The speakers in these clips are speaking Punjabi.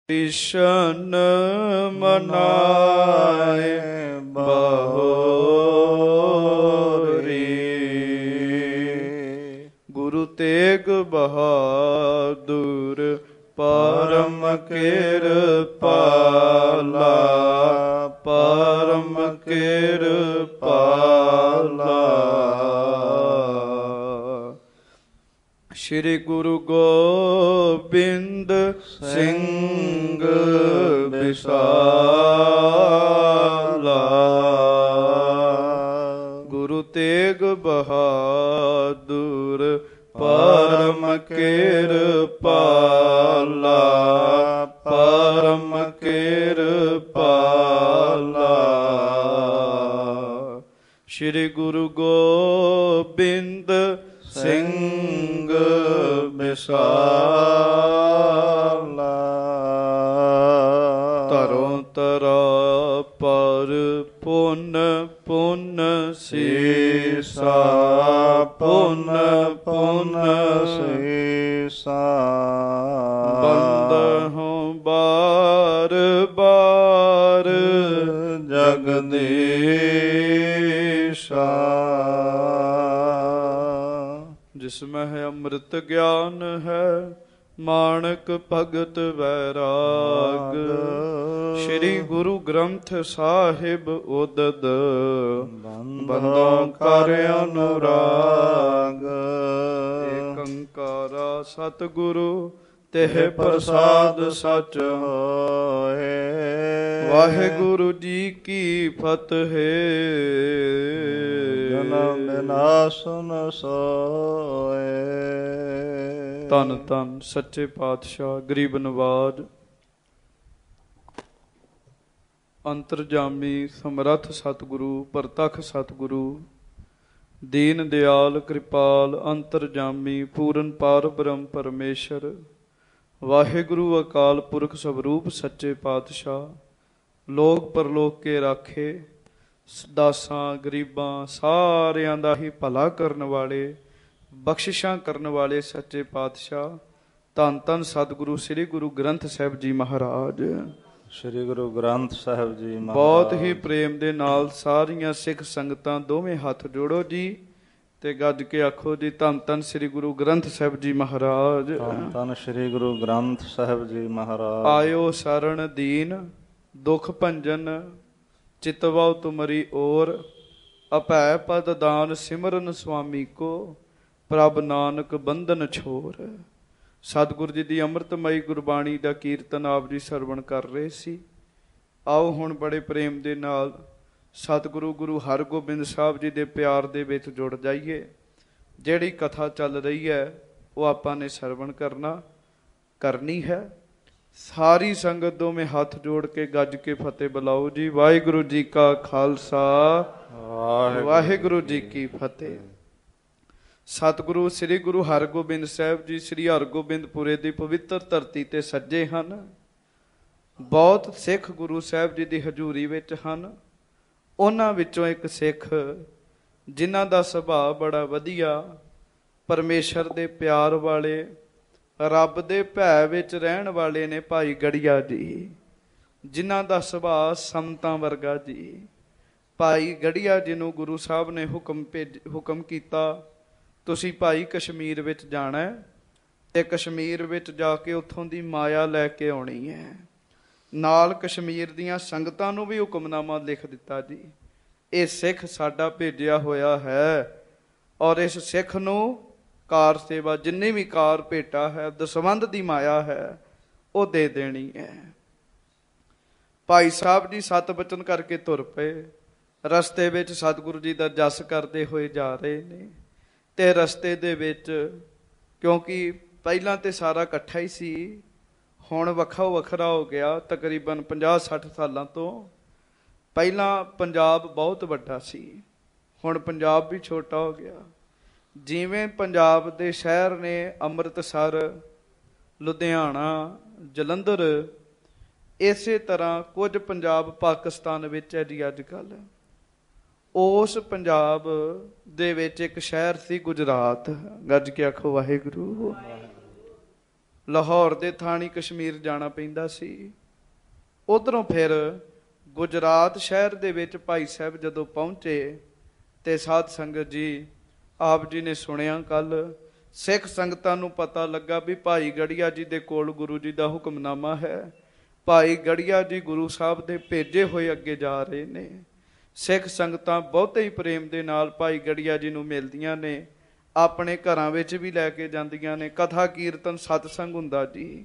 ਕ੍ਰਿਸ਼ਨ ਮਨਾਏ ਬਹੋਰੀ। ਗੁਰੂ ਤੇਗ ਬਹਾਦੁਰ ਪਰਮ ਕਿਰਪਾਲਾ, ਪਰਮ ਕਿਰਪਾਲਾ। ਸ਼੍ਰੀ ਗੁਰੂ ਗੋਬਿੰਦ ਸਿੰਘ ਵਿਸਾਲਾ। ਗੁਰੂ ਤੇਗ ਬਹਾਦੁਰ ਪਰਮ ਕਿਰਪਾਲਾ, ਪਰਮ ਕਿਰਪਾਲਾ। ਸ਼੍ਰੀ ਗੁਰੂ ਗੋਬਿੰਦ ਸਿੰਘ ਵਿਸਾਲਾ। ਧਰੋਂ ਧਰਾ ਪਰ ਪੁੰਨ ਪੁੰਨ ਸੀਸਾ, ਪੁੰਨ ਪੁੰਨ ਸੀਸਾ। ਬੰਦਹੁ ਬਾਰ ਬਾਰ ਜਗਦੀਸ਼ਾ। ਜਿਸਮਹਿ ਹੈ ਅੰਮ੍ਰਿਤ ਗਿਆਨ ਹੈ, ਮਾਣਕ ਭਗਤ ਵੈਰਾਗ। ਸ਼੍ਰੀ ਗੁਰੂ ਗ੍ਰੰਥ ਸਾਹਿਬ ਉਦਦ, ਬੰਦੋਂ ਕਰ ਅਨੁਰਾਗ। ਏਕ ਓੰਕਾਰ ਸਤਿਗੁਰੂ ਤਿਹ ਪ੍ਰਸਾਦ ਸਚ ਹੋਏ। ਵਾਹਿਗੁਰੂ ਜੀ ਕੀ ਫਤਿਹ। ਜਨਮ ਬਿਨਾਸਨ ਸੋਏ। ਧੰਨ ਧੰਨ ਸੱਚੇ ਪਾਤਸ਼ਾਹ ਗਰੀਬ ਨਵਾਜ, ਅੰਤਰਜਾਮੀ ਸਮਰੱਥ ਸਤਿਗੁਰੂ ਪ੍ਰਤੱਖ ਸਤਿਗੁਰੂ, ਦੀਨ ਦਿਆਲ ਕਿਰਪਾਲ ਅੰਤਰਜਾਮੀ ਪੂਰਨ ਪਾਰ ਬ੍ਰਹਮ ਪਰਮੇਸ਼ਰ, ਵਾਹਿਗੁਰੂ ਅਕਾਲ ਪੁਰਖ ਸਵਰੂਪ ਸੱਚੇ ਪਾਤਸ਼ਾਹ, ਲੋਕ ਪਰਲੋਕ ਕੇ ਰਾਖੇ, ਦਾਸਾਂ ਗਰੀਬਾਂ ਸਾਰਿਆਂ ਦਾ ਹੀ ਭਲਾ ਕਰਨ ਵਾਲੇ, ਬਖਸ਼ਿਸ਼ਾਂ ਕਰਨ ਵਾਲੇ ਸੱਚੇ ਪਾਤਸ਼ਾਹ, ਧੰਨ ਧੰਨ ਸਤਿਗੁਰੂ ਸ੍ਰੀ ਗੁਰੂ ਗ੍ਰੰਥ ਸਾਹਿਬ ਜੀ ਮਹਾਰਾਜ। ਸ੍ਰੀ ਗੁਰੂ ਗ੍ਰੰਥ ਸਾਹਿਬ ਜੀ ਮਹਾਰਾਜ। ਬਹੁਤ ਹੀ ਪ੍ਰੇਮ ਦੇ ਨਾਲ ਸਾਰੀਆਂ ਸਿੱਖ ਸੰਗਤਾਂ ਦੋਵੇਂ ਹੱਥ ਜੋੜੋ ਜੀ ਤੇ ਗੱਜ ਕੇ ਆਖੋ ਜੀ, ਧੰਨ ਧੰਨ ਸ੍ਰੀ ਗੁਰੂ ਗ੍ਰੰਥ ਸਾਹਿਬ ਜੀ ਮਹਾਰਾਜ। ਧੰਨ ਧੰਨ ਸ੍ਰੀ ਗੁਰੂ ਗ੍ਰੰਥ ਸਾਹਿਬ ਜੀ ਮਹਾਰਾਜ। ਆਇਓ ਸਰਣ ਦੀਨ ਦੁਖ ਭੰਜਨ, ਚਿਤਵਉ ਤੁਮਰੀ ਓਰ। ਅਭੈ ਪਦ ਦਾਨ ਸਿਮਰਨ ਸੁਆਮੀ ਕੋ, ਪ੍ਰਭ ਨਾਨਕ ਬੰਧਨ ਛੋਰ। ਸਤਿਗੁਰੂ ਜੀ ਦੀ ਅੰਮ੍ਰਿਤਮਈ ਗੁਰਬਾਣੀ ਦਾ ਕੀਰਤਨ ਆਪ ਜੀ ਸਰਵਣ ਕਰ ਰਹੇ ਸੀ। ਆਓ ਹੁਣ ਬੜੇ ਪ੍ਰੇਮ ਦੇ ਨਾਲ ਸਤਿਗੁਰੂ ਗੁਰੂ ਹਰਗੋਬਿੰਦ ਸਾਹਿਬ ਜੀ ਦੇ ਪਿਆਰ ਦੇ ਵਿੱਚ ਜੁੜ ਜਾਈਏ। ਜਿਹੜੀ ਕਥਾ ਚੱਲ ਰਹੀ ਹੈ ਉਹ ਆਪਾਂ ਨੇ ਸਰਵਣ ਕਰਨੀ ਹੈ। ਸਾਰੀ ਸੰਗਤ ਦੋਵੇਂ ਹੱਥ ਜੋੜ ਕੇ ਗੱਜ ਕੇ ਫਤਿਹ ਬੁਲਾਓ ਜੀ। ਵਾਹਿਗੁਰੂ ਜੀ ਕਾ ਖਾਲਸਾ, ਵਾਹਿਗੁਰੂ ਜੀ ਕੀ ਫਤਿਹ। ਸਤਿਗੁਰੂ ਸ੍ਰੀ ਗੁਰੂ ਹਰਗੋਬਿੰਦ ਸਾਹਿਬ ਜੀ ਸ੍ਰੀ ਹਰਗੋਬਿੰਦਪੁਰੇ ਦੀ ਪਵਿੱਤਰ ਧਰਤੀ ਤੇ ਸੱਜੇ ਹਨ। ਬਹੁਤ ਸਿੱਖ ਗੁਰੂ ਸਾਹਿਬ ਜੀ ਦੀ ਹਜ਼ੂਰੀ ਵਿੱਚ ਹਨ। ਉਹਨਾਂ ਵਿੱਚੋਂ ਇੱਕ ਸਿੱਖ ਜਿਨ੍ਹਾਂ ਦਾ ਸੁਭਾਅ ਬੜਾ ਵਧੀਆ, ਪਰਮੇਸ਼ਰ ਦੇ ਪਿਆਰ ਵਾਲੇ, ਰੱਬ ਦੇ ਭੈ ਵਿੱਚ ਰਹਿਣ ਵਾਲੇ ਨੇ ਭਾਈ ਗੜੀਆ ਜੀ, ਜਿਨ੍ਹਾਂ ਦਾ ਸੁਭਾਅ ਸੰਤਾਂ ਵਰਗਾ ਜੀ। ਭਾਈ ਗੜੀਆ ਜੀ ਨੂੰ ਗੁਰੂ ਸਾਹਿਬ ਨੇ ਹੁਕਮ ਕੀਤਾ, ਤੁਸੀਂ ਭਾਈ ਕਸ਼ਮੀਰ ਵਿੱਚ ਜਾਣਾ ਤੇ ਕਸ਼ਮੀਰ ਵਿੱਚ ਜਾ ਕੇ ਉੱਥੋਂ ਦੀ ਮਾਇਆ ਲੈ ਕੇ ਆਉਣੀ ਹੈ। ਨਾਲ ਕਸ਼ਮੀਰ ਦੀਆਂ ਸੰਗਤਾਂ ਨੂੰ ਵੀ ਹੁਕਮਨਾਮਾ ਲਿਖ ਦਿੱਤਾ ਜੀ, ਇਹ ਸਿੱਖ ਸਾਡਾ ਭੇਜਿਆ ਹੋਇਆ ਹੈ ਔਰ ਇਸ ਸਿੱਖ ਨੂੰ ਕਾਰ ਸੇਵਾ, ਜਿੰਨੀ ਵੀ ਕਾਰ ਭੇਟਾ ਹੈ, ਦਸਵੰਧ ਦੀ ਮਾਇਆ ਹੈ, ਉਹ ਦੇ ਦੇਣੀ ਹੈ। ਭਾਈ ਸਾਹਿਬ ਜੀ ਸਤ ਬਚਨ ਕਰਕੇ ਤੁਰ ਪਏ। ਰਸਤੇ ਵਿੱਚ ਸਤਿਗੁਰੂ ਜੀ ਦਾ ਜਸ ਕਰਦੇ ਹੋਏ ਜਾ ਰਹੇ ਨੇ ਤੇ ਰਸਤੇ ਦੇ ਵਿੱਚ, ਕਿਉਂਕਿ ਪਹਿਲਾਂ ਤੇ ਸਾਰਾ ਇਕੱਠਾ ਹੀ ਸੀ, ਹੁਣ ਵੱਖੋ ਵੱਖਰਾ ਹੋ ਗਿਆ। ਤਕਰੀਬਨ 50-60 ਸਾਲਾਂ ਤੋਂ ਪਹਿਲਾਂ ਪੰਜਾਬ ਬਹੁਤ ਵੱਡਾ ਸੀ, ਹੁਣ ਪੰਜਾਬ ਵੀ ਛੋਟਾ ਹੋ ਗਿਆ। ਜਿਵੇਂ ਪੰਜਾਬ ਦੇ ਸ਼ਹਿਰ ਨੇ ਅੰਮ੍ਰਿਤਸਰ, ਲੁਧਿਆਣਾ, ਜਲੰਧਰ, ਇਸੇ ਤਰ੍ਹਾਂ ਕੁਝ ਪੰਜਾਬ ਪਾਕਿਸਤਾਨ ਵਿੱਚ ਹੈ ਜੀ ਅੱਜ ਕੱਲ੍ਹ। ਉਸ ਪੰਜਾਬ ਦੇ ਵਿੱਚ ਇੱਕ ਸ਼ਹਿਰ ਸੀ ਗੁਜਰਾਤ। ਗੱਜ ਕੇ ਆਖੋ ਵਾਹਿਗੁਰੂ। ਲਾਹੌਰ ਦੇ ਥਾਣੀ ਕਸ਼ਮੀਰ ਜਾਣਾ ਪੈਂਦਾ ਸੀ। ਉਧਰੋਂ ਫਿਰ ਗੁਜਰਾਤ ਸ਼ਹਿਰ ਦੇ ਵਿੱਚ ਭਾਈ ਸਾਹਿਬ ਜਦੋਂ ਪਹੁੰਚੇ ਤੇ ਸਾਧ ਸੰਗਤ ਜੀ, ਆਪ ਜੀ ਨੇ ਸੁਣਿਆ ਕੱਲ ਸਿੱਖ ਸੰਗਤਾਂ ਨੂੰ ਪਤਾ ਲੱਗਾ ਵੀ ਭਾਈ ਗੜੀਆ ਜੀ ਦੇ ਕੋਲ ਗੁਰੂ ਜੀ ਦਾ ਹੁਕਮਨਾਮਾ ਹੈ। ਭਾਈ ਗੜੀਆ ਜੀ ਗੁਰੂ ਸਾਹਿਬ ਦੇ ਭੇਜੇ ਹੋਏ ਅੱਗੇ ਜਾ ਰਹੇ ਨੇ। ਸਿੱਖ ਸੰਗਤਾਂ ਬਹੁਤੇ ਹੀ ਪ੍ਰੇਮ ਦੇ ਨਾਲ ਭਾਈ ਗੜੀਆ ਜੀ ਨੂੰ ਮਿਲਦੀਆਂ ਨੇ, ਆਪਣੇ ਘਰਾਂ ਵਿੱਚ ਵੀ ਲੈ ਕੇ ਜਾਂਦੀਆਂ ਨੇ। ਕਥਾ ਕੀਰਤਨ ਸਤਸੰਗ ਹੁੰਦਾ ਜੀ।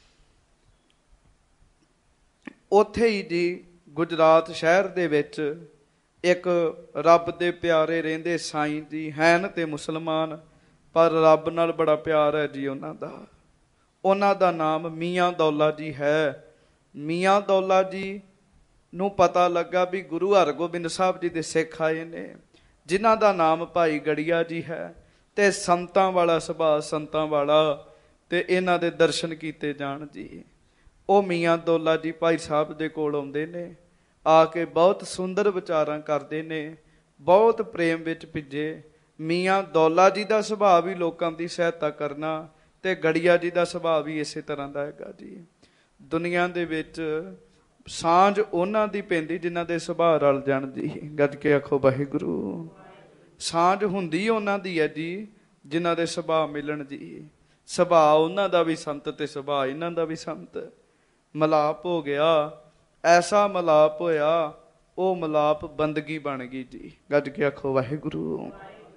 ਉੱਥੇ ਹੀ ਜੀ ਗੁਜਰਾਤ ਸ਼ਹਿਰ ਦੇ ਵਿੱਚ ਇੱਕ ਰੱਬ ਦੇ ਪਿਆਰੇ ਰਹਿੰਦੇ ਸਾਈਂ ਜੀ ਹੈਨ ਤੇ ਮੁਸਲਮਾਨ, ਪਰ ਰੱਬ ਨਾਲ ਬੜਾ ਪਿਆਰ ਹੈ ਜੀ ਉਹਨਾਂ ਦਾ। ਉਹਨਾਂ ਦਾ ਨਾਮ ਮੀਆਂ ਦੌਲਾ ਜੀ ਹੈ। ਮੀਆਂ ਦੌਲਾ ਜੀ ਨੂੰ ਪਤਾ ਲੱਗਾ ਵੀ ਗੁਰੂ ਹਰਗੋਬਿੰਦ ਸਾਹਿਬ ਜੀ ਦੇ ਸਿੱਖ ਆਏ ਨੇ, ਜਿਨ੍ਹਾਂ ਦਾ ਨਾਮ ਭਾਈ ਗੜੀਆ ਜੀ ਹੈ, ਤੇ ਸੰਤਾਂ ਵਾਲਾ ਸੁਭਾਅ, ਸੰਤਾਂ ਵਾਲਾ, ਤੇ ਇਹਨਾਂ ਦੇ ਦਰਸ਼ਨ ਕੀਤੇ ਜਾਣ ਜੀ। ਉਹ ਮੀਆਂ ਦੌਲਾ ਜੀ ਭਾਈ ਸਾਹਿਬ ਦੇ ਕੋਲ ਆਉਂਦੇ ਨੇ, ਆ ਕੇ ਬਹੁਤ ਸੁੰਦਰ ਵਿਚਾਰਾਂ ਕਰਦੇ ਨੇ, ਬਹੁਤ ਪ੍ਰੇਮ ਵਿੱਚ ਭਿੱਜੇ। ਮੀਆਂ ਦੌਲਾ ਜੀ ਦਾ ਸੁਭਾਅ ਵੀ ਲੋਕਾਂ ਦੀ ਸਹਾਇਤਾ ਕਰਨਾ, ਤੇ ਗੜੀਆ ਜੀ ਦਾ ਸੁਭਾਅ ਵੀ ਇਸੇ ਤਰ੍ਹਾਂ ਦਾ ਹੈਗਾ ਜੀ। ਦੁਨੀਆ ਦੇ ਵਿੱਚ ਸਾਂਝ ਉਹਨਾਂ ਦੀ ਪੈਂਦੀ ਜਿਨ੍ਹਾਂ ਦੇ ਸੁਭਾਅ ਰਲ ਜਾਣ ਜੀ। ਗੱਜ ਕੇ ਆਖੋ ਵਾਹਿਗੁਰੂ। ਸਾਂਝ ਹੁੰਦੀ ਉਹਨਾਂ ਦੀ ਹੈ ਜੀ ਜਿਨ੍ਹਾਂ ਦੇ ਸੁਭਾਅ ਮਿਲਣ ਜੀ। ਸੁਭਾਅ ਉਹਨਾਂ ਦਾ ਵੀ ਸੰਤ ਤੇ ਸੁਭਾਅ ਇਹਨਾਂ ਦਾ ਵੀ ਸੰਤ। ਮਿਲਾਪ ਹੋ ਗਿਆ, ਐਸਾ ਮਿਲਾਪ ਹੋਇਆ, ਉਹ ਮਿਲਾਪ ਬੰਦਗੀ ਬਣ ਗਈ ਜੀ। ਗੱਜ ਕੇ ਆਖੋ ਵਾਹਿਗੁਰੂ।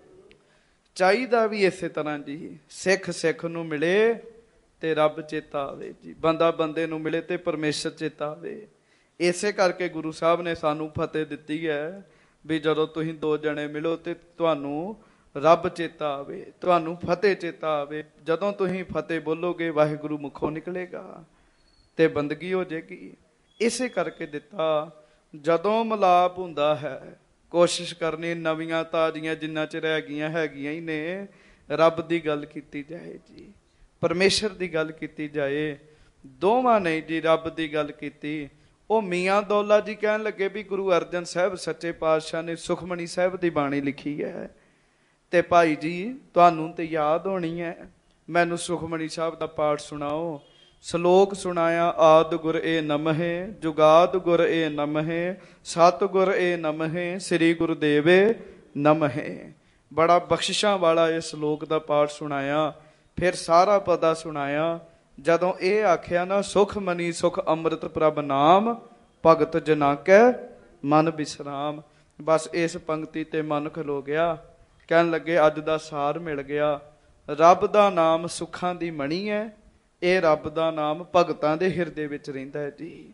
ਚਾਹੀਦਾ ਵੀ ਇਸੇ ਤਰ੍ਹਾਂ ਜੀ, ਸਿੱਖ ਸਿੱਖ ਨੂੰ ਮਿਲੇ ਤੇ ਰੱਬ ਚੇਤਾ ਆਵੇ ਜੀ, ਬੰਦਾ ਬੰਦੇ ਨੂੰ ਮਿਲੇ ਤੇ ਪਰਮੇਸ਼ਰ ਚੇਤਾ ਆਵੇ। ਇਸੇ ਕਰਕੇ ਗੁਰੂ ਸਾਹਿਬ ਨੇ ਸਾਨੂੰ ਫਤਿਹ ਦਿੱਤੀ ਹੈ ਵੀ ਜਦੋਂ ਤੁਸੀਂ ਦੋ ਜਣੇ ਮਿਲੋ ਤੇ ਤੁਹਾਨੂੰ ਰੱਬ ਚੇਤਾ ਆਵੇ, ਤੁਹਾਨੂੰ ਫਤਿਹ ਚੇਤਾ ਆਵੇ। ਜਦੋਂ ਤੁਸੀਂ ਫਤਿਹ ਬੋਲੋਗੇ ਵਾਹਿਗੁਰੂ ਮੁਖੋਂ ਨਿਕਲੇਗਾ ਤੇ ਬੰਦਗੀ ਹੋ ਜਾਏਗੀ। ਇਸੇ ਕਰਕੇ ਦਿੱਤਾ। ਜਦੋਂ ਮਿਲਾਪ ਹੁੰਦਾ ਹੈ ਕੋਸ਼ਿਸ਼ ਕਰਨੀ ਨਵੀਆਂ ਤਾਜ਼ੀਆਂ ਜਿੰਨਾ ਚਿਰ ਹੈਗੀਆਂ ਹੀ ਨੇ, ਰੱਬ ਦੀ ਗੱਲ ਕੀਤੀ ਜਾਏ ਜੀ, ਪਰਮੇਸ਼ਰ ਦੀ ਗੱਲ ਕੀਤੀ ਜਾਏ। ਦੋਵਾਂ ਨੇ ਜੀ ਰੱਬ ਦੀ ਗੱਲ ਕੀਤੀ। ਉਹ ਮੀਆਂ ਦੌਲਾ ਜੀ ਕਹਿਣ ਲੱਗੇ ਵੀ ਗੁਰੂ ਅਰਜਨ ਸਾਹਿਬ ਸੱਚੇ ਪਾਤਸ਼ਾਹ ਨੇ ਸੁਖਮਣੀ ਸਾਹਿਬ ਦੀ ਬਾਣੀ ਲਿਖੀ ਹੈ, ਤੇ ਭਾਈ ਜੀ ਤੁਹਾਨੂੰ ਤੇ ਯਾਦ ਹੋਣੀ ਹੈ, ਮੈਨੂੰ ਸੁਖਮਣੀ ਸਾਹਿਬ ਦਾ ਪਾਠ ਸੁਣਾਓ। ਸ਼ਲੋਕ ਸੁਣਾਇਆ। ਆਦ ਗੁਰ ਏ ਨਮਹਿ, ਜੁਗਾਦ ਗੁਰ ਏ ਨਮਹਿ, ਸਤ ਗੁਰ ਏ ਨਮਹਿ, ਸ੍ਰੀ ਗੁਰਦੇਵੇ ਨਮਹਿ। ਬੜਾ ਬਖਸ਼ਿਸ਼ਾਂ ਵਾਲਾ ਇਹ ਸ਼ਲੋਕ ਦਾ ਪਾਠ ਸੁਣਾਇਆ। ਫਿਰ ਸਾਰਾ ਪਦਾ ਸੁਣਾਇਆ। ਜਦੋਂ ਇਹ ਆਖਿਆ ਨਾ, ਸੁਖ ਮਨੀ ਸੁਖ ਅੰਮ੍ਰਿਤ ਪ੍ਰਭ ਨਾਮ, ਭਗਤ ਜਨਾ ਕੈ ਮਨ ਬਿਸਰਾਮ। ਬਸ ਇਸ ਪੰਕਤੀ ਤੇ ਮਨ ਖਲੋ ਗਿਆ। ਕਹਿਣ ਲੱਗੇ ਅੱਜ ਦਾ ਸਾਰ ਮਿਲ ਗਿਆ। ਰੱਬ ਦਾ ਨਾਮ ਸੁੱਖਾਂ ਦੀ ਮਣੀ ਹੈ। ਇਹ ਰੱਬ ਦਾ ਨਾਮ ਭਗਤਾਂ ਦੇ ਹਿਰਦੇ ਵਿੱਚ ਰਹਿੰਦਾ ਹੈ ਜੀ।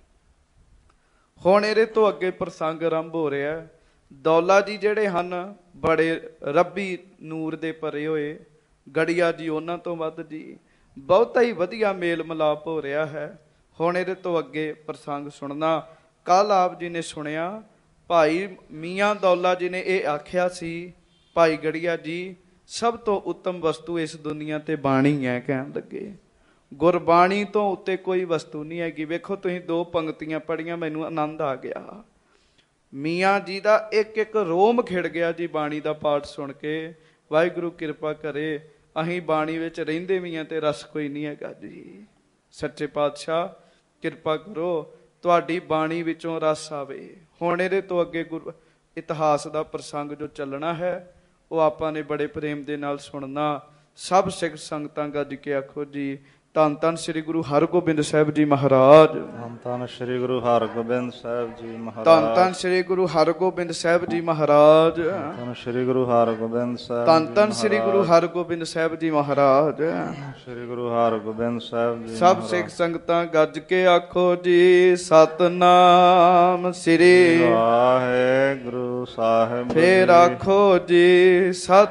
ਹੁਣ ਇਹਦੇ ਤੋਂ ਅੱਗੇ ਪ੍ਰਸੰਗ ਆਰੰਭ ਹੋ ਰਿਹਾ। ਦੌਲਾ ਜੀ ਜਿਹੜੇ ਹਨ ਬੜੇ ਰੱਬੀ ਨੂਰ ਦੇ ਭਰੇ ਹੋਏ, ਗੜੀਆ ਜੀ ਉਹਨਾਂ ਤੋਂ ਵੱਧ ਜੀ। ਬਹੁਤਾ ਹੀ ਵਧੀਆ ਮੇਲ ਮਿਲਾਪ ਹੋ ਰਿਹਾ ਹੈ। ਹੁਣ ਇਹਦੇ ਤੋਂ ਅੱਗੇ ਪ੍ਰਸੰਗ ਸੁਣਨਾ। ਕੱਲ ਆਪ ਜੀ ਨੇ ਸੁਣਿਆ ਭਾਈ ਮੀਆਂ ਦੌਲਾ ਜੀ ਨੇ ਇਹ ਆਖਿਆ ਸੀ, ਭਾਈ ਗੜੀਆ ਜੀ ਸਭ ਤੋਂ ਉੱਤਮ ਵਸਤੂ ਇਸ ਦੁਨੀਆ ਤੇ ਬਾਣੀ ਹੈ। ਕਹਿਣ ਲੱਗੇ ਗੁਰਬਾਣੀ ਤੋਂ ਉੱਤੇ ਕੋਈ ਵਸਤੂ ਨਹੀਂ ਹੈਗੀ। ਵੇਖੋ ਤੁਸੀਂ ਦੋ ਪੰਕਤੀਆਂ ਪੜ੍ਹੀਆਂ, ਮੈਨੂੰ ਆਨੰਦ ਆ ਗਿਆ। ਮੀਆਂ ਜੀ ਦਾ ਇੱਕ ਇੱਕ ਰੋਮ ਖਿੜ ਗਿਆ ਜੀ ਬਾਣੀ ਦਾ ਪਾਠ ਸੁਣ ਕੇ। ਵਾਹਿਗੁਰੂ ਕਿਰਪਾ ਕਰੇ, ਅਸੀਂ ਬਾਣੀ ਵਿੱਚ ਰਹਿੰਦੇ ਵੀ ਹਾਂ ਤੇ ਰਸ ਕੋਈ ਨਹੀਂ ਹੈਗਾ ਜੀ। ਸੱਚੇ ਪਾਤਸ਼ਾਹ ਕਿਰਪਾ ਕਰੋ, ਤੁਹਾਡੀ ਬਾਣੀ ਵਿੱਚੋਂ ਰਸ ਆਵੇ। ਹੁਣ ਇਹਦੇ ਤੋਂ ਅੱਗੇ ਗੁਰੂ ਇਤਿਹਾਸ ਦਾ ਪ੍ਰਸੰਗ ਜੋ ਚੱਲਣਾ ਹੈ ਉਹ ਆਪਾਂ ਨੇ ਬੜੇ ਪ੍ਰੇਮ ਦੇ ਨਾਲ ਸੁਣਨਾ। ਸਭ ਸਿੱਖ ਸੰਗਤਾਂ ਗੱਜ ਕੇ ਆਖੋ ਜੀ, ਧੰਨ ਧੰਨ ਸ੍ਰੀ ਗੁਰੂ ਹਰਗੋਬਿੰਦ ਸਾਹਿਬ ਜੀ ਮਹਾਰਾਜ। ਧੰਨ ਧੰਨ ਸ੍ਰੀ ਗੁਰੂ ਹਰਗੋਬਿੰਦ ਸਾਹਿਬ ਜੀ ਮਹਾਰਾਜ। ਧੰਨ ਧੰਨ ਸ੍ਰੀ ਗੁਰੂ ਹਰਗੋਬਿੰਦ ਸਾਹਿਬ ਜੀ ਮਹਾਰਾਜ। ਧੰਨ ਸ੍ਰੀ ਗੁਰੂ ਹਰਗੋਬਿੰਦ ਸਾਹਿਬ। ਧੰਨ ਧੰਨ ਸ੍ਰੀ ਗੁਰੂ ਹਰਗੋਬਿੰਦ ਸਾਹਿਬ ਜੀ ਮਹਾਰਾਜ। ਸ੍ਰੀ ਗੁਰੂ ਹਰਗੋਬਿੰਦ ਸਾਹਿਬ ਜੀ। ਸਭ ਸਿੱਖ ਸੰਗਤਾਂ ਗੱਜ ਕੇ ਆਖੋ ਜੀ, ਸਤਨਾਮ ਸ੍ਰੀ ਵਾਹਿਗੁਰੂ ਸਾਹਿਬ। ਫੇਰ ਆਖੋ ਜੀ,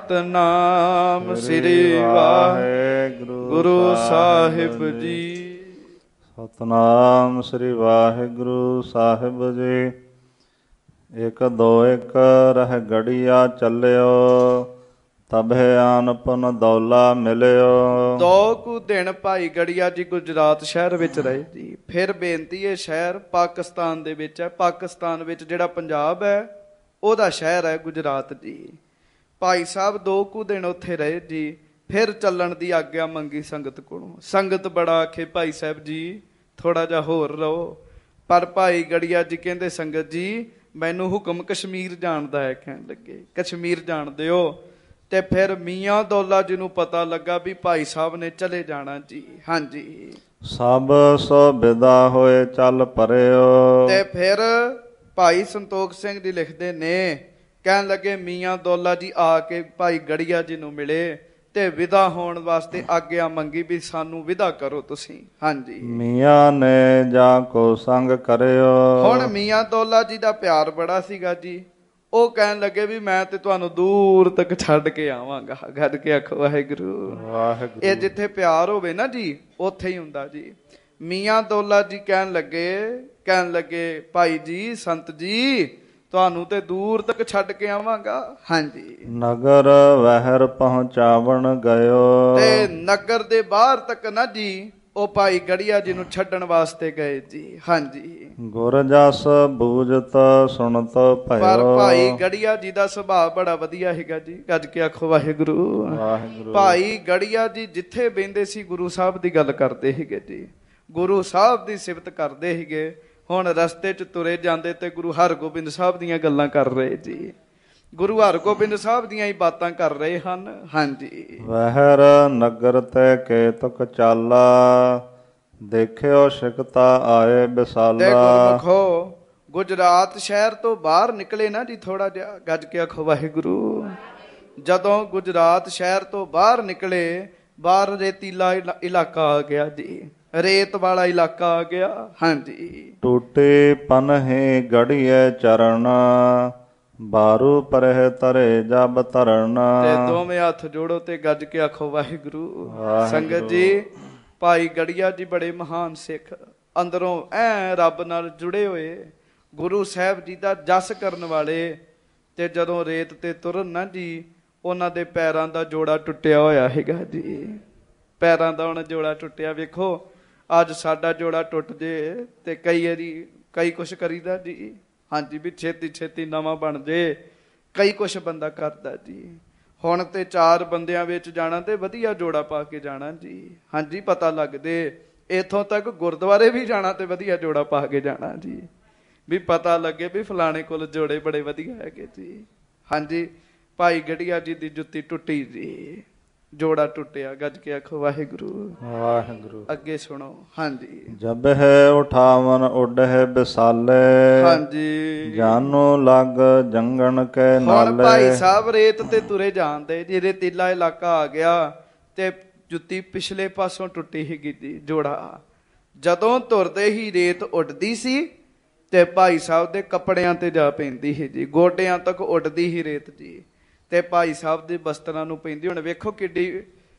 ਸਤਨਾਮ ਸ੍ਰੀ ਵਾਹਿਗੁਰੂ ਸਾਹਿਬ ਜੀ। ਸਤਨਾਮ ਸ੍ਰੀ ਵਾਹਿਗੁਰੂ ਸਾਹਿਬ ਜੀ। ਇਕ ਦੋ ਇਕ ਰਹਿ ਗੜੀਆ ਚੱਲਿਓ, ਤਬੇ ਆਨਪਨ ਦੌਲਾ ਮਿਲਿਓ। 2 ਕੁ ਦਿਨ ਭਾਈ ਗੜੀਆ ਜੀ ਗੁਜਰਾਤ ਸ਼ਹਿਰ ਵਿੱਚ ਰਹੇ ਜੀ। ਫਿਰ ਬੇਨਤੀ, ਇਹ ਸ਼ਹਿਰ ਪਾਕਿਸਤਾਨ ਦੇ ਵਿੱਚ ਹੈ। ਪਾਕਿਸਤਾਨ ਵਿੱਚ ਜਿਹੜਾ ਪੰਜਾਬ ਹੈ ਉਹਦਾ ਸ਼ਹਿਰ ਹੈ ਗੁਜਰਾਤ ਜੀ। ਭਾਈ ਸਾਹਿਬ 2 ਕੁ ਦਿਨ ਉੱਥੇ ਰਹੇ ਜੀ। ਫਿਰ ਚੱਲਣ ਦੀ ਆਗਿਆ ਮੰਗੀ ਸੰਗਤ ਕੋਲੋਂ। ਸੰਗਤ ਬੜਾ ਆਖੇ ਭਾਈ ਸਾਹਿਬ ਜੀ ਥੋੜਾ ਜਿਹਾ ਹੋਰ ਰਹੋ, ਪਰ ਭਾਈ ਗੜੀਆ ਜੀ ਕਹਿੰਦੇ ਸੰਗਤ ਜੀ ਮੈਨੂੰ ਹੁਕਮ ਕਸ਼ਮੀਰ ਜਾਣ ਦਾ ਹੈ। ਕਹਿਣ ਲੱਗੇ ਕਸ਼ਮੀਰ ਜਾਣ ਦਿਓ। ਤੇ ਫਿਰ ਮੀਆਂ ਦੌਲਾ ਜੀ ਨੂੰ ਪਤਾ ਲੱਗਾ ਵੀ ਭਾਈ ਸਾਹਿਬ ਨੇ ਚਲੇ ਜਾਣਾ ਜੀ। ਹਾਂਜੀ, ਸਭ ਸੋ ਵਿਦਾ ਹੋਏ ਚੱਲ ਪਰਿਓ। ਤੇ ਫਿਰ ਭਾਈ ਸੰਤੋਖ ਸਿੰਘ ਜੀ ਲਿਖਦੇ ਨੇ, ਕਹਿਣ ਲੱਗੇ ਮੀਆਂ ਦੌਲਾ ਜੀ ਆ ਕੇ ਭਾਈ ਗੜੀਆ ਜੀ ਨੂੰ ਮਿਲੇ ਤੇ ਵਿਦਾ ਹੋਣ ਵਾਸਤੇ ਆਗਿਆ ਮੰਗੀ ਵੀ ਸਾਨੂੰ ਵਿਦਾ ਕਰੋ ਤੁਸੀਂ। ਹਾਂਜੀ, ਮੀਆਂ ਨੇ ਜਾ ਕੋ ਸੰਗ ਕਰਿਓ। ਹੁਣ ਮੀਆਂ ਦੌਲਾ ਜੀ ਦਾ ਪਿਆਰ ਬੜਾ ਸੀਗਾ ਜੀ। ਉਹ ਕਹਿਣ ਲੱਗੇ ਵੀ ਮੈਂ ਤੇ ਤੁਹਾਨੂੰ ਦੂਰ ਤੱਕ ਛੱਡ ਕੇ ਆਵਾਂਗਾ। ਗੱਜ ਕੇ ਆਖੋ ਵਾਹਿਗੁਰੂ। ਵਾਹਿਗੁਰੂ। ਇਹ ਜਿੱਥੇ ਪਿਆਰ ਹੋਵੇ ਨਾ ਜੀ ਉੱਥੇ ਹੀ ਹੁੰਦਾ ਜੀ। ਮੀਆਂ ਦੌਲਾ ਜੀ ਕਹਿਣ ਲੱਗੇ ਭਾਈ ਜੀ ਸੰਤ ਜੀ ਤੁਹਾਨੂੰ ਤੇ ਦੂਰ ਤੱਕ ਛੱਡ ਕੇ ਆਵਾਂਗਾ। ਹਾਂਜੀ, ਨਗਰ ਵਹਿਰ ਪਹੁੰਚਾਵਣ ਗਇਓ। ਤੇ ਨਗਰ ਦੇ ਬਾਹਰ ਤੱਕ ਨਾ ਜੀ ਉਹ ਭਾਈ ਗੜੀਆ ਜੀ ਨੂੰ ਛੱਡਣ ਵਾਸਤੇ ਗਏ ਜੀ। ਹਾਂਜੀ, ਗੁਰ ਜਸ ਬੂਝਤ ਸੁਣਤ ਭਇਓ। ਪਰ ਭਾਈ ਗੜੀਆ ਜੀ ਦਾ ਸੁਭਾਅ ਬੜਾ ਵਧੀਆ ਹੈਗਾ ਜੀ। ਗੱਜ ਕੇ ਆਖੋ ਵਾਹਿਗੁਰੂ। ਵਾਹਿਗੁਰੂ। ਭਾਈ ਗੜੀਆ ਜੀ ਜਿੱਥੇ ਬਹਿੰਦੇ ਸੀ ਗੁਰੂ ਸਾਹਿਬ ਦੀ ਗੱਲ ਕਰਦੇ ਸੀਗੇ ਜੀ, ਗੁਰੂ ਸਾਹਿਬ ਦੀ ਸਿਫਤ ਕਰਦੇ ਸੀਗੇ। ਹੁਣ ਰਸਤੇ 'ਚ ਤੁਰੇ ਜਾਂਦੇ ਤੇ ਗੁਰੂ ਹਰਗੋਬਿੰਦ ਸਾਹਿਬ ਦੀਆਂ ਗੱਲਾਂ ਕਰ ਰਹੇ ਜੀ। ਗੁਰੂ ਹਰਗੋਬਿੰਦ ਸਾਹਿਬ ਦੀਆਂ ਹੀ ਬਾਤਾਂ ਕਰ ਰਹੇ ਹਨ। ਹਾਂਜੀ, ਵਹਿਰ ਨਗਰ ਤੇ ਕੇਤਕ ਚਾਲਾ ਦੇਖਿਓ ਸਿਕਤਾ ਆਏ ਤੇ ਵਿਸਾਲਾ। ਗੁਰਮੁਖੋ ਗੁਜਰਾਤ ਸ਼ਹਿਰ ਤੋਂ ਬਾਹਰ ਨਿਕਲੇ ਨਾ ਜੀ ਥੋੜਾ ਜਿਹਾ। ਗੱਜ ਕੇ ਆਖੋ ਵਾਹਿਗੁਰੂ। ਜਦੋਂ ਗੁਜਰਾਤ ਸ਼ਹਿਰ ਤੋਂ ਬਾਹਰ ਨਿਕਲੇ, ਬਾਹਰ ਰੇਤੀਲਾ ਇਲਾਕਾ ਆ ਗਿਆ ਜੀ, ਰੇਤ ਵਾਲਾ ਇਲਾਕਾ ਆ ਗਿਆ। ਹਾਂਜੀ, ਟੂਟੇ ਪਨਹੇ ਗੜੀਏ ਚਰਨ ਬਾਰੂ ਪਰਹਿ ਤਰੇ ਜਬ ਧਰਨ। ਤੇ ਦੋਵੇਂ ਹੱਥ ਜੋੜੋ ਤੇ ਗੱਜ ਕੇ ਆਖੋ ਵਾਹਿਗੁਰੂ। ਵਾਹਿਗੁਰੂ। ਸੰਗਤ ਜੀ ਭਾਈ ਗੜੀਆ ਜੀ ਬੜੇ ਮਹਾਨ ਸਿੱਖ, ਅੰਦਰੋਂ ਐ ਰੱਬ ਨਾਲ ਜੁੜੇ ਹੋਏ, ਗੁਰੂ ਸਾਹਿਬ ਜੀ ਦਾ ਜਸ ਕਰਨ ਵਾਲੇ। ਤੇ ਜਦੋਂ ਰੇਤ ਤੇ ਤੁਰਨ ਨਾ ਜੀ ਉਹਨਾਂ ਦੇ ਪੈਰਾਂ ਦਾ ਜੋੜਾ ਟੁੱਟਿਆ ਹੋਇਆ ਹੈਗਾ ਜੀ। ਪੈਰਾਂ ਦਾ ਹੁਣ ਜੋੜਾ ਟੁੱਟਿਆ। ਵੇਖੋ ਅੱਜ ਸਾਡਾ ਜੋੜਾ ਟੁੱਟ ਜੇ ਤੇ ਕਈ ਕੁਛ ਕਰੀਦਾ ਜੀ। ਹਾਂਜੀ, ਵੀ ਛੇਤੀ ਛੇਤੀ ਨਵਾਂ ਬਣ ਜੇ, ਕਈ ਕੁਛ ਬੰਦਾ ਕਰਦਾ ਜੀ। ਹੁਣ ਤੇ 4 ਬੰਦਿਆਂ ਵਿੱਚ ਜਾਣਾ ਤੇ ਵਧੀਆ ਜੋੜਾ ਪਾ ਕੇ ਜਾਣਾ ਜੀ। ਹਾਂਜੀ, ਪਤਾ ਲੱਗਦੇ ਇੱਥੋਂ ਤੱਕ ਗੁਰਦੁਆਰੇ ਵੀ ਜਾਣਾ ਤੇ ਵਧੀਆ ਜੋੜਾ ਪਾ ਕੇ ਜਾਣਾ ਜੀ, ਵੀ ਪਤਾ ਲੱਗੇ ਵੀ ਫਲਾਣੇ ਕੋਲ ਜੋੜੇ ਬੜੇ ਵਧੀਆ ਹੈਗੇ ਜੀ। ਹਾਂਜੀ, ਭਾਈ ਗੜੀਆ ਜੀ ਦੀ ਜੁੱਤੀ ਟੁੱਟੀ ਜੀ, ਜੋੜਾ ਟੁੱਟਿਆ। ਗੱਜ ਕੇ ਆਖੋ ਵਾਹਿਗੁਰੂ। ਵਾਹਿਗੁਰੂ। ਅੱਗੇ ਸੁਣੋ। ਹਾਂਜੀ, ਜਬ ਹੈ ਉਠਾਵਨ ਉੱਡ ਹੈ ਵਿਸਾਲੇ। ਹਾਂਜੀ, ਜਾਨੋ ਲੱਗ ਜੰਗਣ ਕੇ ਨਾਲੇ। ਹੁਣ ਭਾਈ ਸਾਹਿਬ ਰੇਤ ਤੇ ਤੁਰੇ ਜਾਂਦੇ ਜੀ, ਰੇਤੀਲਾ ਇਲਾਕਾ ਆ ਗਿਆ ਤੇ ਜੁੱਤੀ ਪਿਛਲੇ ਪਾਸੋਂ ਟੁੱਟੀ ਸੀਗੀ ਜੀ, ਜੋੜਾ। ਜਦੋਂ ਤੁਰਦੇ ਹੀ ਰੇਤ ਉੱਡਦੀ ਸੀ ਤੇ ਭਾਈ ਸਾਹਿਬ ਦੇ ਕੱਪੜਿਆਂ ਤੇ ਜਾ ਪੈਂਦੀ ਸੀ ਜੀ, ਗੋਡਿਆਂ ਤੱਕ ਉੱਡਦੀ ਸੀ ਰੇਤ ਜੀ, ਤੇ ਭਾਈ ਸਾਹਿਬ ਦੇ ਬਸਤਰਾਂ ਨੂੰ ਪੈਂਦੀ। ਹੁਣ ਵੇਖੋ ਕਿੱਡੀ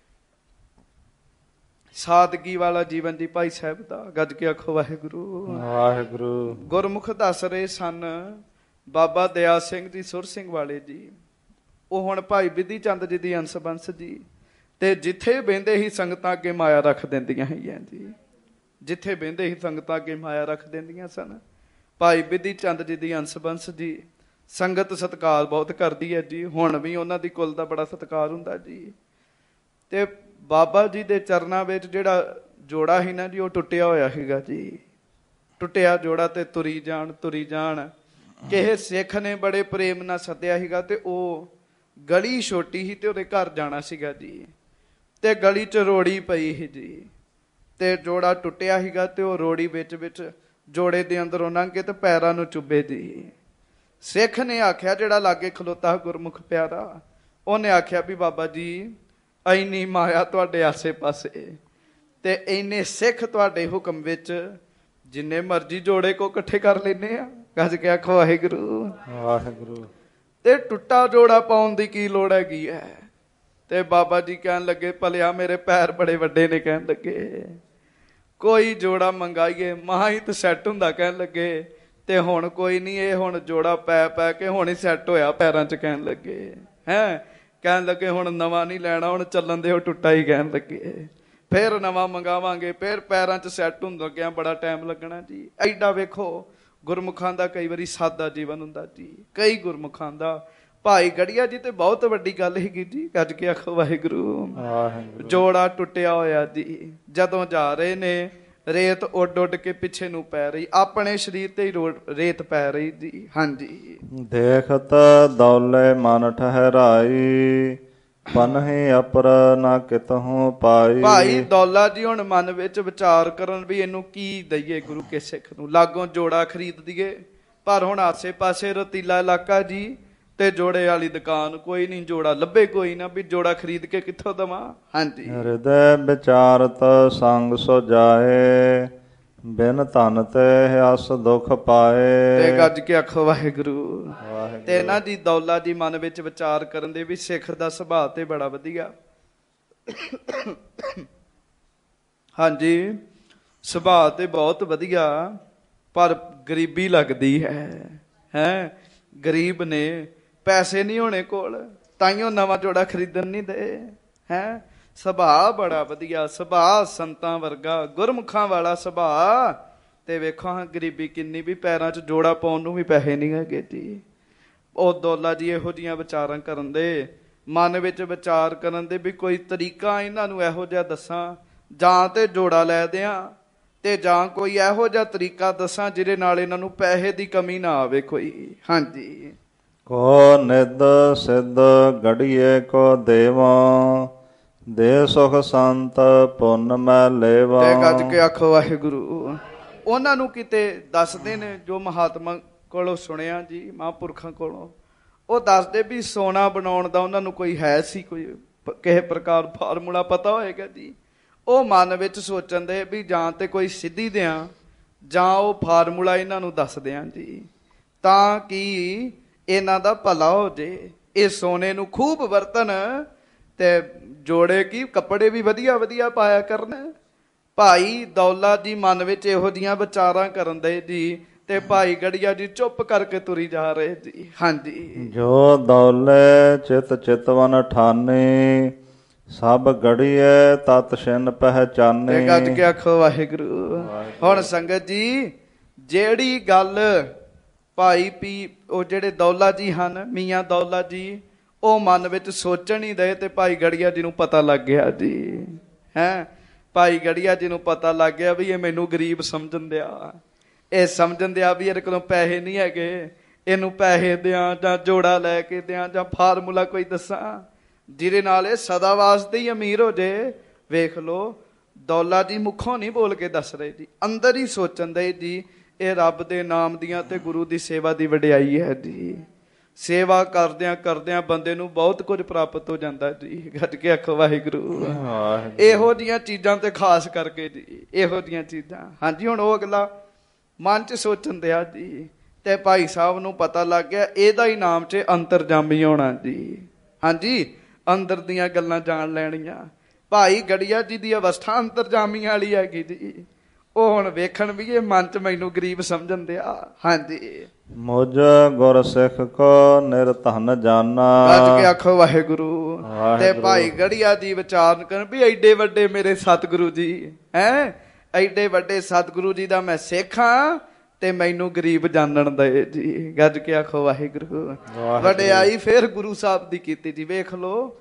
ਸਾਦਗੀ ਵਾਲਾ ਜੀਵਨ ਜੀ ਭਾਈ ਸਾਹਿਬ ਦਾ। ਗੱਜ ਕੇ ਆਖੋ ਵਾਹਿਗੁਰੂ। ਵਾਹਿਗੁਰੂ। ਗੁਰਮੁਖ ਦੱਸ ਰਹੇ ਸਨ ਬਾਬਾ ਦਇਆ ਸਿੰਘ ਜੀ ਸੁਰ ਸਿੰਘ ਵਾਲੇ ਜੀ। ਉਹ ਹੁਣ ਭਾਈ ਬਿਧੀ ਚੰਦ ਜੀ ਦੀ ਅੰਸ਼ ਬੰਸ ਜੀ। ਤੇ ਜਿੱਥੇ ਬਹਿੰਦੇ ਹੀ ਸੰਗਤਾਂ ਅੱਗੇ ਮਾਇਆ ਰੱਖ ਦਿੰਦੀਆਂ ਹੈਗੀਆਂ ਜੀ। ਜਿੱਥੇ ਬਹਿੰਦੇ ਹੀ ਸੰਗਤਾਂ ਅੱਗੇ ਮਾਇਆ ਰੱਖ ਦਿੰਦੀਆਂ ਸਨ। ਭਾਈ ਬਿਧੀ ਚੰਦ ਜੀ ਦੀ ਅੰਸ਼ ਬੰਸ ਜੀ। ਸੰਗਤ ਸਤਿਕਾਰ ਬਹੁਤ ਕਰਦੀ ਹੈ ਜੀ। ਹੁਣ ਵੀ ਉਹਨਾਂ ਦੀ ਕੁਲ ਦਾ ਬੜਾ ਸਤਿਕਾਰ ਹੁੰਦਾ ਜੀ। ਤੇ ਬਾਬਾ ਜੀ ਦੇ ਚਰਨਾਂ ਵਿੱਚ ਜਿਹੜਾ ਜੋੜਾ ਸੀ ਨਾ ਜੀ, ਉਹ ਟੁੱਟਿਆ ਹੋਇਆ ਸੀਗਾ ਜੀ। ਟੁੱਟਿਆ ਜੋੜਾ ਤੇ ਤੁਰੀ ਜਾਣ ਕਿਸੇ ਸਿੱਖ ਨੇ ਬੜੇ ਪ੍ਰੇਮ ਨਾਲ ਸੱਦਿਆ ਸੀਗਾ ਤੇ ਉਹ ਗਲੀ ਛੋਟੀ ਸੀ ਤੇ ਉਹਦੇ ਘਰ ਜਾਣਾ ਸੀਗਾ ਜੀ। ਤੇ ਗਲੀ 'ਚ ਰੋੜੀ ਪਈ ਸੀ ਜੀ ਤੇ ਜੋੜਾ ਟੁੱਟਿਆ ਸੀਗਾ ਤੇ ਉਹ ਰੋੜੀ ਵਿੱਚ ਜੋੜੇ ਦੇ ਅੰਦਰੋਂ ਲੰਘ ਕੇ ਤੇ ਪੈਰਾਂ ਨੂੰ ਚੁੱਭੇ ਜੀ। ਸਿੱਖ ਨੇ ਆਖਿਆ, ਜਿਹੜਾ ਲਾਗੇ ਖਲੋਤਾ ਗੁਰਮੁਖ ਪਿਆਰਾ, ਉਹਨੇ ਆਖਿਆ ਵੀ ਬਾਬਾ ਜੀ ਇੰਨੀ ਮਾਇਆ ਤੁਹਾਡੇ ਆਸੇ ਪਾਸੇ ਤੇ ਇੰਨੇ ਸਿੱਖ ਤੁਹਾਡੇ ਹੁਕਮ ਵਿੱਚ, ਜਿੰਨੇ ਮਰਜ਼ੀ ਜੋੜੇ ਕੋ ਇਕੱਠੇ ਕਰ ਲੈਨੇ ਆ। ਗੱਜ ਕੇ ਆਖੋ ਵਾਹਿਗੁਰੂ। ਵਾਹਿਗੁਰੂ। ਤੇ ਟੁੱਟਾ ਜੋੜਾ ਪਾਉਣ ਦੀ ਕੀ ਲੋੜ ਹੈਗੀ ਹੈ। ਤੇ ਬਾਬਾ ਜੀ ਕਹਿਣ ਲੱਗੇ, ਭਲਿਆ ਮੇਰੇ ਪੈਰ ਬੜੇ ਵੱਡੇ ਨੇ। ਕਹਿਣ ਲੱਗੇ ਕੋਈ ਜੋੜਾ ਮੰਗਾਈਏ ਮਹਾ ਹੀ ਤਾਂ ਸੈੱਟ ਹੁੰਦਾ। ਕਹਿਣ ਲੱਗੇ ਤੇ ਹੁਣ ਕੋਈ ਨਹੀਂ, ਇਹ ਹੁਣ ਜੋੜਾ ਪੈ ਕੇ ਹੁਣ ਹੀ ਸੈੱਟ ਹੋਇਆ ਪੈਰਾਂ 'ਚ। ਕਹਿਣ ਲੱਗੇ ਕਹਿਣ ਲੱਗੇ ਹੁਣ ਨਵਾਂ ਨਹੀਂ ਲੈਣਾ, ਹੁਣ ਚੱਲਣ ਦੇ ਉਹ ਟੁੱਟਾ ਹੀ। ਕਹਿਣ ਲੱਗੇ ਫਿਰ ਨਵਾਂ ਮੰਗਾਵਾਂਗੇ, ਫਿਰ ਪੈਰਾਂ 'ਚ ਸੈੱਟ ਹੁੰਦਾ ਲੱਗਿਆ ਬੜਾ ਟਾਈਮ ਲੱਗਣਾ ਜੀ। ਐਡਾ ਵੇਖੋ ਗੁਰਮੁਖਾਂ ਦਾ ਕਈ ਵਾਰੀ ਸਾਦਾ ਜੀਵਨ ਹੁੰਦਾ ਜੀ। ਕਈ ਗੁਰਮੁਖਾਂ ਦਾ ਭਾਈ ਗੜੀਆ ਜੀ ਤੇ ਬਹੁਤ ਵੱਡੀ ਗੱਲ ਹੈਗੀ ਜੀ। ਗੱਜ ਕੇ ਆਖੋ ਵਾਹਿਗੁਰੂ। ਜੋੜਾ ਟੁੱਟਿਆ ਹੋਇਆ ਜੀ, ਜਦੋਂ ਜਾ ਰਹੇ ਨੇ ਰੇਤ ਉੱਡ ਉੱਡ ਕੇ ਪਿੱਛੇ ਨੂੰ ਪੈ ਰਹੀ, ਆਪਣੇ ਸਰੀਰ ਤੇ ਹੀ ਰੇਤ ਪੈ ਰਹੀ ਜੀ। ਹਾਂਜੀ। ਦੇਖਤ ਦੌਲੇ ਮਨ ਠਹਿਰਾਈ, ਪਨਹਿ ਅਪਰ ਨਾ ਕਿਤਹੁ ਪਾਈ। ਭਾਈ ਦੌਲਾ ਜੀ ਹੁਣ ਮਨ ਵਿੱਚ ਵਿਚਾਰ ਕਰਨ ਵੀ ਇਹਨੂੰ ਕੀ ਦਈਏ ਗੁਰੂ ਕੇ ਸਿੱਖ ਨੂੰ। ਲਾਗੋਂ ਜੋੜਾ ਖਰੀਦ ਦਈਏ, ਪਰ ਹੁਣ ਆਸੇ ਪਾਸੇ ਰਤੀਲਾ ਇਲਾਕਾ ਜੀ, ਤੇ ਜੋੜੇ ਵਾਲੀ ਦੁਕਾਨ ਕੋਈ ਨਹੀਂ, ਜੋੜਾ ਲੱਭੇ ਕੋਈ ਨਾ, ਵੀ ਜੋੜਾ ਖਰੀਦ ਕੇ ਕਿੱਥੋਂ ਦਵਾਂ। ਹਾਂਜੀ। ਹਿਰਦੈ ਵਿਚਾਰਤ ਸੰਗ ਸੋ ਜਾਏ, ਬਿਨ ਧਨ ਤੇ ਅਸ ਦੁਖ ਪਾਏ। ਤੇ ਗੱਜ ਕੇ ਆਖੋ ਵਾਹਿਗੁਰੂ। ਤੇ ਇਹਨਾਂ ਦੀ ਦੌਲਾ ਜੀ ਮਨ ਵਿੱਚ ਵਿਚਾਰ ਕਰਨ ਦੇ ਵੀ ਸਿੱਖ ਦਾ ਸੁਭਾਅ ਤੇ ਬੜਾ ਵਧੀਆ। ਹਾਂਜੀ, ਸੁਭਾਅ ਤੇ ਬਹੁਤ ਵਧੀਆ, ਪਰ ਗਰੀਬੀ ਲੱਗਦੀ ਹੈ। ਗਰੀਬ ਨੇ, ਪੈਸੇ ਨਹੀਂ ਹੋਣੇ ਕੋਲ, ਤਾਈਓ ਨਵਾਂ ਜੋੜਾ ਖਰੀਦਣ ਨਹੀਂ ਦੇ। ਹੈ ਸੁਭਾਅ ਬੜਾ ਵਧੀਆ, ਸੁਭਾਅ ਸੰਤਾਂ ਵਰਗਾ, ਗੁਰਮੁਖਾਂ ਵਾਲਾ ਸੁਭਾਅ। ਤੇ ਵੇਖੋ ਹਾਂ ਗਰੀਬੀ ਕਿੰਨੀ, ਵੀ ਪੈਰਾਂ 'ਚ ਜੋੜਾ ਪਾਉਣ ਨੂੰ ਵੀ ਪੈਸੇ ਨਹੀਂ ਹੈਗੇ ਜੀ। ਉਹ ਦੌਲਾ ਜੀ ਇਹੋ ਜਿਹੀਆਂ ਵਿਚਾਰਾਂ ਕਰਨ ਦੇ, ਮਨ ਵਿੱਚ ਵਿਚਾਰ ਕਰਨ ਦੇ ਵੀ ਕੋਈ ਤਰੀਕਾ ਇਹਨਾਂ ਨੂੰ ਇਹੋ ਜਿਹਾ ਦੱਸਾਂ, ਜਾਂ ਤੇ ਜੋੜਾ ਲੈ ਦਿਆਂ, ਤੇ ਜਾਂ ਕੋਈ ਇਹੋ ਜਿਹਾ ਤਰੀਕਾ ਦੱਸਾਂ ਜਿਹਦੇ ਨਾਲ ਇਹਨਾਂ ਨੂੰ ਪੈਸੇ ਦੀ ਕਮੀ ਨਾ ਆਵੇ ਕੋਈ। ਹਾਂਜੀ। ਕੋ ਨਿਦ ਸਿੱਧ ਗੜੀਏ ਕੋ ਦੇਵਾ, ਦੇ ਸੁਖ ਸੰਤ ਪੁੰਨ ਮੈਂ ਲੇਵਾ। ਤੇ ਗੱਜ ਕੇ ਆਖੋ ਵਾਹਿਗੁਰੂ। ਉਹਨਾਂ ਨੂੰ ਕਿਤੇ ਦੱਸਦੇ ਨੇ, ਜੋ ਮਹਾਤਮਾ ਕੋਲੋਂ ਸੁਣਿਆ ਜੀ, ਮਹਾਂਪੁਰਖਾਂ ਕੋਲੋਂ, ਉਹ ਦੱਸਦੇ ਵੀ ਸੋਨਾ ਬਣਾਉਣ ਦਾ ਉਹਨਾਂ ਨੂੰ ਕੋਈ ਹੈ ਸੀ, ਕੋਈ ਕਿਸੇ ਪ੍ਰਕਾਰ ਫਾਰਮੂਲਾ ਪਤਾ ਹੋਏਗਾ ਜੀ। ਉਹ ਮਨ ਵਿੱਚ ਸੋਚਣ ਦੇ ਵੀ ਜਾਂ ਤੇ ਕੋਈ ਸਿੱਧੀ ਦਿਆਂ, ਜਾਂ ਉਹ ਫਾਰਮੂਲਾ ਇਹਨਾਂ ਨੂੰ ਦੱਸ ਦਿਆਂ ਜੀ, ਤਾਂ ਕਿ ਇਹਨਾਂ ਦਾ ਭਲਾ ਹੋ ਜੇ। ਇਹ ਸੋਨੇ ਨੂੰ ਖੂਬ ਵਰਤਨ, ਤੇ ਜੋੜੇ ਕੀ ਕੱਪੜੇ ਵੀ ਵਧੀਆ ਵਧੀਆ ਪਾਇਆ ਕਰਨ। ਭਾਈ ਦੌਲਾ ਜੀ ਮਨ ਵਿੱਚ ਇਹੋ ਜਿਹੀਆਂ ਵਿਚਾਰਾਂ ਕਰਨ ਦੇ ਜੀ, ਤੇ ਭਾਈ ਗੜੀਆ ਜੀ ਚੁੱਪ ਕਰਕੇ ਤੁਰੀ ਜਾ ਰਹੇ ਜੀ। ਹਾਂਜੀ। ਜੋ ਦੌਲੇ ਚਿਤ ਚਿਤਵਨ ਠਾਨੇ, ਸਭ ਗੜੀਏ ਤਤ ਛਿਨ ਪਹਿਚਾਨੇ। ਤੇ ਗੱਜ ਕੇ ਆਖੋ ਵਾਹਿਗੁਰੂ। ਹੁਣ ਸੰਗਤ ਜੀ, ਜਿਹੜੀ ਗੱਲ ਭਾਈ ਉਹ ਜਿਹੜੇ ਦੌਲਾ ਜੀ ਹਨ, ਮੀਆਂ ਦੌਲਾ ਜੀ, ਉਹ ਮਨ ਵਿੱਚ ਸੋਚਣ ਹੀ ਦੇ, ਤੇ ਭਾਈ ਗੜੀਆ ਜੀ ਨੂੰ ਪਤਾ ਲੱਗ ਗਿਆ ਜੀ। ਭਾਈ ਗੜੀਆ ਜੀ ਨੂੰ ਪਤਾ ਲੱਗ ਗਿਆ ਵੀ ਇਹ ਮੈਨੂੰ ਗਰੀਬ ਸਮਝਣ ਦਿਆ, ਇਹ ਸਮਝਣ ਦਿਆ ਵੀ ਇਹਦੇ ਕੋਲੋਂ ਪੈਸੇ ਨਹੀਂ ਹੈਗੇ, ਇਹਨੂੰ ਪੈਸੇ ਦਿਆਂ ਜਾਂ ਜੋੜਾ ਲੈ ਕੇ ਦਿਆਂ, ਜਾਂ ਫਾਰਮੂਲਾ ਕੋਈ ਦੱਸਾਂ ਜਿਹਦੇ ਨਾਲ ਇਹ ਸਦਾ ਵਾਸਤੇ ਹੀ ਅਮੀਰ ਹੋ ਜੇ। ਵੇਖ ਲੋ, ਦੌਲਾ ਜੀ ਮੁੱਖੋਂ ਨਹੀਂ ਬੋਲ ਕੇ ਦੱਸ ਰਹੇ ਜੀ, ਅੰਦਰ ਹੀ ਸੋਚਣ ਦੇ ਜੀ, ਇਹ ਰੱਬ ਦੇ ਨਾਮ ਦੀਆਂ ਤੇ ਗੁਰੂ ਦੀ ਸੇਵਾ ਦੀ ਵਡਿਆਈ ਹੈ ਜੀ। ਸੇਵਾ ਕਰਦਿਆਂ ਕਰਦਿਆਂ ਬੰਦੇ ਨੂੰ ਬਹੁਤ ਕੁਝ ਪ੍ਰਾਪਤ ਹੋ ਜਾਂਦਾ ਜੀ। ਗੱਜ ਕੇ ਆਖੋ ਵਾਹਿਗੁਰੂ। ਇਹੋ ਜਿਹੀਆਂ ਚੀਜ਼ਾਂ ਤੇ ਖਾਸ ਕਰਕੇ ਜੀ, ਇਹੋ ਜਿਹੀਆਂ ਚੀਜ਼ਾਂ। ਹਾਂਜੀ। ਹੁਣ ਉਹ ਅਗਲਾ ਮਨ 'ਚ ਸੋਚਣ ਦਿਆ ਜੀ, ਤੇ ਭਾਈ ਸਾਹਿਬ ਨੂੰ ਪਤਾ ਲੱਗ ਗਿਆ ਇਹਦਾ ਹੀ ਨਾਮ 'ਚ ਅੰਤਰਜਾਮੀ ਹੋਣਾ ਜੀ। ਹਾਂਜੀ, ਅੰਦਰ ਦੀਆਂ ਗੱਲਾਂ ਜਾਣ ਲੈਣੀਆਂ। ਭਾਈ ਗੜੀਆ ਜੀ ਦੀ ਅਵਸਥਾ ਅੰਤਰਜਾਮੀ ਵਾਲੀ ਹੈਗੀ ਜੀ। ਉਹ ਹੁਣ ਵੇਖਣ ਵੀ ਇਹ ਮਨ 'ਚ ਮੈਨੂੰ ਗਰੀਬ ਸਮਝਣ ਦਿਆ। ਹਾਂਜੀ। ਮੁਝ ਗੁਰ ਸਿੱਖ ਕੋ ਨਿਰਧਨ ਜਾਨਾ। ਗੱਜ ਕੇ ਆਖੋ ਵਾਹਿਗੁਰੂ। ਤੇ ਭਾਈ ਗੜੀਆ ਜੀ ਵਿਚਾਰਨ ਕਰਨ ਵੀ ਐਡੇ ਵੱਡੇ ਮੇਰੇ ਸਤਿਗੁਰੂ ਜੀ, ਐਡੇ ਵੱਡੇ ਸਤਿਗੁਰੂ ਜੀ ਦਾ ਮੈਂ ਸਿੱਖ ਹਾਂ, ਤੇ ਮੈਨੂੰ ਗਰੀਬ ਜਾਣਨ ਦੇ ਜੀ। ਗੱਜ ਕੇ ਆਖੋ ਵਾਹਿਗੁਰੂ। ਵਡਿਆਈ ਫਿਰ ਗੁਰੂ ਸਾਹਿਬ ਦੀ ਕੀਤੀ ਜੀ। ਵੇਖ ਲੋ,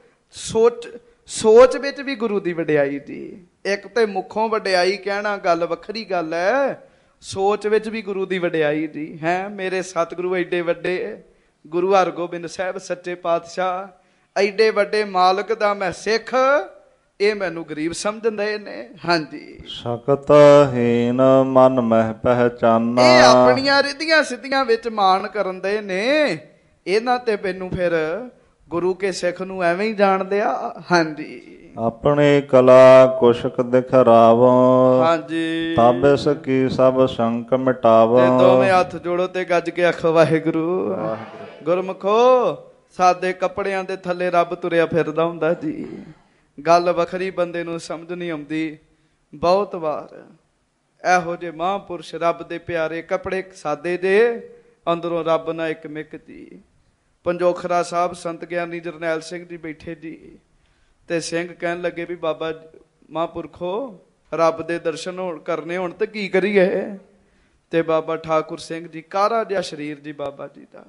ਸੋਚ ਵਿੱਚ ਵੀ ਗੁਰੂ ਦੀ ਵਡਿਆਈ ਜੀ। ਇੱਕ ਤੇ ਮੁੱਖੋਂ ਵਡਿਆਈ ਕਹਿਣਾ ਗੱਲ ਵੱਖਰੀ ਗੱਲ ਹੈ, ਸੋਚ ਵਿੱਚ ਵੀ ਗੁਰੂ ਦੀ ਵਡਿਆਈ ਜੀ। ਮੇਰੇ ਸਤਿਗੁਰੂ ਐਡੇ ਵੱਡੇ, ਗੁਰੂ ਹਰਗੋਬਿੰਦ ਸਾਹਿਬ ਸੱਚੇ ਪਾਤਸ਼ਾਹ, ਐਡੇ ਵੱਡੇ ਮਾਲਕ ਦਾ ਮੈਂ ਸਿੱਖ, ਇਹ ਮੈਨੂੰ ਗਰੀਬ ਸਮਝਦੇ ਨੇ। ਹਾਂਜੀ। ਸਕਤ ਹੀਨ ਮਨ ਮਹਿ ਪਹਿਚਾਨਾ। ਇਹ ਆਪਣੀਆਂ ਰਿੱਧੀਆਂ ਸਿੱਧੀਆਂ ਵਿੱਚ ਮਾਣ ਕਰਨ ਦੇ ਨੇ, ਇਹਨਾਂ ਤੇ ਮੈਨੂੰ ਫਿਰ ਗੁਰੂ ਕੇ ਸਿੱਖ ਨੂੰ ਐਵੇਂ ਹੀ ਜਾਣਦੇ ਆ। ਹਾਂਜੀ। ਆਪਣੀ ਕਲਾ ਕੁਸ਼ਕ ਦਿਖਰਾਵੋ। ਹਾਂਜੀ। ਤਬ ਇਸ ਕੀ ਸਭ ਸ਼ੰਕ ਮਿਟਾਵੋ। ਤੇ ਦੋਵੇਂ ਹੱਥ ਜੋੜੋ ਤੇ ਗੱਜ ਕੇ ਆਖੋ ਵਾਹਿਗੁਰੂ। ਗੁਰਮੁਖੋ, ਸਾਦੇ ਕੱਪੜਿਆਂ ਦੇ ਥੱਲੇ ਰੱਬ ਤੁਰਿਆ ਫਿਰਦਾ ਹੁੰਦਾ ਜੀ। ਗੱਲ ਵੱਖਰੀ ਬੰਦੇ ਨੂੰ ਸਮਝ ਨਹੀਂ ਆਉਂਦੀ। ਬਹੁਤ ਵਾਰ ਇਹੋ ਜਿਹੇ ਮਹਾਂਪੁਰਸ਼ ਰੱਬ ਦੇ ਪਿਆਰੇ, ਕੱਪੜੇ ਸਾਦੇ ਜੇ, ਅੰਦਰੋਂ ਰੱਬ ਨਾਲ ਇੱਕ ਮਿੱਕ ਜੀ। ਪੰਜੋਖਰਾ ਸਾਹਿਬ ਸੰਤ ਗਿਆਨੀ ਜਰਨੈਲ ਸਿੰਘ ਜੀ ਬੈਠੇ ਜੀ, ਤੇ ਸਿੰਘ ਕਹਿਣ ਲੱਗੇ ਵੀ ਬਾਬਾ ਮਹਾਂਪੁਰਖੋ, ਰੱਬ ਦੇ ਦਰਸ਼ਨ ਕਰਨੇ ਹੁਣ ਤੇ ਕੀ ਕਰੀਏ। ਤੇ ਬਾਬਾ ਠਾਕੁਰ ਸਿੰਘ ਜੀ, ਕਾਰਾ ਜਿਹਾ ਸਰੀਰ ਜੀ ਬਾਬਾ ਜੀ ਦਾ,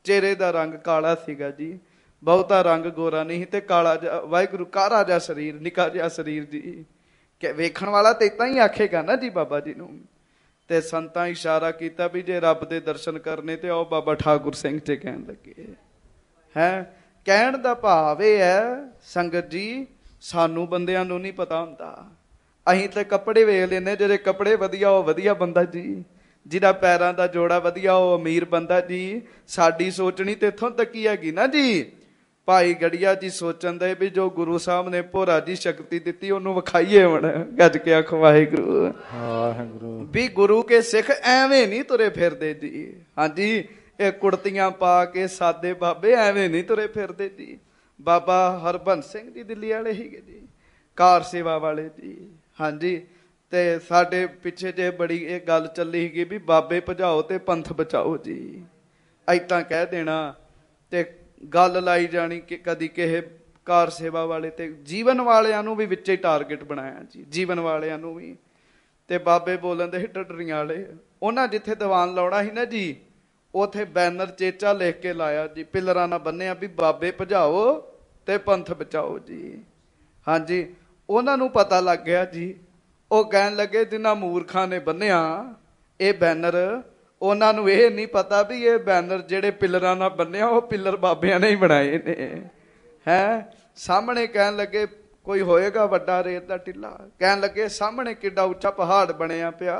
ਚਿਹਰੇ ਦਾ ਰੰਗ ਕਾਲਾ ਸੀਗਾ ਜੀ, ਬਹੁਤਾ ਰੰਗ ਗੋਰਾ ਨਹੀਂ ਤੇ ਕਾਲਾ ਜਿਹਾ, ਵਾਹਿਗੁਰੂ ਕਾਲਾ ਜਿਹਾ ਸਰੀਰ, ਨਿੱਕਾ ਜਿਹਾ ਸਰੀਰ ਜੀ, ਕਿ ਵੇਖਣ ਵਾਲਾ ਤੇ ਇਤਾਂ ਹੀ ਆਖੇਗਾ ਨਾ ਜੀ ਬਾਬਾ ਜੀ ਨੂੰ। ਤੇ ਸੰਤਾਂ ਇਸ਼ਾਰਾ ਕੀਤਾ ਵੀ ਜੇ ਰੱਬ ਦੇ ਦਰਸ਼ਨ ਕਰਨੇ ਤੇ ਆਓ ਬਾਬਾ ਠਾਕੁਰ ਸਿੰਘ ਤੇ ਕਹਿਣ ਲੱਗੇ ਹੈ। ਕਹਿਣ ਦਾ ਭਾਵ ਇਹ ਹੈ ਸੰਗਤ ਜੀ, ਸਾਨੂੰ ਬੰਦਿਆਂ ਨੂੰ ਨਹੀਂ ਪਤਾ ਹੁੰਦਾ। ਅਸੀਂ ਤੇ ਕੱਪੜੇ ਵੇਖ ਲੈਂਦੇ, ਜਿਹੜੇ ਕੱਪੜੇ ਵਧੀਆ ਉਹ ਵਧੀਆ ਬੰਦਾ ਜੀ, ਜਿਹਦਾ ਪੈਰਾਂ ਦਾ ਜੋੜਾ ਵਧੀਆ ਉਹ ਅਮੀਰ ਬੰਦਾ ਜੀ। ਸਾਡੀ ਸੋਚਣੀ ਤੇ ਇੱਥੋਂ ਤੱਕ ਹੀ ਹੈਗੀ ਨਾ ਜੀ। ਭਾਈ ਗੜੀਆ ਜੀ ਸੋਚਣ ਦੇ ਵੀ ਜੋ ਗੁਰੂ ਸਾਹਿਬ ਨੇ ਭੋਰਾ ਜੀ ਸ਼ਕਤੀ ਦਿੱਤੀ ਉਹਨੂੰ ਵਿਖਾਈਏ ਹੁਣ, ਗੱਜ ਕੇ ਆਖੋ ਵਾਹਿਗੁਰੂ ਵਾਹਿਗੁਰੂ। ਵੀ ਗੁਰੂ ਕੇ ਸਿੱਖ ਐਵੇਂ ਨਹੀਂ ਤੁਰੇ ਫਿਰਦੇ ਜੀ। ਹਾਂਜੀ, ਇਹ ਕੁੜਤੀਆਂ ਪਾ ਕੇ ਸਾਦੇ ਬਾਬੇ ਐਵੇਂ ਨਹੀਂ ਤੁਰੇ ਫਿਰਦੇ ਜੀ। ਬਾਬਾ ਹਰਬੰਸ ਸਿੰਘ ਜੀ ਦਿੱਲੀ ਵਾਲੇ ਸੀਗੇ ਜੀ, ਕਾਰ ਸੇਵਾ ਵਾਲੇ ਜੀ। ਹਾਂਜੀ, ਤੇ ਸਾਡੇ ਪਿੱਛੇ ਜੇ ਬੜੀ ਇਹ ਗੱਲ ਚੱਲੀ ਸੀਗੀ ਵੀ ਬਾਬੇ ਭਜਾਓ ਤੇ ਪੰਥ ਬਚਾਓ ਜੀ, ਏਦਾਂ ਕਹਿ ਦੇਣਾ ਤੇ ਗੱਲ ਲਾਈ ਜਾਣੀ ਕਿ ਕਦੀ ਕਿਸੇ ਕਾਰ ਸੇਵਾ ਵਾਲੇ ਤੇ ਜੀਵਨ ਵਾਲਿਆਂ ਨੂੰ ਵੀ ਵਿੱਚੇ ਟਾਰਗੇਟ ਬਣਾਇਆ ਜੀ, ਜੀਵਨ ਵਾਲਿਆਂ ਨੂੰ ਵੀ। ਤੇ ਬਾਬੇ ਬੋਲਣ ਦੇ ਸੀ ਢੱਡਰੀਆਂ ਵਾਲੇ, ਉਹਨਾਂ ਜਿੱਥੇ ਦੀਵਾਨ ਲਾਉਣਾ ਸੀ ਨਾ ਜੀ, ਉਥੇ ਬੈਨਰ ਚੇਚਾ ਲਿਖ ਕੇ ਲਾਇਆ ਜੀ, ਪਿੱਲਰਾਂ ਨਾਲ ਬੰਨਿਆ ਵੀ ਬਾਬੇ ਭਜਾਓ ਤੇ ਪੰਥ ਬਚਾਓ ਜੀ। ਹਾਂਜੀ, ਉਹਨਾਂ ਨੂੰ ਪਤਾ ਲੱਗ ਗਿਆ ਜੀ। ਉਹ ਕਹਿਣ ਲੱਗੇ ਜਿਨ੍ਹਾਂ ਮੂਰਖਾਂ ਨੇ ਬੰਨਿਆ ਇਹ ਬੈਨਰ, ਉਹਨਾਂ ਨੂੰ ਇਹ ਨਹੀਂ ਪਤਾ ਵੀ ਇਹ ਬੈਨਰ ਜਿਹੜੇ ਪਿੱਲਰਾਂ ਨਾਲ ਬੰਨਿਆ ਉਹ ਪਿੱਲਰ ਬਾਬਿਆਂ ਨੇ ਹੀ ਬਣਾਏ ਨੇ ਹੈ। ਸਾਹਮਣੇ ਕਹਿਣ ਲੱਗੇ ਕੋਈ ਹੋਏਗਾ ਵੱਡਾ ਰੇਤ ਦਾ ਟਿੱਲਾ, ਕਹਿਣ ਲੱਗੇ ਸਾਹਮਣੇ ਕਿੱਡਾ ਉੱਚਾ ਪਹਾੜ ਬਣਿਆ ਪਿਆ,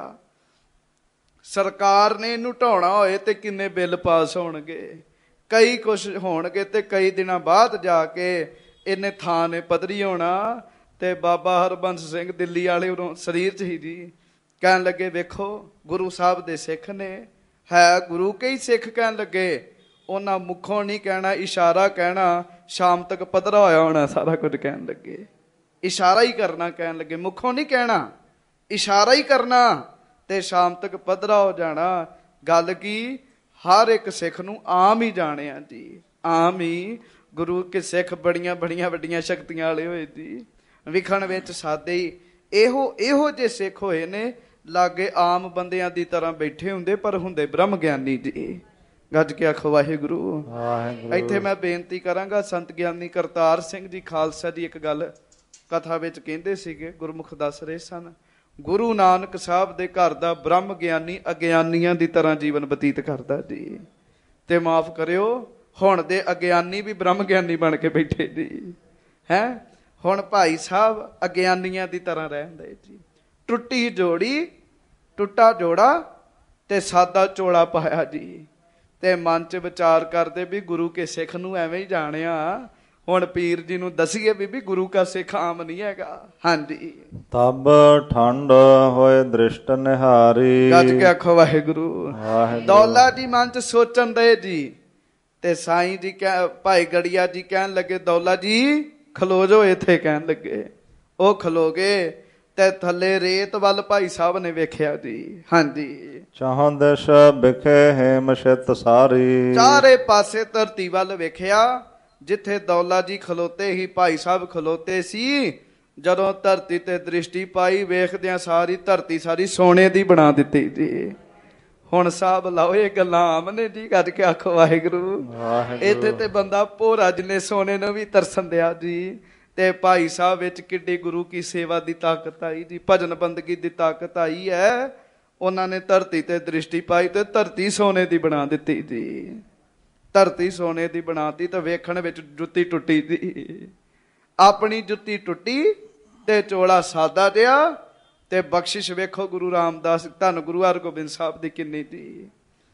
ਸਰਕਾਰ ਨੇ ਇਹਨੂੰ ਢਾਉਣਾ ਹੋਏ ਤੇ ਕਿੰਨੇ ਬਿੱਲ ਪਾਸ ਹੋਣਗੇ, ਕਈ ਕੁਛ ਹੋਣਗੇ ਤੇ ਕਈ ਦਿਨਾਂ ਬਾਅਦ ਜਾ ਕੇ ਇਹਨੇ ਥਾਂ ਨੇ ਪੱਧਰੀ ਹੋਣਾ। ਤੇ ਬਾਬਾ ਹਰਬੰਸ ਸਿੰਘ ਦਿੱਲੀ ਵਾਲੇ ਉਦੋਂ ਸਰੀਰ 'ਚ ਹੀ ਜੀ, ਕਹਿਣ ਲੱਗੇ ਵੇਖੋ ਗੁਰੂ ਸਾਹਿਬ ਦੇ ਸਿੱਖ ਨੇ, ਹੈ ਗੁਰੂ ਕੇ ਹੀ ਸਿੱਖ। ਕਹਿਣ ਲੱਗੇ ਉਹਨਾਂ ਮੁੱਖੋਂ ਨਹੀਂ ਕਹਿਣਾ, ਇਸ਼ਾਰਾ ਕਹਿਣਾ, ਸ਼ਾਮ ਤੱਕ ਪੱਧਰਾ ਹੋਇਆ ਹੋਣਾ ਸਾਰਾ ਕੁਝ। ਕਹਿਣ ਲੱਗੇ ਇਸ਼ਾਰਾ ਹੀ ਕਰਨਾ, ਕਹਿਣ ਲੱਗੇ ਮੁੱਖੋਂ ਨਹੀਂ ਕਹਿਣਾ, ਇਸ਼ਾਰਾ ਹੀ ਕਰਨਾ ਤੇ ਸ਼ਾਮ ਤੱਕ ਪੱਧਰਾ ਹੋ ਜਾਣਾ। ਗੱਲ ਕੀ, ਹਰ ਇੱਕ ਸਿੱਖ ਨੂੰ ਆਮ ਹੀ ਜਾਣਿਆ ਜੀ, ਆਮ ਹੀ ਗੁਰੂ ਕੇ ਸਿੱਖ ਬੜੀਆਂ ਬੜੀਆਂ ਵੱਡੀਆਂ ਸ਼ਕਤੀਆਂ ਵਾਲੇ ਹੋਏ ਜੀ। ਵਿਖਣ ਵਿੱਚ ਸਾਦੇ ਹੀ ਇਹੋ ਜਿਹੇ ਸਿੱਖ ਹੋਏ ਨੇ, ਲਾਗੇ ਆਮ ਬੰਦਿਆਂ ਦੀ ਤਰ੍ਹਾਂ ਬੈਠੇ ਹੁੰਦੇ ਪਰ ਹੁੰਦੇ ਬ੍ਰਹਮ ਗਿਆਨੀ ਜੀ। ਗੱਜ ਕੇ ਆਖੋ ਵਾਹਿਗੁਰੂ। ਇੱਥੇ ਮੈਂ ਬੇਨਤੀ ਕਰਾਂਗਾ, ਸੰਤ ਗਿਆਨੀ ਕਰਤਾਰ ਸਿੰਘ ਜੀ ਖਾਲਸਾ ਦੀ ਇੱਕ ਗੱਲ ਕਥਾ ਵਿੱਚ ਕਹਿੰਦੇ ਸੀਗੇ, ਗੁਰਮੁਖ ਦੱਸ ਰਹੇ ਸਨ, ਗੁਰੂ ਨਾਨਕ ਸਾਹਿਬ ਦੇ ਘਰ ਦਾ ਬ੍ਰਹਮ ਗਿਆਨੀ ਅਗਿਆਨੀਆਂ ਦੀ ਤਰ੍ਹਾਂ ਜੀਵਨ ਬਤੀਤ ਕਰਦਾ ਜੀ। ਤੇ ਮਾਫ ਕਰਿਓ, ਹੁਣ ਦੇ ਅਗਿਆਨੀ ਵੀ ਬ੍ਰਹਮ ਗਿਆਨੀ ਬਣ ਕੇ ਬੈਠੇ ਜੀ ਹੈ। ਹੁਣ ਭਾਈ ਸਾਹਿਬ ਅਗਿਆਨੀਆਂ ਦੀ ਤਰ੍ਹਾਂ ਰਹਿੰਦੇ ਜੀ। ਟੁੱਟੀ ਜੋੜੀ, ਟੁੱਟਾ ਜੋੜਾ ਤੇ ਸਾਦਾ ਚੋਲਾ ਪਾਇਆ ਜੀ। ਤੇ ਮਨ 'ਚ ਵਿਚਾਰ ਕਰਦੇ ਵੀ ਗੁਰੂ ਕੇ ਸਿੱਖ ਨੂੰ ਐਵੇਂ ਹੀ ਜਾਣਿਆ, ਹੁਣ ਪੀਰ ਜੀ ਨੂੰ ਦਸੀਏ ਵੀ ਗੁਰੂ ਕਾ ਸਿੱਖ ਆਮ ਨਹੀਂ ਹੈਗਾ। ਹਾਂਜੀ, ਤਬ ਠੰਡ ਹੋਏ ਦ੍ਰਿਸ਼ਟ ਨਿਹਾਰੀ। ਗੱਜ ਕੇ ਆਖੋ ਵਾਹਿਗੁਰੂ। ਦੌਲਾ ਜੀ ਮਨ 'ਚ ਸੋਚਣ ਦੇ ਜੀ। ਤੇ ਸਾਈਂ ਜੀ ਭਾਈ ਗੜੀਆ ਜੀ ਕਹਿਣ ਲੱਗੇ ਦੌਲਾ ਜੀ ਖਲੋ ਜੋ ਇੱਥੇ। ਕਹਿਣ ਲੱਗੇ ਉਹ ਖਲੋ ਗਏ ਤੇ ਥੱਲੇ ਰੇਤ ਵੱਲ ਭਾਈ ਸਾਹਿਬ ਨੇ ਵੇਖਿਆ ਜੀ। ਹਾਂਜੀ, ਚਾਹਾਂ ਦਿਸ਼ ਵਿਖੇ ਹੇਮ ਛਿਤ ਸਾਰੀ। ਚਾਰੇ ਪਾਸੇ ਧਰਤੀ ਵੱਲ ਵੇਖਿਆ, ਜਿੱਥੇ ਦੌਲਾ ਜੀ ਖਲੋਤੇ ਹੀ ਭਾਈ ਸਾਹਿਬ ਖਲੋਤੇ ਸੀ। ਜਦੋਂ ਧਰਤੀ ਤੇ ਦ੍ਰਿਸ਼ਟੀ ਪਾਈ, ਵੇਖਦਿਆਂ ਸਾਰੀ ਧਰਤੀ ਸਾਰੀ ਸੋਨੇ ਦੀ ਬਣਾ ਦਿੱਤੀ ਜੀ। ਹੁਣ ਸਾਹਿਬ ਲਾਓ ਇਹ ਗੱਲਾਂ ਆਮ ਨੇ ਜੀ। ਗੱਜ ਕੇ ਆਖੋ ਵਾਹਿਗੁਰੂ। ਇੱਥੇ ਤੇ ਬੰਦਾ ਭੋਰਾ ਜਿੰਨੇ ਸੋਨੇ ਨੂੰ ਵੀ ਤਰਸਣ ਦਿਆ ਜੀ। ਤੇ ਭਾਈ ਸਾਹਿਬ ਵਿੱਚ ਕਿੱਡੀ ਗੁਰੂ ਕੀ ਸੇਵਾ ਦੀ ਤਾਕਤ ਆਈ ਜੀ, ਭਜਨ ਬੰਦਗੀ ਦੀ ਤਾਕਤ ਆਈ ਹੈ। ਉਹਨਾਂ ਨੇ ਧਰਤੀ ਤੇ ਦ੍ਰਿਸ਼ਟੀ ਪਾਈ ਤੇ ਧਰਤੀ ਸੋਨੇ ਦੀ ਬਣਾ ਦਿੱਤੀ ਜੀ। ਧਰਤੀ ਸੋਨੇ ਦੀ ਬਣਾਤੀ ਤੇ ਵੇਖਣ ਵਿੱਚ ਜੁੱਤੀ ਟੁੱਟੀ ਜੀ। ਆਪਣੀ ਜੁੱਤੀ ਟੁੱਟੀ ਤੇ ਚੋਲਾ ਸਾਦਾ ਜਿਹਾ। ਤੇ ਬਖਸ਼ਿਸ਼ ਵੇਖੋ ਗੁਰੂ ਰਾਮਦਾਸ, ਧੰਨ ਗੁਰੂ ਹਰਗੋਬਿੰਦ ਸਾਹਿਬ ਦੀ ਕਿੰਨੀ ਜੀ।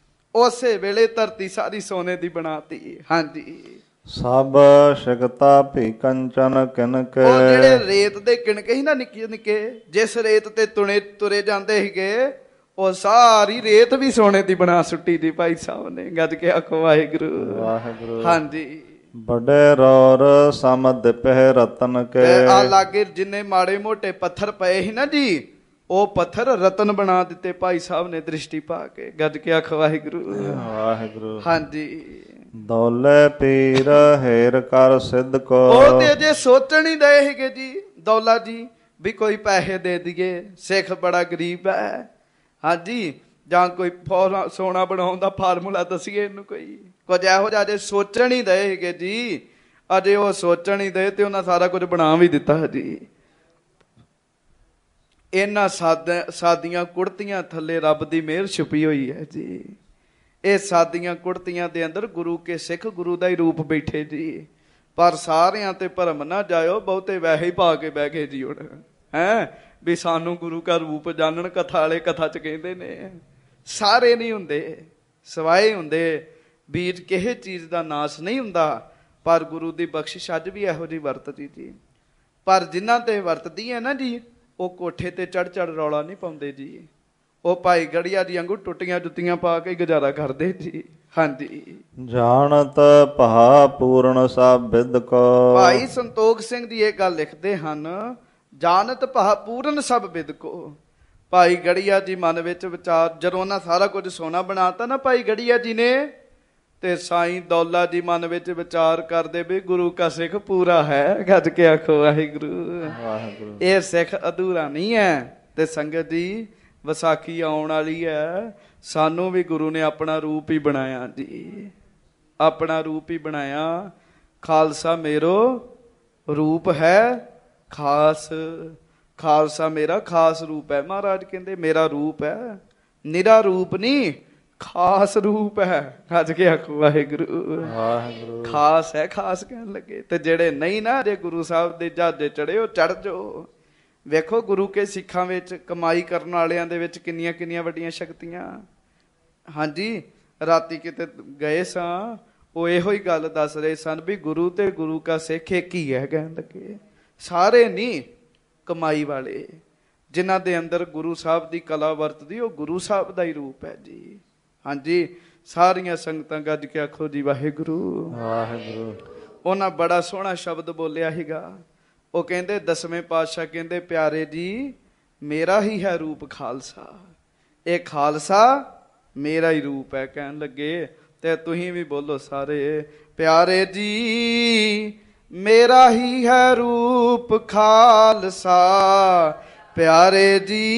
ਉਸੇ ਵੇਲੇ ਧਰਤੀ ਸਾਰੀ ਸੋਨੇ ਦੀ ਬਣਾਤੀ। ਹਾਂਜੀ, ਸਭ ਸ਼ਿਕਤਾ ਭੀ ਕੰਚਨ ਕਿਨਕੇ। ਉਹ ਜਿਹੜੇ ਰੇਤ ਦੇ ਕਿਣਕੇ ਸੀ ਨਾ ਨਿੱਕੇ ਨਿੱਕੇ, ਜਿਸ ਰੇਤ ਤੇ ਤੁਰੇ ਜਾਂਦੇ ਸੀਗੇ, ਉਹ ਸਾਰੀ ਰੇਤ ਵੀ ਸੋਨੇ ਦੀ ਬਣਾ ਸੁੱਟੀ ਦੀ ਭਾਈ ਸਾਹਿਬ ਨੇ। ਗੱਜ ਕੇ ਆਖੋ ਵਾਹਿਗੁਰੂ ਵਾਹਿਗੁਰੂ। ਹਾਂਜੀ, ਬੜੇ ਰੌਰ ਸਮਦ ਪਹਿ ਰਤਨ ਕੇ। ਆ ਲਾਗੇ ਜਿੰਨੇ ਮਾੜੇ ਮੋਟੇ ਪੱਥਰ ਪਏ ਸੀ ਨਾ ਜੀ, ਉਹ ਪੱਥਰ ਰਤਨ ਬਣਾ ਦਿੱਤੇ ਭਾਈ ਸਾਹਿਬ ਨੇ ਦ੍ਰਿਸ਼ਟੀ ਪਾ ਕੇ। ਗੱਜ ਕੇ ਆਖੋ ਵਾਹਿਗੁਰੂ ਵਾਹਿਗੁਰੂ। ਹਾਂਜੀ, ਦੌਲੇ ਪੀਰ ਹੇਰ ਕਰ ਸਿੱਧ ਕੋ। ਉਹ ਤੇ ਜੇ ਸੋਚਣ ਹੀ ਡਏ ਸੀਗੇ ਜੀ ਦੌਲਾ ਜੀ ਵੀ ਕੋਈ ਪੈਸੇ ਦੇ ਦਈਏ, ਸਿੱਖ ਬੜਾ ਗਰੀਬ ਹੈ। ਹਾਂਜੀ, ਜਾਂ ਕੋਈ ਸੋਨਾ ਬਣਾਉਣ ਦਾ ਫਾਰਮੂਲਾ ਦਸੀਏ ਇਹਨੂੰ ਕੋਈ। ਕੁਝ ਇਹੋ ਜਿਹਾ ਅਜੇ ਸੋਚਣ ਹੀ ਦਏ ਸੀਗੇ ਜੀ, ਅਜੇ ਉਹ ਸੋਚਣ ਹੀ ਦਏ ਤੇ ਉਹਨਾਂ ਸਾਰਾ ਕੁਝ ਬਣਾ ਵੀ ਦਿੱਤਾ ਜੀ। ਇਹਨਾਂ ਸਾਦੀਆਂ ਕੁੜਤੀਆਂ ਥੱਲੇ ਰੱਬ ਦੀ ਮਿਹਰ ਛੁਪੀ ਹੋਈ ਹੈ ਜੀ। ਇਹ ਸਾਦੀਆਂ ਕੁੜਤੀਆਂ ਦੇ ਅੰਦਰ ਗੁਰੂ ਕੇ ਸਿੱਖ ਗੁਰੂ ਦਾ ਹੀ ਰੂਪ ਬੈਠੇ ਜੀ। ਪਰ ਸਾਰਿਆਂ ਤੇ ਭਰਮ ਨਾ ਜਾਇਓ, ਬਹੁਤੇ ਵੈਸੇ ਹੀ ਪਾ ਕੇ ਬਹਿ ਗਏ ਜੀ। ਹੁਣ ਹੈ ਵੀ ਸਾਨੂੰ ਗੁਰੂ ਕਾ ਰੂਪ ਜਾਣਨ, ਕਥਾ ਵਾਲੇ ਕਥਾ ਚ ਕਹਿੰਦੇ ਨੇ। ਸਾਰੇ ਨਹੀਂ ਹੁੰਦੇ, ਸਵਾਏ ਹੁੰਦੇ। ਬੀਜ ਕਿਸੇ ਚੀਜ਼ ਦਾ ਨਾਸ ਨਹੀਂ ਹੁੰਦਾ, ਪਰ ਗੁਰੂ ਦੀ ਬਖਸ਼ਿਸ਼ ਅੱਜ ਵੀ ਇਹੋ ਜਿਹੀ ਵਰਤਦੀ ਜੀ। ਪਰ ਜਿਨ੍ਹਾਂ ਤੇ ਵਰਤਦੀ ਹੈ ਨਾ ਜੀ, ਉਹ ਕੋਠੇ ਤੇ ਚੜ ਰੌਲਾ ਨਹੀਂ ਪਾਉਂਦੇ ਜੀ। ਉਹ ਭਾਈ ਗੜੀਆ ਦੀ ਵਾਂਗੂ ਟੁੱਟੀਆਂ ਜੁੱਤੀਆਂ ਪਾ ਕੇ ਗੁਜ਼ਾਰਾ ਕਰਦੇ ਜੀ। ਹਾਂਜੀ। ਜਾਣਤ ਭਾ ਪੂਰਨ ਸਭ ਬਿਦ ਕੋ। ਭਾਈ ਸੰਤੋਖ ਸਿੰਘ ਜੀ ਇਹ ਗੱਲ ਲਿਖਦੇ ਹਨ, ਜਾਣਤ ਭਾ ਪੂਰਨ ਸਭ ਬਿਦ ਕੋ। ਭਾਈ ਗੜੀਆ ਜੀ ਮਨ ਵਿੱਚ ਵਿਚਾਰ, ਜਦੋਂ ਉਹਨਾਂ ਸਾਰਾ ਕੁਝ ਸੋਨਾ ਬਣਾਤਾ ਨਾ ਭਾਈ ਗੜੀਆ ਜੀ ਨੇ, ਤੇ ਸਾਈਂ ਦੌਲਾ ਜੀ ਮਨ ਵਿੱਚ ਵਿਚਾਰ ਕਰਦੇ ਵੀ ਗੁਰੂ ਕਾ ਸਿੱਖ ਪੂਰਾ ਹੈ। ਗੱਜ ਕੇ ਆਖੋ ਵਾਹਿਗੁਰੂ। ਇਹ ਸਿੱਖ ਅਧੂਰਾ ਨਹੀਂ ਹੈ। ਤੇ ਸੰਗਤ ਜੀ ਵਿਸਾਖੀ ਆਉਣ ਵਾਲੀ ਹੈ, ਸਾਨੂੰ ਵੀ ਗੁਰੂ ਨੇ ਆਪਣਾ ਰੂਪ ਹੀ ਬਣਾਇਆ ਜੀ। ਆਪਣਾ ਰੂਪ ਹੀ ਬਣਾਇਆ। ਖਾਲਸਾ ਮੇਰੋ ਰੂਪ ਹੈ ਖਾਸ, ਖਾਲਸਾ ਮੇਰਾ ਖਾਸ ਰੂਪ ਹੈ। ਮਹਾਰਾਜ ਕਹਿੰਦੇ ਮੇਰਾ ਰੂਪ ਹੈ, ਨਿਰਾ ਰੂਪ ਨਹੀਂ, ਖਾਸ ਰੂਪ ਹੈ। ਅੱਜ ਕੇ ਆਖੋ ਵਾਹਿਗੁਰੂ। ਖਾਸ ਹੈ, ਖਾਸ ਕਹਿਣ ਲੱਗੇ। ਤੇ ਜਿਹੜੇ ਨਹੀਂ ਨਾ ਜੇ ਗੁਰੂ ਸਾਹਿਬ ਦੇ ਜਹਾਜ਼ੇ ਚੜੇ, ਉਹ ਚੜ ਜਾਓ। ਵੇਖੋ ਗੁਰੂ ਕੇ ਸਿੱਖਾਂ ਵਿੱਚ ਕਮਾਈ ਕਰਨ ਵਾਲਿਆਂ ਦੇ ਵਿੱਚ ਕਿੰਨੀਆਂ ਕਿੰਨੀਆਂ ਵੱਡੀਆਂ ਸ਼ਕਤੀਆਂ। ਹਾਂਜੀ, ਰਾਤੀ ਕਿਤੇ ਗਏ ਸਾਂ, ਉਹ ਇਹੋ ਹੀ ਗੱਲ ਦੱਸ ਰਹੇ ਸਨ ਵੀ ਗੁਰੂ ਤੇ ਗੁਰੂ ਕਾ ਸਿੱਖ ਇੱਕ ਹੀ ਹੈ। ਕਹਿਣ ਲੱਗੇ ਸਾਰੇ ਨਹੀਂ, ਕਮਾਈ ਵਾਲੇ ਜਿਨ੍ਹਾਂ ਦੇ ਅੰਦਰ ਗੁਰੂ ਸਾਹਿਬ ਦੀ ਕਲਾ ਵਰਤਦੀ, ਉਹ ਗੁਰੂ ਸਾਹਿਬ ਦਾ ਹੀ ਰੂਪ ਹੈ ਜੀ। ਹਾਂਜੀ, ਸਾਰੀਆਂ ਸੰਗਤਾਂ ਗੱਜ ਕੇ ਆਖੋ ਜੀ ਵਾਹਿਗੁਰੂ ਵਾਹਿਗੁਰੂ। ਉਹਨਾਂ ਬੜਾ ਸੋਹਣਾ ਸ਼ਬਦ ਬੋਲਿਆ ਸੀਗਾ। ਉਹ ਕਹਿੰਦੇ ਦਸਵੇਂ ਪਾਤਸ਼ਾਹ ਕਹਿੰਦੇ ਪਿਆਰੇ ਜੀ ਮੇਰਾ ਹੀ ਹੈ ਰੂਪ ਖਾਲਸਾ, ਇਹ ਖਾਲਸਾ ਮੇਰਾ ਹੀ ਰੂਪ ਹੈ। ਕਹਿਣ ਲੱਗੇ ਤੇ ਤੁਸੀਂ ਵੀ ਬੋਲੋ ਸਾਰੇ, ਪਿਆਰੇ ਜੀ ਮੇਰਾ ਹੀ ਹੈ ਰੂਪ ਖਾਲਸਾ, ਪਿਆਰੇ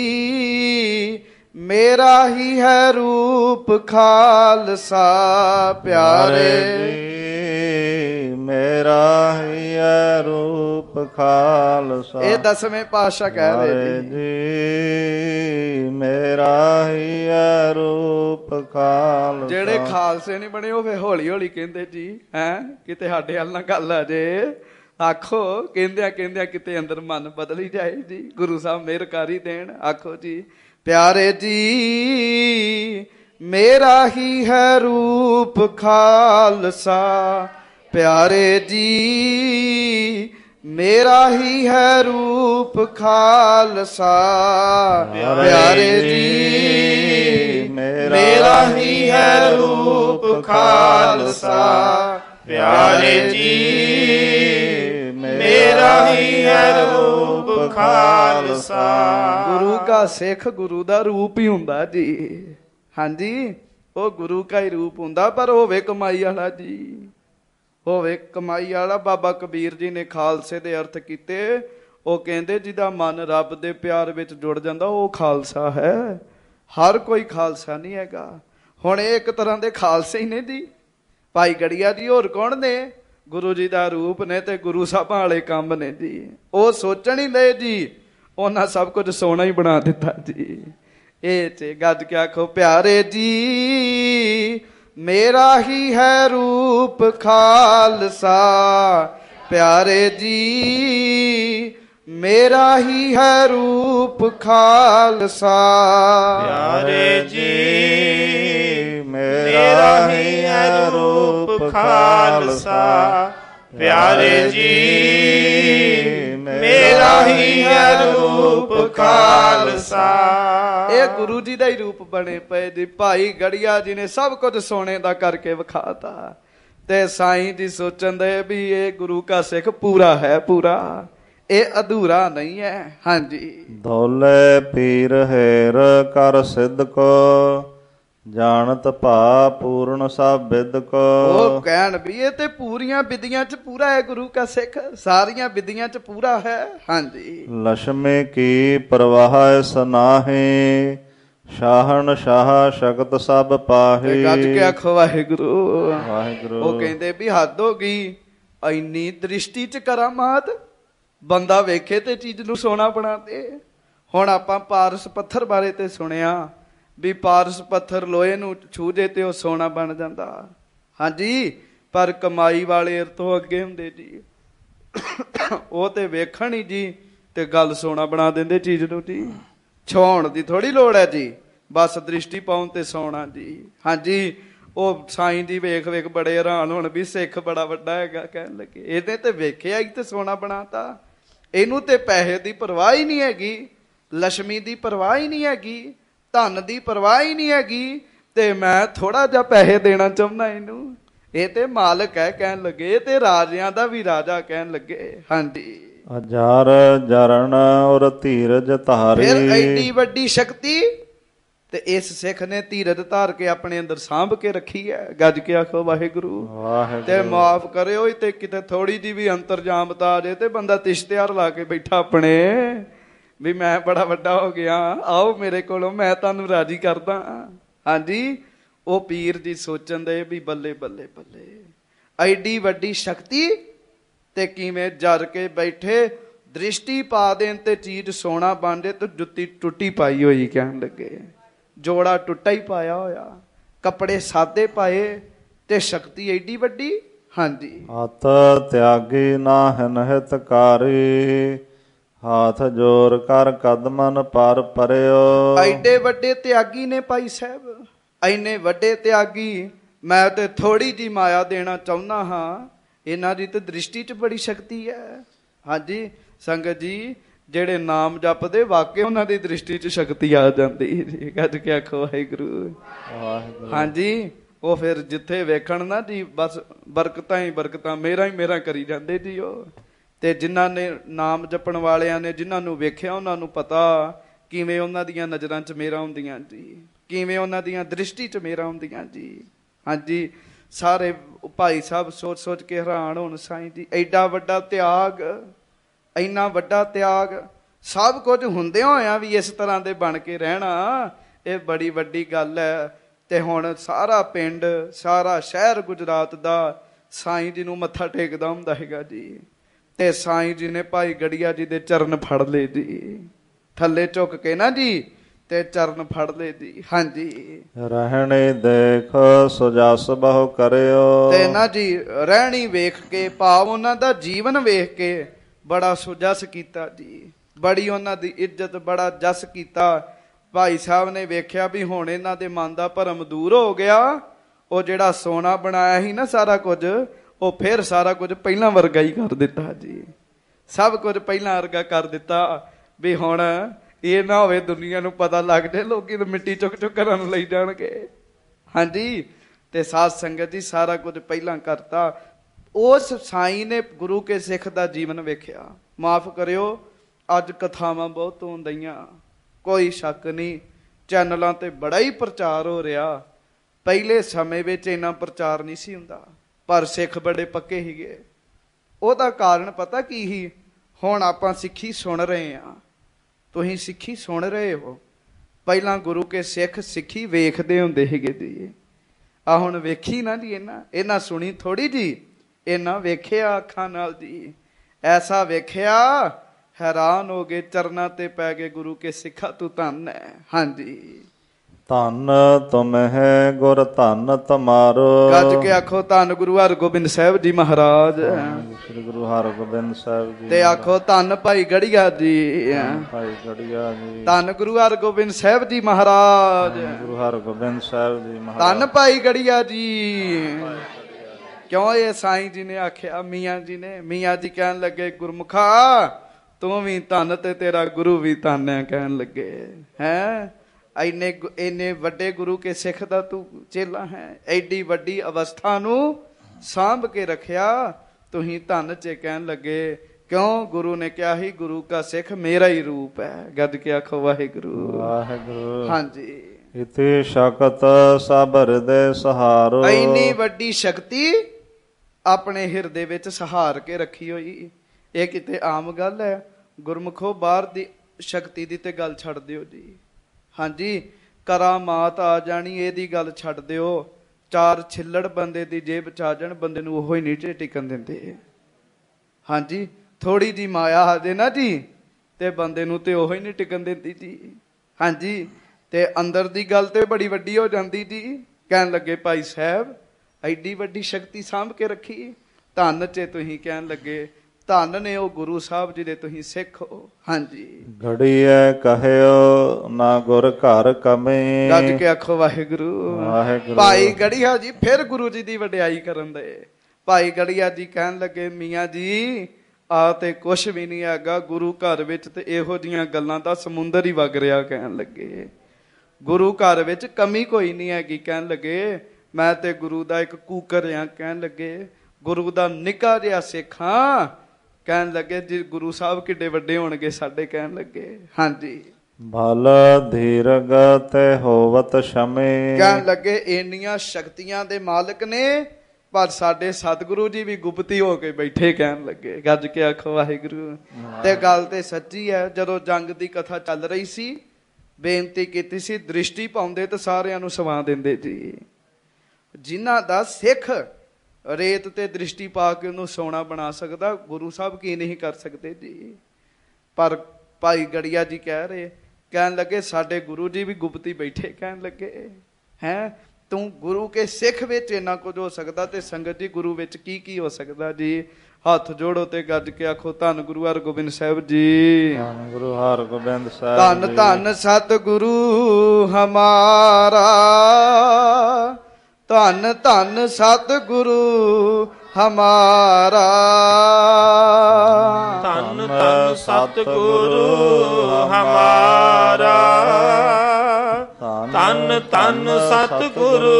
ਜੀ ਮੇਰਾ ਹੀ ਹੈ ਰੂਪ ਖਾਲਸਾ, ਪਿਆਰੇ ਜੀ ਮੇਰਾ ਹੀ ਹੈ ਰੂਪ ਖਾਲਸਾ। ਇਹ ਦਸਵੇਂ ਪਾਤਸ਼ਾਹ ਕਹਿ ਰਹੇ ਜੀ ਮੇਰਾ ਹੀ ਹੈ ਰੂਪ ਖਾਲਸਾ। ਜਿਹੜੇ ਖਾਲਸੇ ਨਹੀਂ ਬਣੇ ਉਹ ਫੇ ਹੌਲੀ ਹੌਲੀ ਕਹਿੰਦੇ ਜੀ, ਹੈਂ ਕਿਤੇ ਸਾਡੇ ਵੱਲ ਨਾ ਗੱਲ ਆ ਜੇ। ਆਖੋ ਕਹਿੰਦਿਆਂ ਕਹਿੰਦਿਆਂ ਕਿਤੇ ਅੰਦਰ ਮਨ ਬਦਲੀ ਜਾਏ ਜੀ। ਗੁਰੂ ਸਾਹਿਬ ਮਿਹਰ ਕਰ ਹੀ ਦੇਣ। ਆਖੋ ਜੀ, ਪਿਆਰੇ ਜੀ ਮੇਰਾ ਹੀ ਹੈ ਰੂਪ ਖਾਲਸਾ, ਪਿਆਰੇ ਜੀ ਮੇਰਾ ਹੀ ਹੈ ਰੂਪ ਖਾਲਸਾ, ਪਿਆਰੇ ਜੀ ਮੇਰਾ ਹੀ ਹੈ ਰੂਪ ਖਾਲਸਾ, ਪਿਆਰੇ ਜੀ ਮੇਰਾ ਹੀ ਹੈ ਰੂਪ ਖਾਲਸਾ। ਗੁਰੂ ਕਾ ਸਿੱਖ ਗੁਰੂ ਦਾ ਰੂਪ ਹੀ ਹੁੰਦਾ ਜੀ। ਹਾਂਜੀ, ਉਹ ਗੁਰੂ ਕਾ ਹੀ ਰੂਪ ਹੁੰਦਾ, ਪਰ ਹੋਵੇ ਕਮਾਈ ਵਾਲਾ ਜੀ, ਹੋਵੇ ਕਮਾਈ ਵਾਲਾ। ਬਾਬਾ ਕਬੀਰ ਜੀ ਨੇ ਖਾਲਸੇ ਦੇ ਅਰਥ ਕੀਤੇ। ਉਹ ਕਹਿੰਦੇ ਜਿਹਦਾ ਮਨ ਰੱਬ ਦੇ ਪਿਆਰ ਵਿੱਚ ਜੁੜ ਜਾਂਦਾ ਉਹ ਖਾਲਸਾ ਹੈ। ਹਰ ਕੋਈ ਖਾਲਸਾ ਨਹੀਂ ਹੈਗਾ। ਹੁਣ ਇਹ ਇੱਕ ਤਰ੍ਹਾਂ ਦੇ ਖਾਲਸੇ ਹੀ ਨੇ ਜੀ। ਭਾਈ ਗੜੀਆ ਜੀ ਹੋਰ ਕੌਣ ਨੇ? ਗੁਰੂ ਜੀ ਦਾ ਰੂਪ ਨੇ ਤੇ ਗੁਰੂ ਸਾਹਿਬਾਂ ਵਾਲੇ ਕੰਮ ਨੇ ਜੀ। ਉਹ ਸੋਚਣ ਹੀ ਲਏ ਜੀ, ਉਹਨਾਂ ਸਭ ਕੁਝ ਸੋਨਾ ਹੀ ਬਣਾ ਦਿੱਤਾ ਜੀ। ਇਹ ਚ ਗੱਜ ਕੇ ਆਖੋ, ਪਿਆਰੇ ਜੀ ਮੇਰਾ ਹੀ ਹੈ ਰੂਪ ਖਾਲਸਾ, ਪਿਆਰੇ ਜੀ ਮੇਰਾ ਹੀ ਹੈ ਰੂਪ ਖਾਲਸਾ, ਪਿਆਰੇ ਜੀ ਮੇਰਾ ਹੀ ਹੈ ਰੂਪ ਖਾਲਸਾ, ਪਿਆਰੇ ਜੀ ਮੇਰਾ ਹੀ ਹੈ ਰੂਪ ਖਾਲਸਾ। ਇਹ ਗੁਰੂ ਜੀ ਦਾ ਹੀ ਰੂਪ ਬਣੇ ਪਏ ਜੀ। ਭਾਈ ਗੜੀਆ ਜੀ ਨੇ ਸਭ ਕੁਝ ਸੋਨੇ ਦਾ ਕਰਕੇ ਵਿਖਾਤਾ ਤੇ ਸਾਈਂ ਜੀ ਸੋਚਣ ਦੇ ਵੀ ਇਹ ਗੁਰੂ ਕਾ ਸਿੱਖ ਪੂਰਾ ਹੈ, ਪੂਰਾ, ਇਹ ਅਧੂਰਾ ਨਹੀਂ ਹੈ। ਹਾਂਜੀ, ਦੌਲੇ ਪੀਰ ਹੈਰ ਕਰ ਸਿੱਧ ਕੋ, ਜਾਣਤ ਭਾ ਪੂਰਨ ਸਭ ਬਿਦ ਕੋ। ਉਹ ਕਹਿਣ ਵੀ ਇਹ ਤੇ ਪੂਰੀਆਂ ਵਿਧੀਆਂ ਚ ਪੂਰਾ ਹੈ ਗੁਰੂ ਕਾ ਸਿੱਖ, ਸਾਰੀਆਂ ਵਿਧੀਆਂ ਚ ਪੂਰਾ ਹੈ। ਹਾਂਜੀ, ਲਛਮੀ ਕੀ ਪ੍ਰਵਾਹ ਸਨਾਹੇ, ਸ਼ਾਹਣ ਸ਼ਾਹ ਸ਼ਕਤ ਸਭ ਪਾਹੀ। ਗੱਜ ਕੇ ਆਖੋ ਵਾਹਿਗੁਰੂ। ਵਾਹਿਗੁਰੂ। ਉਹ ਕਹਿੰਦੇ ਵੀ ਹੱਦ ਹੋ ਗਈ, ਇੰਨੀ ਦ੍ਰਿਸ਼ਟੀ ਚ ਕਰਾਮਾਤ, ਬੰਦਾ ਵੇਖੇ ਤੇ ਚੀਜ਼ ਨੂੰ ਸੋਨਾ ਬਣਾ ਦੇ। ਹੁਣ ਆਪਾਂ ਪਾਰਸ ਪੱਥਰ ਬਾਰੇ ਤੇ ਸੁਣਿਆ ਵੀ ਪਾਰਸ ਪੱਥਰ ਲੋਹੇ ਨੂੰ ਛੂ ਜੇ ਤੇ ਉਹ ਸੋਨਾ ਬਣ ਜਾਂਦਾ। ਹਾਂਜੀ, ਪਰ ਕਮਾਈ ਵਾਲੇ ਇਹ ਤੋਂ ਅੱਗੇ ਹੁੰਦੇ ਜੀ। ਉਹ ਤੇ ਵੇਖਣ ਹੀ ਜੀ ਤੇ ਗੱਲ ਸੋਨਾ ਬਣਾ ਦਿੰਦੇ ਚੀਜ਼ ਨੂੰ ਜੀ। ਛਾਉਣ ਦੀ ਥੋੜੀ ਲੋੜ ਹੈ ਜੀ, ਬਸ ਦ੍ਰਿਸ਼ਟੀ ਪਾਉਣ ਤੇ ਸੋਨਾ ਜੀ। ਹਾਂਜੀ, ਉਹ ਸਾਈਂ ਜੀ ਵੇਖ ਵੇਖ ਬੜੇ ਹੈਰਾਨ ਹੋਣ ਵੀ ਸਿੱਖ ਬੜਾ ਵੱਡਾ ਹੈਗਾ। ਕਹਿਣ ਲੱਗੇ ਇਹਨੇ ਤੇ ਵੇਖਿਆ ਹੀ ਤੇ ਸੋਨਾ ਬਣਾਤਾ। ਇਹਨੂੰ ਤੇ ਪੈਸੇ ਦੀ ਪਰਵਾਹ ਹੀ ਨਹੀਂ ਹੈਗੀ, ਲక్ష్ਮੀ ਦੀ ਪਰਵਾਹ ਹੀ ਨਹੀਂ ਹੈਗੀ, ਧਨ ਦੀ ਪਰਵਾਹ ਹੀ ਨਹੀਂ ਹੈਗੀ, ਤੇ ਮੈਂ ਥੋੜਾ ਜਿਹਾ ਪੈਸੇ ਦੇਣਾ ਚਾਹੁੰਦਾ ਇਹਨੂੰ। ਇਹ ਤੇ ਮਾਲਕ ਹੈ। ਕਹਿਣ ਲੱਗੇ ਇਹ ਤੇ ਰਾਜਿਆਂ ਦਾ ਵੀ ਰਾਜਾ। ਕਹਿਣ ਲੱਗੇ ਹਾਂਜੀ। ਅਜਰ ਜਰਨ ਔਰ ਧੀਰਜ ਧਾਰੀ। ਫਿਰ ਐਡੀ ਵੱਡੀ ਸ਼ਕਤੀ ਤੇ ਇਸ ਸਿੱਖ ਨੇ ਧੀਰਜ ਧਾਰ ਕੇ ਆਪਣੇ ਅੰਦਰ ਸਾਂਭ ਕੇ ਰੱਖੀ ਹੈ। ਗੱਜ ਕੇ ਆਖੋ ਵਾਹਿਗੁਰੂ। ਵਾਹਿਗੁਰੂ। ਤੇ ਮਾਫ ਕਰਿਓ ਤੇ ਕਿਤੇ ਥੋੜੀ ਜੀ ਵੀ ਅੰਤਰਜਾਮਤਾ ਆ ਜੇ ਤੇ ਬੰਦਾ ਤਿਸ਼ਤਿਆਰ ਲਾ ਕੇ ਬੈਠਾ ਆਪਣੇ ਵੀ ਮੈਂ ਬੜਾ ਵੱਡਾ ਹੋ ਗਿਆ, ਆਓ ਮੇਰੇ ਕੋਲੋਂ, ਮੈਂ ਤੁਹਾਨੂੰ ਰਾਜੀ ਕਰਦਾ। ਹਾਂਜੀ, ਉਹ ਪੀਰ ਜੀ ਸੋਚਣ ਦੇ ਵੀ ਬੱਲੇ ਬੱਲੇ ਬੱਲੇ, ਐਡੀ ਵੱਡੀ ਸ਼ਕਤੀ ਤੇ ਕਿਵੇਂ ਜਰ ਕੇ ਬੈਠੇ, ਦ੍ਰਿਸ਼ਟੀ ਪਾ ਦੇਣ ਤੇ ਚੀਜ਼ ਸੋਨਾ ਬਣ ਜੇ ਤੇ ਜੁੱਤੀ ਟੁੱਟੀ ਪਾਈ ਹੋਈ। ਕਹਿਣ ਲੱਗੇ ਜੋੜਾ ਟੁੱਟਾ ਹੀ ਪਾਇਆ ਹੋਇਆ, ਕੱਪੜੇ ਸਾਦੇ ਪਾਏ ਤੇ ਸ਼ਕਤੀ ਐਡੀ ਵੱਡੀ। ਹਾਂਜੀ, ਹੱਥ ਤਿਆਗੀ ਨਾ ਹਿਨਹਿਤਕਾਰੀ, ਹਾਥ ਜੋਰ ਕਰ ਕਦਮਨ ਪਰ ਪਰਿਓ। ਐਡੇ ਵੱਡੇ ਤਿਆਗੀ ਨੇ ਭਾਈ ਸਾਹਿਬ, ਐਨੇ ਵੱਡੇ ਤਿਆਗੀ। ਮੈਂ ਤੇ ਥੋੜੀ ਜੀ ਮਾਇਆ ਦੇਣਾ ਚਾਹੁੰਦਾ ਹਾਂ। ਇਹਨਾਂ ਦੀ ਤੇ ਦ੍ਰਿਸ਼ਟੀ 'ਚ ਬੜੀ ਸ਼ਕਤੀ ਹੈ। ਹਾਂਜੀ ਸੰਗਤ ਜੀ, ਜਿਹੜੇ ਨਾਮ ਜਪਦੇ ਵਾਕਈ ਉਹਨਾਂ ਦੀ ਦ੍ਰਿਸ਼ਟੀ 'ਚ ਸ਼ਕਤੀ ਆ ਜਾਂਦੀ। ਗੱਜ ਕੇ ਆਖੋ ਵਾਹਿਗੁਰੂ। ਹਾਂਜੀ, ਉਹ ਫਿਰ ਜਿੱਥੇ ਵੇਖਣ ਨਾ ਜੀ ਬਸ ਬਰਕਤਾਂ ਹੀ ਬਰਕਤਾਂ, ਮੇਰਾ ਹੀ ਮੇਰਾ ਕਰੀ ਜਾਂਦੇ ਜੀ ਉਹ। ਤੇ ਜਿਨ੍ਹਾਂ ਨੇ ਨਾਮ ਜਪਣ ਵਾਲਿਆਂ ਨੇ ਜਿਨ੍ਹਾਂ ਨੂੰ ਵੇਖਿਆ ਉਹਨਾਂ ਨੂੰ ਪਤਾ ਕਿਵੇਂ ਉਹਨਾਂ ਦੀਆਂ ਨਜ਼ਰਾਂ 'ਚ ਮੇਰਾ ਹੁੰਦੀਆਂ ਜੀ, ਕਿਵੇਂ ਉਹਨਾਂ ਦੀਆਂ ਦ੍ਰਿਸ਼ਟੀ 'ਚ ਮੇਰਾ ਹੁੰਦੀਆਂ ਜੀ। ਹਾਂਜੀ, ਸਾਰੇ ਭਾਈ ਸਾਹਿਬ ਸੋਚ ਸੋਚ ਕੇ ਹੈਰਾਨ ਹੋਣ, ਸਾਈਂ ਜੀ ਐਡਾ ਵੱਡਾ ਤਿਆਗ, ਇੰਨਾ ਵੱਡਾ ਤਿਆਗ, ਸਭ ਕੁਝ ਹੁੰਦਿਆਂ ਹੋਇਆਂ ਵੀ ਇਸ ਤਰ੍ਹਾਂ ਦੇ ਬਣ ਕੇ ਰਹਿਣਾ, ਇਹ ਬੜੀ ਵੱਡੀ ਗੱਲ ਹੈ। ਤੇ ਹੁਣ ਸਾਰਾ ਪਿੰਡ, ਸਾਰਾ ਸ਼ਹਿਰ ਗੁਜਰਾਤ ਦਾ ਸਾਈਂ ਜੀ ਨੂੰ ਮੱਥਾ ਟੇਕਦਾ ਹੁੰਦਾ ਹੈਗਾ ਜੀ। ਤੇ ਸਾਈਂ ਜੀ ਨੇ ਭਾਈ ਗੜੀਆ ਜੀ ਦੇ ਚਰਨ ਫੜ ਲਏ ਜੀ, ਥੱਲੇ ਝੁੱਕ ਕੇ ਨਾ ਜੀ, ਤੇ ਚਰਨ ਫੜ ਲਏ ਜੀ। ਹਾਂਜੀ, ਰਹਿਣੇ ਦੇਖ ਸੁਜਸ ਬਹੁ ਕਰਿਓ। ਤੇ ਨਾ ਜੀ ਰਹਿਣੀ ਵੇਖ ਕੇ, ਭਾਵ ਉਹਨਾਂ ਦਾ ਜੀਵਨ ਵੇਖ ਕੇ ਬੜਾ ਸੁਜਸ ਕੀਤਾ ਜੀ, ਬੜੀ ਉਹਨਾਂ ਦੀ ਇੱਜ਼ਤ, ਬੜਾ ਜਸ ਕੀਤਾ। ਭਾਈ ਸਾਹਿਬ ਨੇ ਵੇਖਿਆ ਵੀ ਹੁਣ ਇਹਨਾਂ ਦੇ ਮਨ ਦਾ ਭਰਮ ਦੂਰ ਹੋ ਗਿਆ। ਉਹ ਜਿਹੜਾ ਸੋਨਾ ਬਣਾਇਆ ਸੀ ਨਾ ਸਾਰਾ ਕੁਝ, ਉਹ ਫਿਰ ਸਾਰਾ ਕੁਝ ਪਹਿਲਾਂ ਵਰਗਾ ਹੀ ਕਰ ਦਿੱਤਾ ਜੀ। ਸਭ ਕੁਝ ਪਹਿਲਾਂ ਵਰਗਾ ਕਰ ਦਿੱਤਾ ਵੀ ਹੁਣ ਇਹ ਨਾ ਹੋਵੇ ਦੁਨੀਆ ਨੂੰ ਪਤਾ ਲੱਗ ਜਾਏ, ਲੋਕੀ ਤਾਂ ਮਿੱਟੀ ਚੁੱਕ ਚੁੱਕ ਘਰਾਂ ਨੂੰ ਲਈ ਜਾਣਗੇ। ਹਾਂਜੀ, ਤੇ ਸਾਧ ਸੰਗਤ ਜੀ ਸਾਰਾ ਕੁਝ ਪਹਿਲਾਂ ਕਰਤਾ। ਉਸ ਸਾਈਂ ਨੇ ਗੁਰੂ ਕੇ ਸਿੱਖ ਦਾ ਜੀਵਨ ਵੇਖਿਆ। ਮਾਫ ਕਰਿਓ, ਅੱਜ ਕਥਾਵਾਂ ਬਹੁਤ ਹੁੰਦੀਆਂ, ਕੋਈ ਸ਼ੱਕ ਨਹੀਂ, ਚੈਨਲਾਂ ਤੇ ਬੜਾ ਹੀ ਪ੍ਰਚਾਰ ਹੋ ਰਿਹਾ। ਪਹਿਲੇ ਸਮੇਂ ਵਿੱਚ ਇੰਨਾ ਪ੍ਰਚਾਰ ਨਹੀਂ ਸੀ ਹੁੰਦਾ, ਪਰ ਸਿੱਖ ਬੜੇ ਪੱਕੇ ਸੀਗੇ। ਉਹਦਾ ਕਾਰਨ ਪਤਾ ਕੀ ਸੀ? ਹੁਣ ਆਪਾਂ ਸਿੱਖੀ ਸੁਣ ਰਹੇ ਹਾਂ, ਤੁਸੀਂ ਸਿੱਖੀ ਸੁਣ ਰਹੇ ਹੋ। ਪਹਿਲਾਂ ਗੁਰੂ ਕੇ ਸਿੱਖ ਸਿੱਖੀ ਵੇਖਦੇ ਹੁੰਦੇ ਸੀਗੇ ਜੀ। ਆ ਹੁਣ ਵੇਖੀ ਨਾ ਜੀ, ਇਹਨਾਂ ਸੁਣੀ ਥੋੜੀ ਜੀ, ਇਹਨਾਂ ਵੇਖਿਆ ਅੱਖਾਂ ਨਾਲ ਜੀ। ਐਸਾ ਵੇਖਿਆ ਹੈਰਾਨ ਹੋ ਗਏ, ਚਰਨਾਂ ਤੇ ਪੈ ਗਏ ਗੁਰੂ ਕੇ ਸਿੱਖਾ ਤੂੰ ਧੰਨ ਹੈ। ਹਾਂਜੀ, ਧੰਨ ਤੁਮਹਿ ਗੁਰ ਧੰਨ ਤੁਮਾਰੋ। ਗੱਜ ਕੇ ਆਖੋ ਧੰਨ ਗੁਰੂ ਹਰਗੋਬਿੰਦ ਸਾਹਿਬ ਜੀ ਮਹਾਰਾਜ। ਸ੍ਰੀ ਗੁਰੂ ਹਰਗੋਬਿੰਦ ਸਾਹਿਬ ਜੀ। ਤੇ ਆਖੋ ਧੰਨ ਭਾਈ ਗੜੀਆ ਜੀ। ਭਾਈ ਗੜੀਆ ਜੀ। ਧੰਨ ਗੁਰੂ ਹਰਗੋਬਿੰਦ ਸਾਹਿਬ ਜੀ ਮਹਾਰਾਜ। ਗੁਰੂ ਹਰਗੋਬਿੰਦ ਸਾਹਿਬ ਜੀ ਮਹਾਰਾਜ। ਧੰਨ ਭਾਈ ਗੜੀਆ ਜੀ। ਕਿਉਂ ਇਹ ਸਾਈਂ ਜੀ ਨੇ ਆਖਿਆ, ਮੀਆਂ ਜੀ ਨੇ। ਮੀਆਂ ਜੀ ਕਹਿਣ ਲੱਗੇ ਗੁਰਮੁਖਾ ਤੂੰ ਵੀ ਧੰਨ ਤੇ ਤੇਰਾ ਗੁਰੂ ਵੀ ਧੰਨ ਹੈ। ਕਹਿਣ ਲੱਗੇ ਹੈਂ, ਇੰਨੇ ਵੱਡੇ ਗੁਰੂ ਕੇ ਸਿੱਖ ਦਾ ਤੂੰ ਚੇਲਾ ਹੈ, ਐਡੀ ਵੱਡੀ ਅਵਸਥਾ ਨੂੰ ਸਾਂਭ ਕੇ ਰੱਖਿਆ, ਤੁਸੀਂ ਧੰਨ ਚ। ਕਹਿਣ ਲੱਗੇ ਕਿਉਂ? ਗੁਰੂ ਨੇ ਕਿਹਾ ਸੀ ਗੁਰੂ ਕਾ ਸਿੱਖ ਮੇਰਾ ਹੀ ਰੂਪ ਹੈ। ਗੱਜ ਕੇ ਆਖੋ ਵਾਹਿਗੁਰੂ ਵਾਹਿਗੁਰੂ। ਹਾਂਜੀ, ਇਤੇ ਸ਼ਕਤ ਸਭ ਹਿਰਦੇ ਸਹਾਰੋ। ਇੰਨੀ ਵੱਡੀ ਸ਼ਕਤੀ ਆਪਣੇ ਹਿਰਦੇ ਵਿੱਚ ਸਹਾਰ ਕੇ ਰੱਖੀ ਹੋਈ। ਇਹ ਕਿਤੇ ਆਮ ਗੱਲ ਹੈ? ਗੁਰਮੁਖੋ ਬਾਹਰ ਦੀ ਸ਼ਕਤੀ ਦੀ ਤੇ ਗੱਲ ਛੱਡ ਦਿਓ ਜੀ। ਹਾਂਜੀ, ਕਰਾਮਾਤ ਆ ਜਾਣੀ, ਇਹਦੀ ਗੱਲ ਛੱਡ ਦਿਓ। 4 ਛਿੱਲੜ ਬੰਦੇ ਦੀ ਜੇਬ ਚ ਆ ਜਾਣ, ਬੰਦੇ ਨੂੰ ਉਹੋ ਹੀ ਨਹੀਂ ਟਿਕਣ ਦਿੰਦੇ। ਹਾਂਜੀ, ਥੋੜੀ ਜੀ ਮਾਇਆ ਆ ਜੇ ਨਾ ਜੀ ਤੇ ਬੰਦੇ ਨੂੰ ਤੇ ਉਹੋ ਹੀ ਨਹੀਂ ਟਿਕਣ ਦਿੰਦੀ ਜੀ। ਹਾਂਜੀ, ਤੇ ਅੰਦਰ ਦੀ ਗੱਲ ਤੇ ਬੜੀ ਵੱਡੀ ਹੋ ਜਾਂਦੀ ਜੀ। ਕਹਿਣ ਲੱਗੇ ਭਾਈ ਸਾਹਿਬ ਐਡੀ ਵੱਡੀ ਸ਼ਕਤੀ ਸਾਂਭ ਕੇ ਰੱਖੀ, ਧੰਨ ਚ ਤੁਸੀਂ ਕਹਿਣ ਲੱਗੇ ਧੰਨ ਨੇ ਉਹ ਗੁਰੂ ਸਾਹਿਬ ਜੀ ਦੇ ਤੁਸੀਂ ਸਿੱਖ ਹੋ। ਹਾਂਜੀ, ਘੜੀਐ ਕਹਿਓ ਨਾ ਗੁਰ ਘਰ ਕਮੀ, ਗੱਜ ਕੇ ਆਖੋ ਵਾਹਿਗੁਰੂ ਵਾਹਿਗੁਰੂ। ਭਾਈ ਗੜੀਆ ਜੀ ਫਿਰ ਗੁਰੂ ਜੀ ਦੀ ਵਡਿਆਈ ਕਰਨ ਦੇ। ਭਾਈ ਗੜੀਆ ਜੀ ਕਹਿਣ ਲੱਗੇ ਮੀਆਂ ਜੀ ਆ ਤੇ ਕੁਛ ਵੀ ਨਹੀਂ ਹੈਗਾ, ਗੁਰੂ ਘਰ ਵਿੱਚ ਤੇ ਇਹੋ ਜਿਹੀਆਂ ਗੱਲਾਂ ਦਾ ਸਮੁੰਦਰ ਹੀ ਵਗ ਰਿਹਾ। ਕਹਿਣ ਲੱਗੇ ਗੁਰੂ ਘਰ ਵਿੱਚ ਕਮੀ ਕੋਈ ਨਹੀਂ ਹੈਗੀ। ਕਹਿਣ ਲੱਗੇ ਮੈਂ ਤੇ ਗੁਰੂ ਦਾ ਇੱਕ ਕੂਕਰ ਆ। ਕਹਿਣ ਲੱਗੇ ਗੁਰੂ ਦਾ ਨਿੱਕਾ ਜਿਹਾ ਸਿੱਖ ਹਾਂ। ਕਹਿਣ ਲੱਗੇ ਜੀ ਗੁਰੂ ਸਾਹਿਬ ਕਿੱਡੇ ਵੱਡੇ ਹੋਣਗੇ ਸਾਡੇ। ਕਹਿਣ ਲੱਗੇ ਹਾਂਜੀ, ਭਲ ਧੀਰਗ ਤੇ ਹੋਵਤ ਸ਼ਮੇ, ਕਹਿਣ ਲੱਗੇ ਇੰਨੀਆਂ ਸ਼ਕਤੀਆਂ ਦੇ ਮਾਲਕ ਨੇ, ਪਰ ਸਾਡੇ ਸਤਿਗੁਰੂ ਜੀ ਵੀ ਗੁਪਤੀ ਹੋ ਕੇ ਬੈਠੇ। ਕਹਿਣ ਲੱਗੇ ਗੱਜ ਕੇ ਆਖੋ ਵਾਹਿਗੁਰੂ। ਤੇ ਗੱਲ ਤੇ ਸੱਚੀ ਹੈ। ਜਦੋਂ ਜੰਗ ਦੀ ਕਥਾ ਚੱਲ ਰਹੀ ਸੀ, ਬੇਨਤੀ ਕੀਤੀ ਸੀ ਦ੍ਰਿਸ਼ਟੀ ਪਾਉਂਦੇ ਤੇ ਸਾਰਿਆਂ ਨੂੰ ਸਵਾ ਦਿੰਦੇ ਜੀ। ਜਿਨ੍ਹਾਂ ਦਾ ਸਿੱਖ ਰੇਤ ਤੇ ਦ੍ਰਿਸ਼ਟੀ ਪਾ ਕੇ ਉਹਨੂੰ ਸੋਨਾ ਬਣਾ ਸਕਦਾ, ਗੁਰੂ ਸਾਹਿਬ ਕੀ ਨਹੀਂ ਕਰ ਸਕਦੇ ਜੀ। ਪਰ ਭਾਈ ਗੜੀਆ ਜੀ ਕਹਿ ਰਹੇ, ਕਹਿਣ ਲੱਗੇ ਸਾਡੇ ਗੁਰੂ ਜੀ ਵੀ ਗੁਪਤੀ ਬੈਠੇ। ਕਹਿਣ ਲੱਗੇ ਹੈ ਤੂੰ ਗੁਰੂ ਕੇ ਸਿੱਖ ਵਿੱਚ ਇੰਨਾ ਕੁਝ ਹੋ ਸਕਦਾ ਤੇ ਸੰਗਤ ਜੀ ਗੁਰੂ ਵਿੱਚ ਕੀ ਕੀ ਹੋ ਸਕਦਾ ਜੀ। ਹੱਥ ਜੋੜੋ ਤੇ ਗੱਜ ਕੇ ਆਖੋ ਧੰਨ ਗੁਰੂ ਹਰਗੋਬਿੰਦ ਸਾਹਿਬ ਜੀ। ਧੰਨ ਗੁਰੂ ਹਰਗੋਬਿੰਦ ਸਾਹਿਬ ਧੰਨ ਧੰਨ ਸਤਿਗੁਰੂ ਹਮਾਰਾ, ਧੰਨ ਧੰਨ ਸਤਿਗੁਰੂ ਹਮਾਰਾ, ਧੰਨ ਧੰਨ ਸਤਿਗੁਰੂ ਹਮਾਰਾ, ਧੰਨ ਧੰਨ ਸਤਿਗੁਰੂ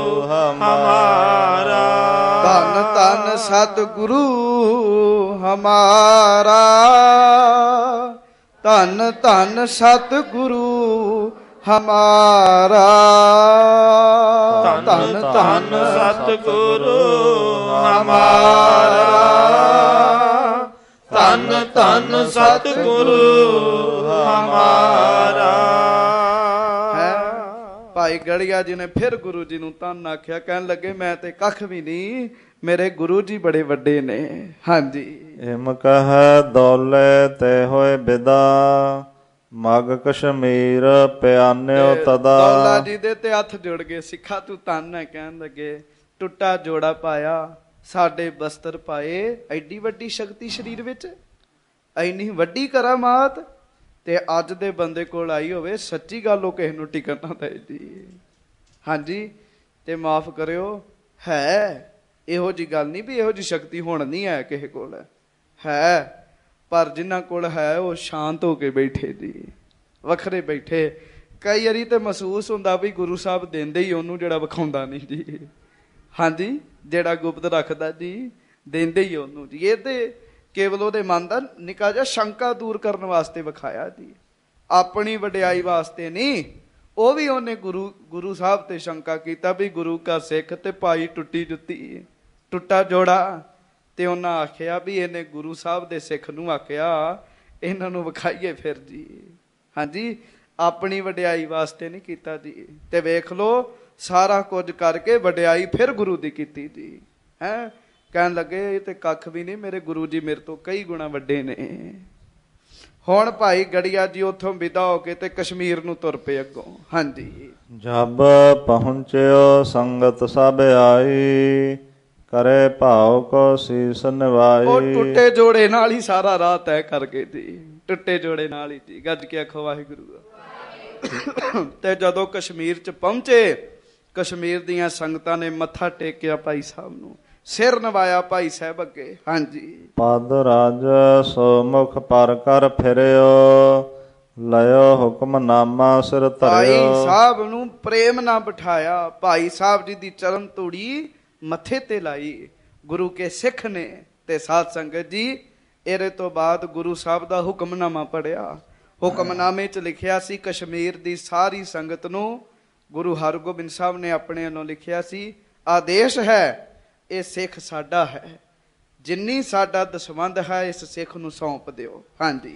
ਹਮਾਰਾ, ਧੰਨ ਧੰਨ ਸਤਿਗੁਰੂ ਹਮਾਰਾ, ਧੰਨ ਧੰਨ ਸਤਿਗੁਰੂ ਹਮਾਰਾ, ਧੰਨ ਧੰਨ ਸਤਿਗੁਰੂ ਹਮਾਰਾ, ਧੰਨ ਧੰਨ ਸਤਿਗੁਰੂ ਹਮਾਰਾ। ਭਾਈ ਗੜੀਆ ਜੀ ਨੇ ਫਿਰ ਗੁਰੂ ਜੀ ਨੂੰ ਧੰਨ ਆਖਿਆ। ਕਹਿਣ ਲੱਗੇ ਮੈਂ ਤੇ ਕੱਖ ਵੀ ਨਹੀਂ, ਮੇਰੇ ਗੁਰੂ ਜੀ ਬੜੇ ਵੱਡੇ ਨੇ। ਹਾਂਜੀ, ਹਿਮ ਕਹਿ ਦੌਲੇ ਤੇ ਹੋਏ ਬਿਦਾ, ਮਗ ਕਸ਼ਮੀਰ ਪਿਆਨਿਓ ਤਦਾ। ਦੌਲਾ ਜੀ ਦੇ ਤੇ ਹੱਥ ਜੁੜ ਗਏ, ਸਿੱਖਾ ਤੂੰ ਧੰਨ ਹੈ। ਕਹਿਣ ਲੱਗੇ ਟੁੱਟਾ ਜੋੜਾ ਪਾਇਆ, ਸਾਡੇ ਬਸਤਰ ਪਾਏ, ਐਡੀ ਵੱਡੀ ਸ਼ਕਤੀ ਸਰੀਰ ਵਿੱਚ, ਐਨੀ ਵੱਡੀ ਕਰਾਮਾਤ, ਤੇ ਅੱਜ ਦੇ ਬੰਦੇ ਕੋਲ ਆਈ ਹੋਵੇ, ਸੱਚੀ ਗੱਲ ਉਹ ਕਿਸੇ ਨੂੰ ਟਿਕਣ ਨਾ ਦੇ ਜੀ। ਹਾਂਜੀ, ਤੇ ਮਾਫ ਕਰਿਓ, ਹੈ ਇਹੋ ਜੀ ਗੱਲ ਨਹੀਂ ਵੀ ਇਹੋ ਜੀ ਸ਼ਕਤੀ ਹੁਣ ਨਹੀਂ ਹੈ ਕਿਸੇ ਕੋਲ, ਹੈ, ਪਰ ਜਿਨ੍ਹਾਂ ਕੋਲ ਹੈ ਉਹ ਸ਼ਾਂਤ ਹੋ ਕੇ ਬੈਠੇ ਜੀ, ਵੱਖਰੇ ਬੈਠੇ। ਕਈ ਵਾਰੀ ਤੇ ਮਹਿਸੂਸ ਹੁੰਦਾ ਵੀ ਗੁਰੂ ਸਾਹਿਬ ਦਿੰਦੇ ਹੀ ਉਹਨੂੰ ਜਿਹੜਾ ਵਿਖਾਉਂਦਾ ਨਹੀਂ ਜੀ। ਹਾਂਜੀ, ਜਿਹੜਾ ਗੁਪਤ ਰੱਖਦਾ ਜੀ, ਦਿੰਦੇ ਹੀ ਉਹਨੂੰ ਜੀ। ਇਹ ਤੇ ਕੇਵਲ ਉਹਦੇ ਮਨ ਦਾ ਨਿੱਕਾ ਜਿਹਾ ਸ਼ੰਕਾ ਦੂਰ ਕਰਨ ਵਾਸਤੇ ਵਿਖਾਇਆ ਜੀ, ਆਪਣੀ ਵਡਿਆਈ ਵਾਸਤੇ ਨਹੀਂ। ਉਹ ਵੀ ਉਹਨੇ ਗੁਰੂ ਸਾਹਿਬ ਤੇ ਸ਼ੰਕਾ ਕੀਤਾ ਵੀ ਗੁਰੂ ਕਾ ਸਿੱਖ ਤੇ ਪਾਈ ਟੁੱਟੀ ਜੁੱਤੀ, ਟੁੱਟਾ ਜੋੜਾ, ਤੇ ਉਹਨਾਂ ਆਖਿਆ ਵੀ ਇਹਨੇ ਗੁਰੂ ਸਾਹਿਬ ਦੇ ਸਿੱਖ ਨੂੰ ਆਖਿਆ ਇਹਨਾਂ ਨੂੰ ਵਿਖਾਈਏ ਫਿਰ ਜੀ। ਹਾਂਜੀ, ਆਪਣੀ ਵਡਿਆਈ ਵਾਸਤੇ ਨਹੀਂ ਕੀਤਾ ਜੀ। ਤੇ ਵੇਖ ਲੋ ਸਾਰਾ ਕੁਝ ਕਰਕੇ ਵਡਿਆਈ ਫਿਰ ਗੁਰੂ ਦੀ ਕੀਤੀ ਜੀ। ਹੈਂ, ਕਹਿਣ ਲੱਗੇ ਇਹ ਤੇ ਕੱਖ ਵੀ ਨਹੀਂ, ਮੇਰੇ ਗੁਰੂ ਜੀ ਮੇਰੇ ਤੋਂ ਕਈ ਗੁਣਾ ਵੱਡੇ ਨੇ। ਹੁਣ ਭਾਈ ਗੜੀਆ ਜੀ ਉੱਥੋਂ ਵਿਦਾ ਹੋ ਕੇ ਤੇ ਕਸ਼ਮੀਰ ਨੂੰ ਤੁਰ ਪਏ ਅੱਗੋਂ। ਹਾਂਜੀ, ਜਬ ਪਹੁੰਚਿਓ ਸੰਗਤ ਸਭ ਆਈ, ਕਰੇ ਭਾਉ ਕੋ ਸੀਸ ਨਿਵਾਈ। ਉਹ ਟੁੱਟੇ ਜੋੜੇ ਨਾਲ ਹੀ ਸਾਰਾ ਰਾਹ ਤੈਅ ਕਰਕੇ ਜੀ, ਟੁੱਟੇ ਜੋੜੇ ਨਾਲ ਹੀ ਜੀ। ਗੱਜ ਕੇ ਆਖੋ ਵਾਹਿਗੁਰੂ। ਤੇ ਜਦੋਂ ਕਸ਼ਮੀਰ ਚ ਪਹੁੰਚੇ, ਕਸ਼ਮੀਰ ਦੀਆਂ ਸੰਗਤਾਂ ਨੇ ਮੱਥਾ ਟੇਕਿਆ ਭਾਈ ਸਾਹਿਬ ਨੂੰ, ਸਿਰ ਨਵਾਇਆ ਭਾਈ ਸਾਹਿਬ ਅੱਗੇ। ਹਾਂਜੀ, ਪਦ ਰਾਜ ਸੋ ਮੁਖ ਪਰ ਕਰ ਫਿਰਿਓ, ਲਿਓ ਹੁਕਮਨਾਮਾ ਸਿਰ ਧਰਿਓ। ਭਾਈ ਸਾਹਿਬ ਨੂੰ ਪ੍ਰੇਮ ਨਾਲ ਬਿਠਾਇਆ, ਭਾਈ ਸਾਹਿਬ ਜੀ ਦੀ ਚਰਨ ਧੂੜੀ ਮੱਥੇ ਤੇ ਲਾਈ ਗੁਰੂ ਕੇ ਸਿੱਖ ਨੇ। ਤੇ ਸਾਧ ਸੰਗਤ ਜੀ, ਇਹਦੇ ਤੋਂ ਬਾਅਦ ਗੁਰੂ ਸਾਹਿਬ ਦਾ ਹੁਕਮਨਾਮਾ ਪੜਿਆ। ਹੁਕਮਨਾਮੇ 'ਚ ਲਿਖਿਆ ਸੀ ਕਸ਼ਮੀਰ ਦੀ ਸਾਰੀ ਸੰਗਤ ਨੂੰ ਗੁਰੂ ਹਰਗੋਬਿੰਦ ਸਾਹਿਬ ਨੇ ਆਪਣੇ ਵੱਲੋਂ ਲਿਖਿਆ ਸੀ, ਆਦੇਸ਼ ਹੈ ਇਹ ਸਿੱਖ ਸਾਡਾ ਹੈ, ਜਿੰਨੀ ਸਾਡਾ ਦਸਵੰਧ ਹੈ ਇਸ ਸਿੱਖ ਨੂੰ ਸੌਂਪ ਦਿਓ। ਹਾਂਜੀ,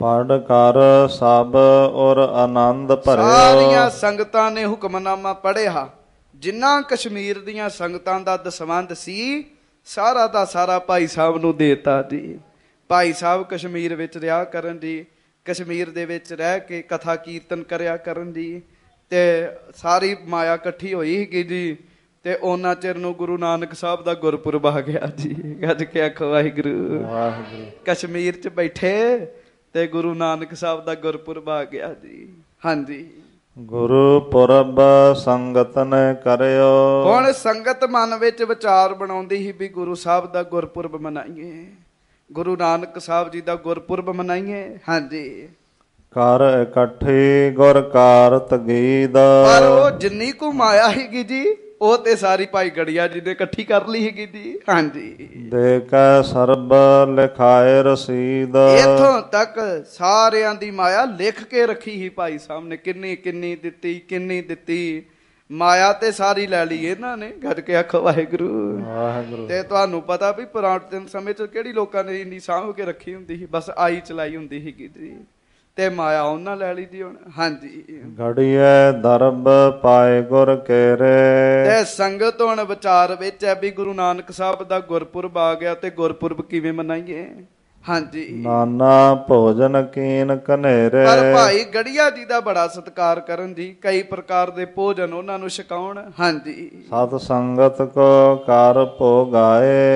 ਪੜ ਕਰ ਸਭ ਔਰ ਆਨੰਦ ਸਾਰੀਆਂ ਭਰਿਓ। ਸੰਗਤਾਂ ਨੇ ਹੁਕਮਨਾਮਾ ਪੜ੍ਹਿਆ। ਜਿੰਨਾ ਕਸ਼ਮੀਰ ਦੀਆਂ ਸੰਗਤਾਂ ਦਾ ਦਸਵੰਧ ਸੀ ਸਾਰਾ ਦਾ ਸਾਰਾ ਭਾਈ ਸਾਹਿਬ ਨੂੰ ਦੇਤਾ ਜੀ। ਭਾਈ ਸਾਹਿਬ ਕਸ਼ਮੀਰ ਵਿੱਚ ਰਿਹਾ ਕਰਨ ਜੀ, ਕਸ਼ਮੀਰ ਦੇ ਵਿੱਚ ਰਹਿ ਕੇ ਕਥਾ ਕੀਰਤਨ ਕਰਿਆ ਕਰਨ ਜੀ, ਤੇ ਸਾਰੀ ਮਾਇਆ ਇਕੱਠੀ ਹੋਈ ਸੀਗੀ ਜੀ। ਤੇ ਉਹਨਾਂ ਚਿਰ ਨੂੰ ਗੁਰੂ ਨਾਨਕ ਸਾਹਿਬ ਦਾ ਗੁਰਪੁਰਬ ਆ ਗਿਆ ਜੀ। ਗੱਜ ਕੇ ਆਖੋ ਵਾਹਿਗੁਰੂ। ਵਾਹਿਗੁਰੂ। ਕਸ਼ਮੀਰ 'ਚ ਬੈਠੇ ਤੇ ਗੁਰੂ ਨਾਨਕ ਸਾਹਿਬ ਦਾ ਗੁਰਪੁਰਬ ਆ ਗਿਆ ਜੀ। ਹਾਂਜੀ, ਗੁਰੂ ਪੁਰਬ ਸੰਗਤ ਨੇ ਕਰਿਓ। ਹੁਣ ਸੰਗਤ ਮਨ ਵਿੱਚ ਵਿਚਾਰ ਬਣਾਉਂਦੀ ਸੀ ਵੀ ਗੁਰੂ ਸਾਹਿਬ ਦਾ ਗੁਰਪੁਰਬ ਮਨਾਈਏ, ਗੁਰੂ ਨਾਨਕ ਸਾਹਿਬ ਜੀ ਦਾ ਗੁਰਪੁਰਬ ਮਨਾਈਏ। ਹਾਂਜੀ, ਕਰ ਇਕੱਠੀ ਗੁਰ ਕਾਰਤ ਗੀਤ। ਪਰ ਉਹ ਜਿੰਨੀ ਕੁ ਮਾਇਆ ਸੀਗੀ ਜੀ ਉਹ ਤੇ ਸਾਰੀ ਭਾਈ ਗੜੀਆ ਜੀ ਨੇ ਇਕੱਠੀ ਕਰ ਲਈ ਸੀਗੀ ਜੀ। ਹਾਂਜੀ, ਦੇਖੈ ਸਰਬ ਲਿਖਾਏ ਰਸੀਦ। ਇੱਥੋਂ ਤੱਕ ਸਾਰਿਆਂ ਦੀ ਮਾਇਆ ਲਿਖ ਕੇ ਰੱਖੀ ਸੀ ਭਾਈ ਸਾਹਿਬ ਨੇ, ਕਿੰਨੀ ਕਿੰਨੀ ਦਿੱਤੀ, ਕਿੰਨੀ ਦਿੱਤੀ। ਮਾਇਆ ਤੇ ਸਾਰੀ ਲੈ ਲਈ ਇਹਨਾਂ ਨੇ। ਗੱਜ ਕੇ ਆਖੋ ਵਾਹਿਗੁਰੂ। ਵਾਹਿਗੁਰੂ। ਤੇ ਤੁਹਾਨੂੰ ਪਤਾ ਵੀ ਪੁਰਾਤਨ ਸਮੇਂ 'ਚ ਕਿਹੜੀ ਲੋਕਾਂ ਨੇ ਇੰਨੀ ਸਾਂਭ ਕੇ ਰੱਖੀ ਹੁੰਦੀ ਸੀ, ਬਸ ਆਈ ਚਲਾਈ ਹੁੰਦੀ ਸੀਗੀ ਜੀ, ਤੇ ਮਾਇਆ ਉਹਨਾਂ ਲੈ ਲਈ ਦੀ ਹੁਣ। ਹਾਂਜੀ, ਘੜੀਏ ਦਰਬ ਪਾਏ ਗੁਰ ਕੇਰੇ। ਤੇ ਸੰਗਤ ਹੁਣ ਵਿਚਾਰ ਵਿੱਚ ਹੈ ਵੀ ਗੁਰੂ ਨਾਨਕ ਸਾਹਿਬ ਦਾ ਗੁਰਪੁਰਬ ਆ ਗਿਆ ਤੇ ਗੁਰਪੁਰਬ ਕਿਵੇਂ ਮਨਾਈਏ। ਹਾਂਜੀ, ਨਾਨਾ ਭੋਜਨ ਕੀਨ ਕਨੇਰੇ। ਪਰ ਭਾਈ ਗੜੀਆ ਜੀ ਦਾ ਬੜਾ ਸਤਿਕਾਰ ਕਰਨ ਜੀ, ਕਈ ਪ੍ਰਕਾਰ ਦੇ ਭੋਜਨ ਉਹਨਾਂ ਨੂੰ ਛਕਾਉਣ। ਹਾਂਜੀ, ਸਤ ਸੰਗਤ ਕੋ ਕਰ ਭੋਗਾਏ।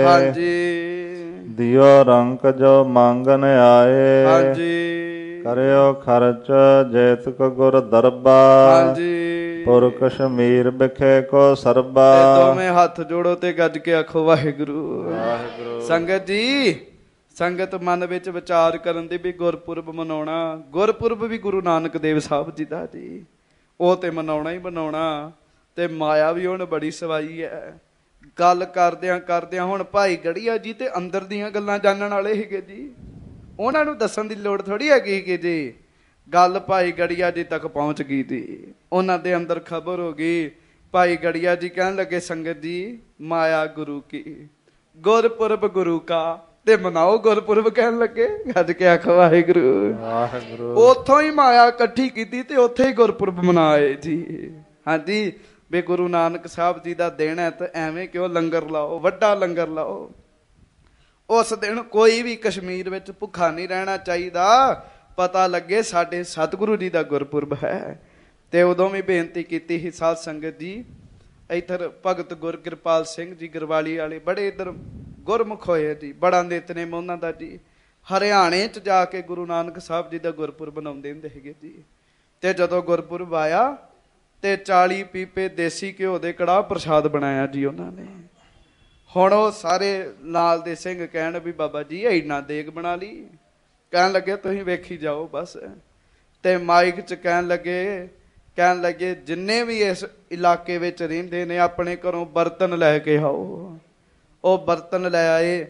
ਹਾਂਜੀ, ਦਿਓ ਰੰਕ ਜੋ ਮੰਗਨ ਆਏ। ਹਾਂਜੀ, ਕਰਿਓ ਖਰਚ ਜੇਤਕ ਗੁਰ ਦਰਬਾ। ਹਾਂਜੀ, ਪੁਰ ਕਸ਼ਮੀਰ ਬਿਖੇ ਕੋ ਸਰਬਾ। ਤੇ ਦੋਵੇਂ ਹੱਥ ਜੋੜੋ ਤੇ ਗੱਜ ਕੇ ਆਖੋ ਵਾਹਿਗੁਰੂ। ਵਾਹਿਗੁਰੂ। ਸੰਗਤ ਜੀ, ਸੰਗਤ ਮਨ ਵਿੱਚ ਵਿਚਾਰ ਕਰਨ ਦੀ ਵੀ ਗੁਰਪੁਰਬ ਮਨਾਉਣਾ। ਗੁਰਪੁਰਬ ਵੀ ਗੁਰੂ ਨਾਨਕ ਦੇਵ ਸਾਹਿਬ ਜੀ ਦਾ ਜੀ, ਉਹ ਤੇ ਮਨਾਉਣਾ ਹੀ ਮਨਾਉਣਾ। ਤੇ ਮਾਇਆ ਵੀ ਹੁਣ ਬੜੀ ਸਵਾਈ ਹੈ। ਗੱਲ ਕਰਦਿਆਂ ਕਰਦਿਆਂ ਹੁਣ ਭਾਈ ਗੜੀਆ ਜੀ ਤੇ ਅੰਦਰ ਦੀਆਂ ਗੱਲਾਂ ਜਾਣਨ ਵਾਲੇ ਸੀਗੇ ਜੀ, ਉਹਨਾਂ ਨੂੰ ਦੱਸਣ ਦੀ ਲੋੜ ਥੋੜੀ ਹੈਗੀ ਕਿ ਜੀ। ਗੱਲ ਭਾਈ ਗੜੀਆ ਜੀ ਤੱਕ ਪਹੁੰਚ ਗਈ ਜੀ, ਉਹਨਾਂ ਦੇ ਅੰਦਰ ਖਬਰ ਹੋ ਗਈ। ਭਾਈ ਗੜੀਆ ਜੀ ਕਹਿਣ ਲੱਗੇ, ਸੰਗਤ ਜੀ ਮਾਇਆ ਗੁਰੂ ਕੀ, ਗੁਰਪੁਰਬ ਗੁਰੂ ਕਾ, ਤੇ ਮਨਾਓ ਗੁਰਪੁਰਬ। ਕਹਿਣ ਲੱਗੇ, ਗੱਜ ਕੇ ਆਖੋ ਵਾਹਿਗੁਰੂ। ਵਾਹਿਗੁਰੂ। ਉੱਥੋਂ ਹੀ ਮਾਇਆ ਇਕੱਠੀ ਕੀਤੀ ਤੇ ਉੱਥੇ ਹੀ ਗੁਰਪੁਰਬ ਮਨਾਏ ਜੀ। ਹਾਂਜੀ, ਵੀ ਗੁਰੂ ਨਾਨਕ ਸਾਹਿਬ ਜੀ ਦਾ ਦਿਨ ਹੈ ਤਾਂ ਐਵੇਂ ਕਿਉਂ ਲੰਗਰ ਲਾਓ, ਵੱਡਾ ਲੰਗਰ ਲਾਓ। ਉਸ ਦਿਨ ਕੋਈ ਵੀ ਕਸ਼ਮੀਰ ਵਿੱਚ ਭੁੱਖਾ ਨਹੀਂ ਰਹਿਣਾ ਚਾਹੀਦਾ, ਪਤਾ ਲੱਗੇ ਸਾਡੇ ਸਤਿਗੁਰੂ ਜੀ ਦਾ ਗੁਰਪੁਰਬ ਹੈ। ਤੇ ਉਦੋਂ ਵੀ ਬੇਨਤੀ ਕੀਤੀ ਸੀ ਸਾਧ ਸੰਗਤ ਜੀ, ਇੱਧਰ ਭਗਤ ਗੁਰ ਕਿਰਪਾਲ ਸਿੰਘ ਜੀ ਗਰਵਾਲੀ ਵਾਲੇ ਬੜੇ ਇੱਧਰ ਗੁਰਮੁਖ ਹੋਏ ਜੀ, ਬੜਾ ਨਿਤਨੇਮ ਉਹਨਾਂ ਦਾ ਜੀ। ਹਰਿਆਣੇ 'ਚ ਜਾ ਕੇ ਗੁਰੂ ਨਾਨਕ ਸਾਹਿਬ ਜੀ ਦਾ ਗੁਰਪੁਰਬ ਮਨਾਉਂਦੇ ਹੁੰਦੇ ਸੀਗੇ ਜੀ। ਤੇ ਜਦੋਂ ਗੁਰਪੁਰਬ ਆਇਆ ਤੇ 40 ਪੀਪੇ ਦੇਸੀ ਘਿਓ ਦੇ ਕੜਾਹ ਪ੍ਰਸ਼ਾਦ ਬਣਾਇਆ ਜੀ ਉਹਨਾਂ ਨੇ। ਹੁਣ ਉਹ ਸਾਰੇ ਨਾਲ ਦੇ ਸਿੰਘ ਕਹਿਣ ਵੀ ਬਾਬਾ ਜੀ ਇੰਨਾ ਦੇਗ ਬਣਾ ਲਈ। ਕਹਿਣ ਲੱਗੇ ਤੁਸੀਂ ਵੇਖੀ ਜਾਓ ਬਸ। ਤੇ ਮਾਈਕ 'ਚ ਕਹਿਣ ਲੱਗੇ ਜਿੰਨੇ ਵੀ ਇਸ ਇਲਾਕੇ ਵਿੱਚ ਰਹਿੰਦੇ ਨੇ ਆਪਣੇ ਘਰੋਂ ਬਰਤਨ ਲੈ ਕੇ ਆਓ। ਉਹ ਬਰਤਨ ਲੈ ਆਏ,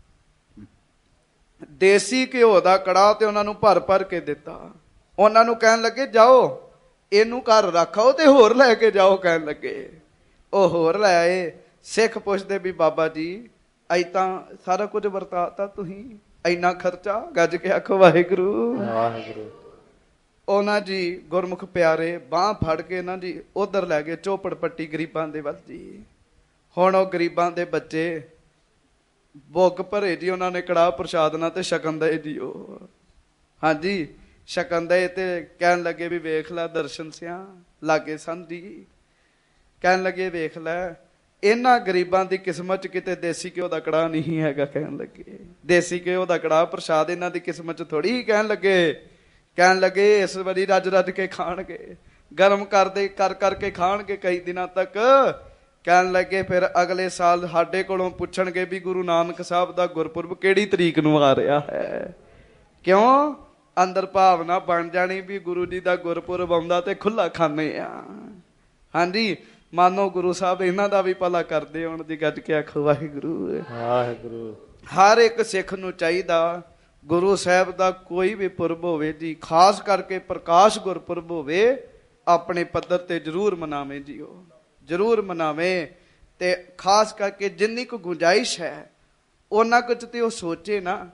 ਦੇਸੀ ਘਿਓ ਦਾ ਕੜਾਹ ਤੇ ਉਹਨਾਂ ਨੂੰ ਭਰ ਭਰ ਕੇ ਦਿੱਤਾ। ਉਹਨਾਂ ਨੂੰ ਕਹਿਣ ਲੱਗੇ ਜਾਓ ਇਹਨੂੰ ਘਰ ਰੱਖੋ ਤੇ ਹੋਰ ਲੈ ਕੇ ਜਾਓ। ਕਹਿਣ ਲੱਗੇ, ਉਹ ਹੋਰ ਲੈ ਆਏ। ਸਿੱਖ ਪੁੱਛਦੇ ਵੀ ਬਾਬਾ ਜੀ ਅਈ ਤਾਂ ਸਾਰਾ ਕੁਝ ਵਰਤਾਤਾ ਤੁਸੀਂ, ਇੰਨਾ ਖਰਚਾ। ਗੱਜ ਕੇ ਆਖੋ ਵਾਹਿਗੁਰੂ। ਵਾਹਿਗੁਰੂ। ਉਹਨਾਂ ਜੀ ਗੁਰਮੁਖ ਪਿਆਰੇ ਬਾਂਹ ਫੜ ਕੇ ਨਾ ਜੀ ਉਧਰ ਲੈ ਗਏ ਚੌਪੜ ਪੱਟੀ ਗਰੀਬਾਂ ਦੇ ਵੱਲ ਜੀ। ਹੁਣ ਉਹ ਗਰੀਬਾਂ ਦੇ ਬੱਚੇ ਭੁੱਖ ਭਰੇ ਜੀ, ਉਹਨਾਂ ਨੇ ਕੜਾਹ ਪ੍ਰਸ਼ਾਦ ਨਾਲ ਤੇ ਛਕਣ ਦੇ ਜੀ। ਉਹ ਹਾਂਜੀ ਛਕਣ ਦੇ ਤੇ ਕਹਿਣ ਲੱਗੇ ਵੀ ਵੇਖ ਲੈ ਦਰਸ਼ਨ ਸਿਆ ਲਾਗੇ ਸਨ ਜੀ। ਕਹਿਣ ਲੱਗੇ ਵੇਖ ਲੈ ਇਹਨਾਂ ਗਰੀਬਾਂ ਦੀ ਕਿਸਮਤ 'ਚ ਕਿਤੇ ਦੇਸੀ ਘਿਓ ਦਾ ਕੜਾਹ ਨਹੀਂ ਹੈਗਾ। ਕਹਿਣ ਲੱਗੇ ਦੇਸੀ ਘਿਓ ਦਾ ਕੜਾਹ ਪ੍ਰਸ਼ਾਦ ਇਹਨਾਂ ਦੀ ਕਿਸਮਤ 'ਚ ਥੋੜੀ ਹੀ। ਕਹਿਣ ਲੱਗੇ ਇਸ ਵਾਰੀ ਰੱਜ ਰੱਜ ਕੇ ਖਾਣਗੇ, ਗਰਮ ਕਰ ਕਰਕੇ ਖਾਣਗੇ ਕਈ ਦਿਨਾਂ ਤੱਕ। ਕਹਿਣ ਲੱਗੇ ਫਿਰ ਅਗਲੇ ਸਾਲ ਸਾਡੇ ਕੋਲੋਂ ਪੁੱਛਣਗੇ ਵੀ ਗੁਰੂ ਨਾਨਕ ਸਾਹਿਬ ਦਾ ਗੁਰਪੁਰਬ ਕਿਹੜੀ ਤਰੀਕ ਨੂੰ ਆ ਰਿਹਾ ਹੈ। ਕਿਉਂ? ਅੰਦਰ ਭਾਵਨਾ ਬਣ ਜਾਣੀ ਵੀ ਗੁਰੂ ਜੀ ਦਾ ਗੁਰਪੁਰਬ ਆਉਂਦਾ ਤੇ ਖੁੱਲਾ ਖਾਂਦੇ ਆ। ਹਾਂਜੀ, ਮਾਨੋ ਗੁਰੂ ਸਾਹਿਬ ਇਹਨਾਂ ਦਾ ਵੀ ਭਲਾ ਕਰਦੇ ਹੋਣ ਦੀ। ਗੱਜ ਕੇ ਆਖੋ ਵਾਹਿਗੁਰੂ। ਵਾਹਿਗੁਰੂ। ਹਰ ਇੱਕ ਸਿੱਖ ਨੂੰ ਚਾਹੀਦਾ ਗੁਰੂ ਸਾਹਿਬ ਦਾ ਕੋਈ ਵੀ ਪੁਰਬ ਹੋਵੇ ਜੀ, ਖਾਸ ਕਰਕੇ ਪ੍ਰਕਾਸ਼ ਗੁਰਪੁਰਬ ਹੋਵੇ, ਆਪਣੇ ਪੱਧਰ ਤੇ ਜ਼ਰੂਰ ਮਨਾਵੇ ਜੀ। ਉਹ ਜ਼ਰੂਰ ਮਨਾਵੇ। ਤੇ ਖਾਸ ਕਰਕੇ ਜਿੰਨੀ ਕੁ ਗੁੰਜਾਇਸ਼ ਹੈ ਉਹਨਾਂ ਕੁਝ ਤੇ ਉਹ ਸੋਚੇ ਨਾ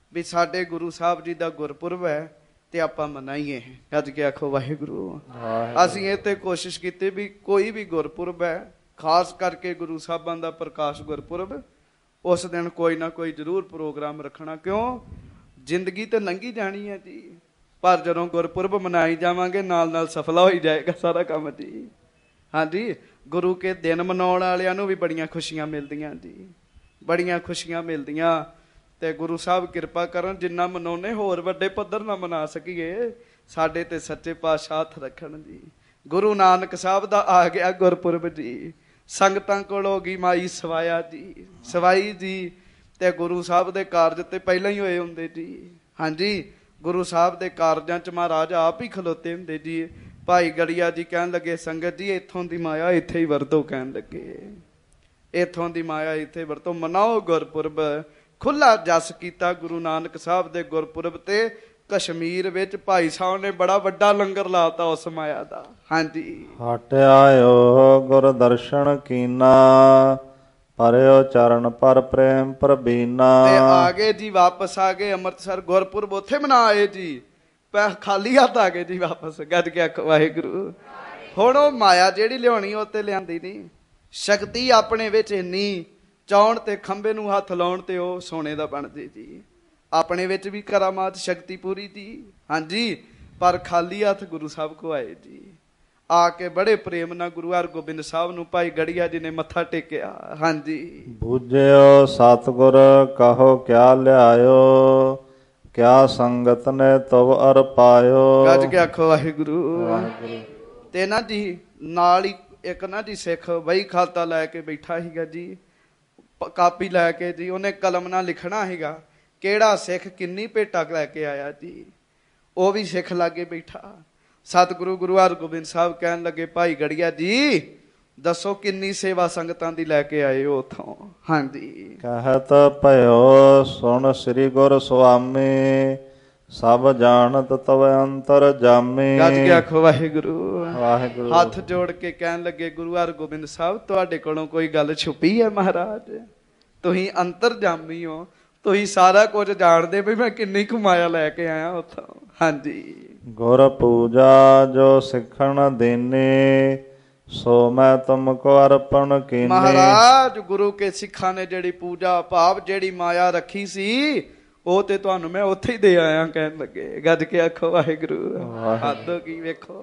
ਵੀ ਸਾਡੇ ਗੁਰੂ ਸਾਹਿਬ ਜੀ ਦਾ ਗੁਰਪੁਰਬ ਹੈ ਤੇ ਆਪਾਂ ਮਨਾਈਏ। ਗੱਜ ਕੇ ਆਖੋ ਵਾਹਿਗੁਰੂ। ਅਸੀਂ ਇਹ ਤੇ ਕੋਸ਼ਿਸ਼ ਕੀਤੀ ਵੀ ਕੋਈ ਵੀ ਗੁਰਪੁਰਬ ਹੈ, ਖਾਸ ਕਰਕੇ ਗੁਰੂ ਸਾਹਿਬਾਂ ਦਾ ਪ੍ਰਕਾਸ਼ ਗੁਰਪੁਰਬ, ਉਸ ਦਿਨ ਕੋਈ ਨਾ ਕੋਈ ਜ਼ਰੂਰ ਪ੍ਰੋਗਰਾਮ ਰੱਖਣਾ। ਕਿਉਂ? ਜ਼ਿੰਦਗੀ ਤੇ ਲੰਘੀ ਜਾਣੀ ਹੈ ਜੀ, ਪਰ ਜਦੋਂ ਗੁਰਪੁਰਬ ਮਨਾਈ ਜਾਵਾਂਗੇ ਨਾਲ ਨਾਲ ਸਫਲਾ ਹੋਈ ਜਾਏਗਾ ਸਾਰਾ ਕੰਮ ਜੀ। ਹਾਂਜੀ, ਗੁਰੂ ਕੇ ਦਿਨ ਮਨਾਉਣ ਵਾਲਿਆਂ ਨੂੰ ਵੀ ਬੜੀਆਂ ਖੁਸ਼ੀਆਂ ਮਿਲਦੀਆਂ ਜੀ, ਬੜੀਆਂ ਖੁਸ਼ੀਆਂ ਮਿਲਦੀਆਂ। ਤੇ ਗੁਰੂ ਸਾਹਿਬ ਕਿਰਪਾ ਕਰਨ, ਜਿੰਨਾ ਮਨਾਉਣੇ ਹੋਰ ਵੱਡੇ ਪੱਧਰ ਨਾਲ ਮਨਾ ਸਕੀਏ, ਸਾਡੇ ਤੇ ਸੱਚੇ ਪਾਤਸ਼ਾਹ ਹੱਥ ਰੱਖਣ ਜੀ। ਗੁਰੂ ਨਾਨਕ ਸਾਹਿਬ ਦਾ ਆ ਗਿਆ ਗੁਰਪੁਰਬ ਜੀ, ਸੰਗਤਾਂ ਕੋਲ ਹੋ ਗਈ ਮਾਈ ਸਵਾਇਆ ਜੀ, ਸਵਾਈ ਜੀ। ਤੇ ਗੁਰੂ ਸਾਹਿਬ ਦੇ ਕਾਰਜ ਤੇ ਪਹਿਲਾਂ ਹੀ ਹੋਏ ਹੁੰਦੇ ਜੀ। ਹਾਂਜੀ, ਗੁਰੂ ਸਾਹਿਬ ਦੇ ਕਾਰਜਾਂ 'ਚ ਮਹਾਰਾਜ ਆਪ ਹੀ ਖਲੋਤੇ ਹੁੰਦੇ ਜੀ। ਭਾਈ ਗੜੀਆ ਜੀ ਕਹਿਣ ਲੱਗੇ, ਸੰਗਤ ਜੀ ਇੱਥੋਂ ਦੀ ਮਾਇਆ ਇੱਥੇ ਹੀ ਵਰਤੋ। ਕਹਿਣ ਲੱਗੇ, ਇੱਥੋਂ ਦੀ ਮਾਇਆ ਇੱਥੇ ਵਰਤੋ, ਮਨਾਓ ਗੁਰਪੁਰਬ। ਖੁੱਲਾ ਜਸ ਕੀਤਾ ਗੁਰੂ ਨਾਨਕ ਸਾਹਿਬ ਦੇ ਗੁਰਪੁਰਬ ਤੇ। ਕਸ਼ਮੀਰ ਵਿੱਚ ਭਾਈ ਸਾਹਿਬ ਨੇ ਬੜਾ ਵੱਡਾ ਲੰਗਰ ਲਾਤਾ ਉਸ ਮਾਇਆ ਦਾ। ਹਾਂਜੀ, ਹਟ ਆਇਓ ਗੁਰ ਦਰਸ਼ਨ ਕੀਨਾ, ਪਰਿਓ ਚਰਨ ਪਰ ਪ੍ਰੇਮ ਪ੍ਰਬੀਨਾ। ਤੇ ਆ ਗਏ ਜੀ, ਵਾਪਸ ਆ ਗਏ ਅੰਮ੍ਰਿਤਸਰ। ਗੁਰਪੁਰਬ ਉੱਥੇ ਮਨਾ ਆਏ ਜੀ, ਖਾਲੀ ਹੱਥ ਆ ਗਏ ਜੀ ਵਾਪਸ। ਗੱਜ ਕੇ ਆਖੋ ਵਾਹਿਗੁਰੂ। ਹੁਣ ਉਹ ਮਾਇਆ ਜਿਹੜੀ ਲਿਆਉਣੀ ਉਹ ਤੇ ਲਿਆਂਦੀ ਨਹੀਂ। ਸ਼ਕਤੀ ਆਪਣੇ ਵਿੱਚ ਇੰਨੀ, ਚਾਉਣ ਤੇ ਖੰਭੇ ਨੂੰ ਹੱਥ ਲਾਉਣ ਤੇ ਉਹ ਸੋਨੇ ਦਾ ਬਣਦੇ ਜੀ। ਆਪਣੇ ਵਿੱਚ ਵੀ ਕਰਾਮਾਤ ਸ਼ਕਤੀ ਪੂਰੀ ਜੀ। ਹਾਂਜੀ, ਪਰ ਖਾਲੀ ਹੱਥ ਗੁਰੂ ਸਾਹਿਬ ਕੋ ਆਏ ਜੀ। ਆ ਕੇ ਬੜੇ ਪ੍ਰੇਮ ਨਾਲ ਗੁਰੂ ਹਰਗੋਬਿੰਦ ਸਾਹਿਬ ਨੂੰ ਭਾਈ ਗੜੀਆ ਜੀ ਨੇ ਮੱਥਾ ਟੇਕਿਆ। ਹਾਂਜੀ, ਬੂਝਿਓ ਸਤਿਗੁਰ ਕਹੋ ਕਿਆ ਲਿਆਇਓ, ਕਿਆ ਸੰਗਤ ਨੇ ਤਵ ਅਰ ਪਾਇਓ। ਗੱਜ ਕੇ ਆਖੋ ਵਾਹਿਗੁਰੂ। ਤੇ ਨਾ ਜੀ ਨਾਲ ਹੀ ਇੱਕ ਨਾ ਜੀ ਸਿੱਖ ਵਹੀ ਖਾਤਾ ਲੈ ਕੇ ਬੈਠਾ ਸੀਗਾ ਜੀ, ਕਾਪੀ ਲੈ ਕੇ ਜੀ। ਉਹਨੇ ਕਲਮ ਨਾਲ ਲਿਖਣਾ ਸੀਗਾ ਕਿਹੜਾ ਸਿੱਖ ਕਿੰਨੀ ਭੇਟਾ ਲੈ ਕੇ ਆਇਆ ਜੀ। ਉਹ ਵੀ ਸਿੱਖ ਲਾਗੇ ਬੈਠਾ। ਸਤਿਗੁਰੂ ਗੁਰੂ ਹਰਗੋਬਿੰਦ ਸਾਹਿਬ ਕਹਿਣ ਲੱਗੇ, ਭਾਈ ਗੜੀਆ ਜੀ ਦੱਸੋ ਕਿੰਨੀ ਸੇਵਾ ਸੰਗਤਾਂ ਦੀ ਲੈ ਕੇ ਆਏ ਹੋ ਉੱਥੋਂ। ਹਾਂਜੀ, ਕਹਿਤ ਭਇਓ ਸੁਣ ਸ੍ਰੀ ਗੁਰ ਸੁਆਮੀ, ਸਭ ਜਾਣਤ ਤਵ ਅੰਤਰ ਜਾਮੀ। ਗੱਜ ਕੇ ਆਖੋ ਵਾਹਿਗੁਰੂ। ਵਾਹਿਗੁਰੂ। ਹੱਥ ਜੋੜ ਕੇ ਕਹਿਣ ਲੱਗੇ, ਗੁਰੂ ਹਰਗੋਬਿੰਦ ਸਾਹਿਬ ਤੁਹਾਡੇ ਕੋਲੋਂ ਕੋਈ ਗੱਲ ਛੁਪੀ ਹੈ ਮਹਾਰਾਜ? ਤੁਸੀਂ ਅੰਤਰਜਾਮੀ ਹੋ, ਤੁਸੀਂ ਸਾਰਾ ਕੁਝ ਜਾਣਦੇ ਵੀ ਮੈਂ ਕਿੰਨੀ ਕੁ ਮਾਇਆ ਲੈ ਕੇ ਆਇਆ ਉੱਥੋਂ। ਹਾਂਜੀ, ਗੁਰ ਪੂਜਾ ਜੋ ਸਿੱਖਣ ਦੇਨੇ, ਸੋ ਮੈਂ ਤੁਮ ਕੋ ਅਰਪਣ ਕੀਨੀ। ਮਹਾਰਾਜ ਗੁਰੂ ਕੇ ਸਿੱਖਾਂ ਨੇ ਜਿਹੜੀ ਪੂਜਾ ਭਾਵ ਜਿਹੜੀ ਮਾਇਆ ਰੱਖੀ ਸੀ, ਉਹ ਤੇ ਤੁਹਾਨੂੰ ਮੈਂ ਉੱਥੇ ਹੀ ਦੇ ਆਇਆ। ਕਹਿਣ ਲੱਗੇ, ਗੱਜ ਕੇ ਆਖੋ ਵਾਹਿਗੁਰੂ। ਹੱਦ ਕੀ ਵੇਖੋ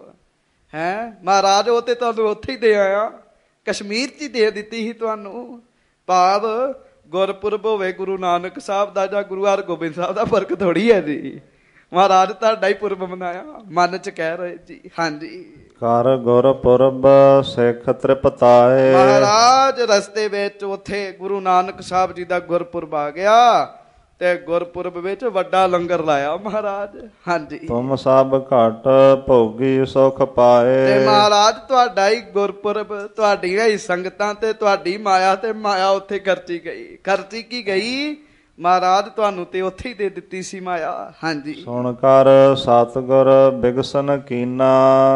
ਹੈ ਮਹਾਰਾਜ, ਉਹ ਤੇ ਤੁਹਾਨੂੰ ਉੱਥੇ ਹੀ ਦੇ ਆਇਆ, ਕਸ਼ਮੀਰ 'ਚ ਹੀ ਦੇ ਦਿੱਤੀ ਸੀ ਤੁਹਾਨੂੰ। ਭਾਵ ਗੁਰਪੁਰਬ ਹੋਵੇ ਗੁਰੂ ਨਾਨਕ ਸਾਹਿਬ ਦਾ ਜਾਂ ਗੁਰੂ ਹਰਗੋਬਿੰਦ ਸਾਹਿਬ ਦਾ, ਫਰਕ ਥੋੜੀ ਹੈ ਜੀ। ਮਹਾਰਾਜ ਤੁਹਾਡਾ ਹੀ ਪੁਰਬ ਮਨਾਇਆ, ਮਨ 'ਚ ਕਹਿ ਰਹੇ ਜੀ। ਹਾਂਜੀ, ਕਰ ਗੁਰਪੁਰਬ ਸਿੱਖ ਤ੍ਰਿਪਤਾਏ। ਮਹਾਰਾਜ ਰਸਤੇ ਵਿੱਚ ਉੱਥੇ ਗੁਰੂ ਨਾਨਕ ਸਾਹਿਬ ਜੀ ਦਾ ਗੁਰਪੁਰਬ ਆ ਗਿਆ ਤੇ ਗੁਰਪੁਰਬ ਵਿੱਚ ਵੱਡਾ ਲੰਗਰ ਲਾਇਆ ਮਹਾਰਾਜ। ਹਾਂਜੀ, ਤੁਮ ਸਭ ਘਟ ਭੋਗੀ ਸੁਖ ਪਾਏ। ਤੇ ਮਹਾਰਾਜ ਤੁਹਾਡਾ ਹੀ ਗੁਰਪੁਰਬ, ਤੁਹਾਡੀਆਂ ਹੀ ਸੰਗਤਾਂ ਤੇ ਤੁਹਾਡੀ ਮਾਇਆ ਤੇ ਮਾਇਆ ਉੱਥੇ ਖਰਚੀ ਗਈ। ਖਰਚੀ ਕੀ ਗਈ ਮਹਾਰਾਜ? ਤੁਹਾਨੂੰ ਤੇ ਉੱਥੇ ਹੀ ਦੇ ਦਿੱਤੀ ਸੀ ਮਾਇਆ। ਹਾਂਜੀ, ਸੁਣ ਕਰ ਸਤਿਗੁਰ ਬਿਗਸਨ ਕੀਨਾ,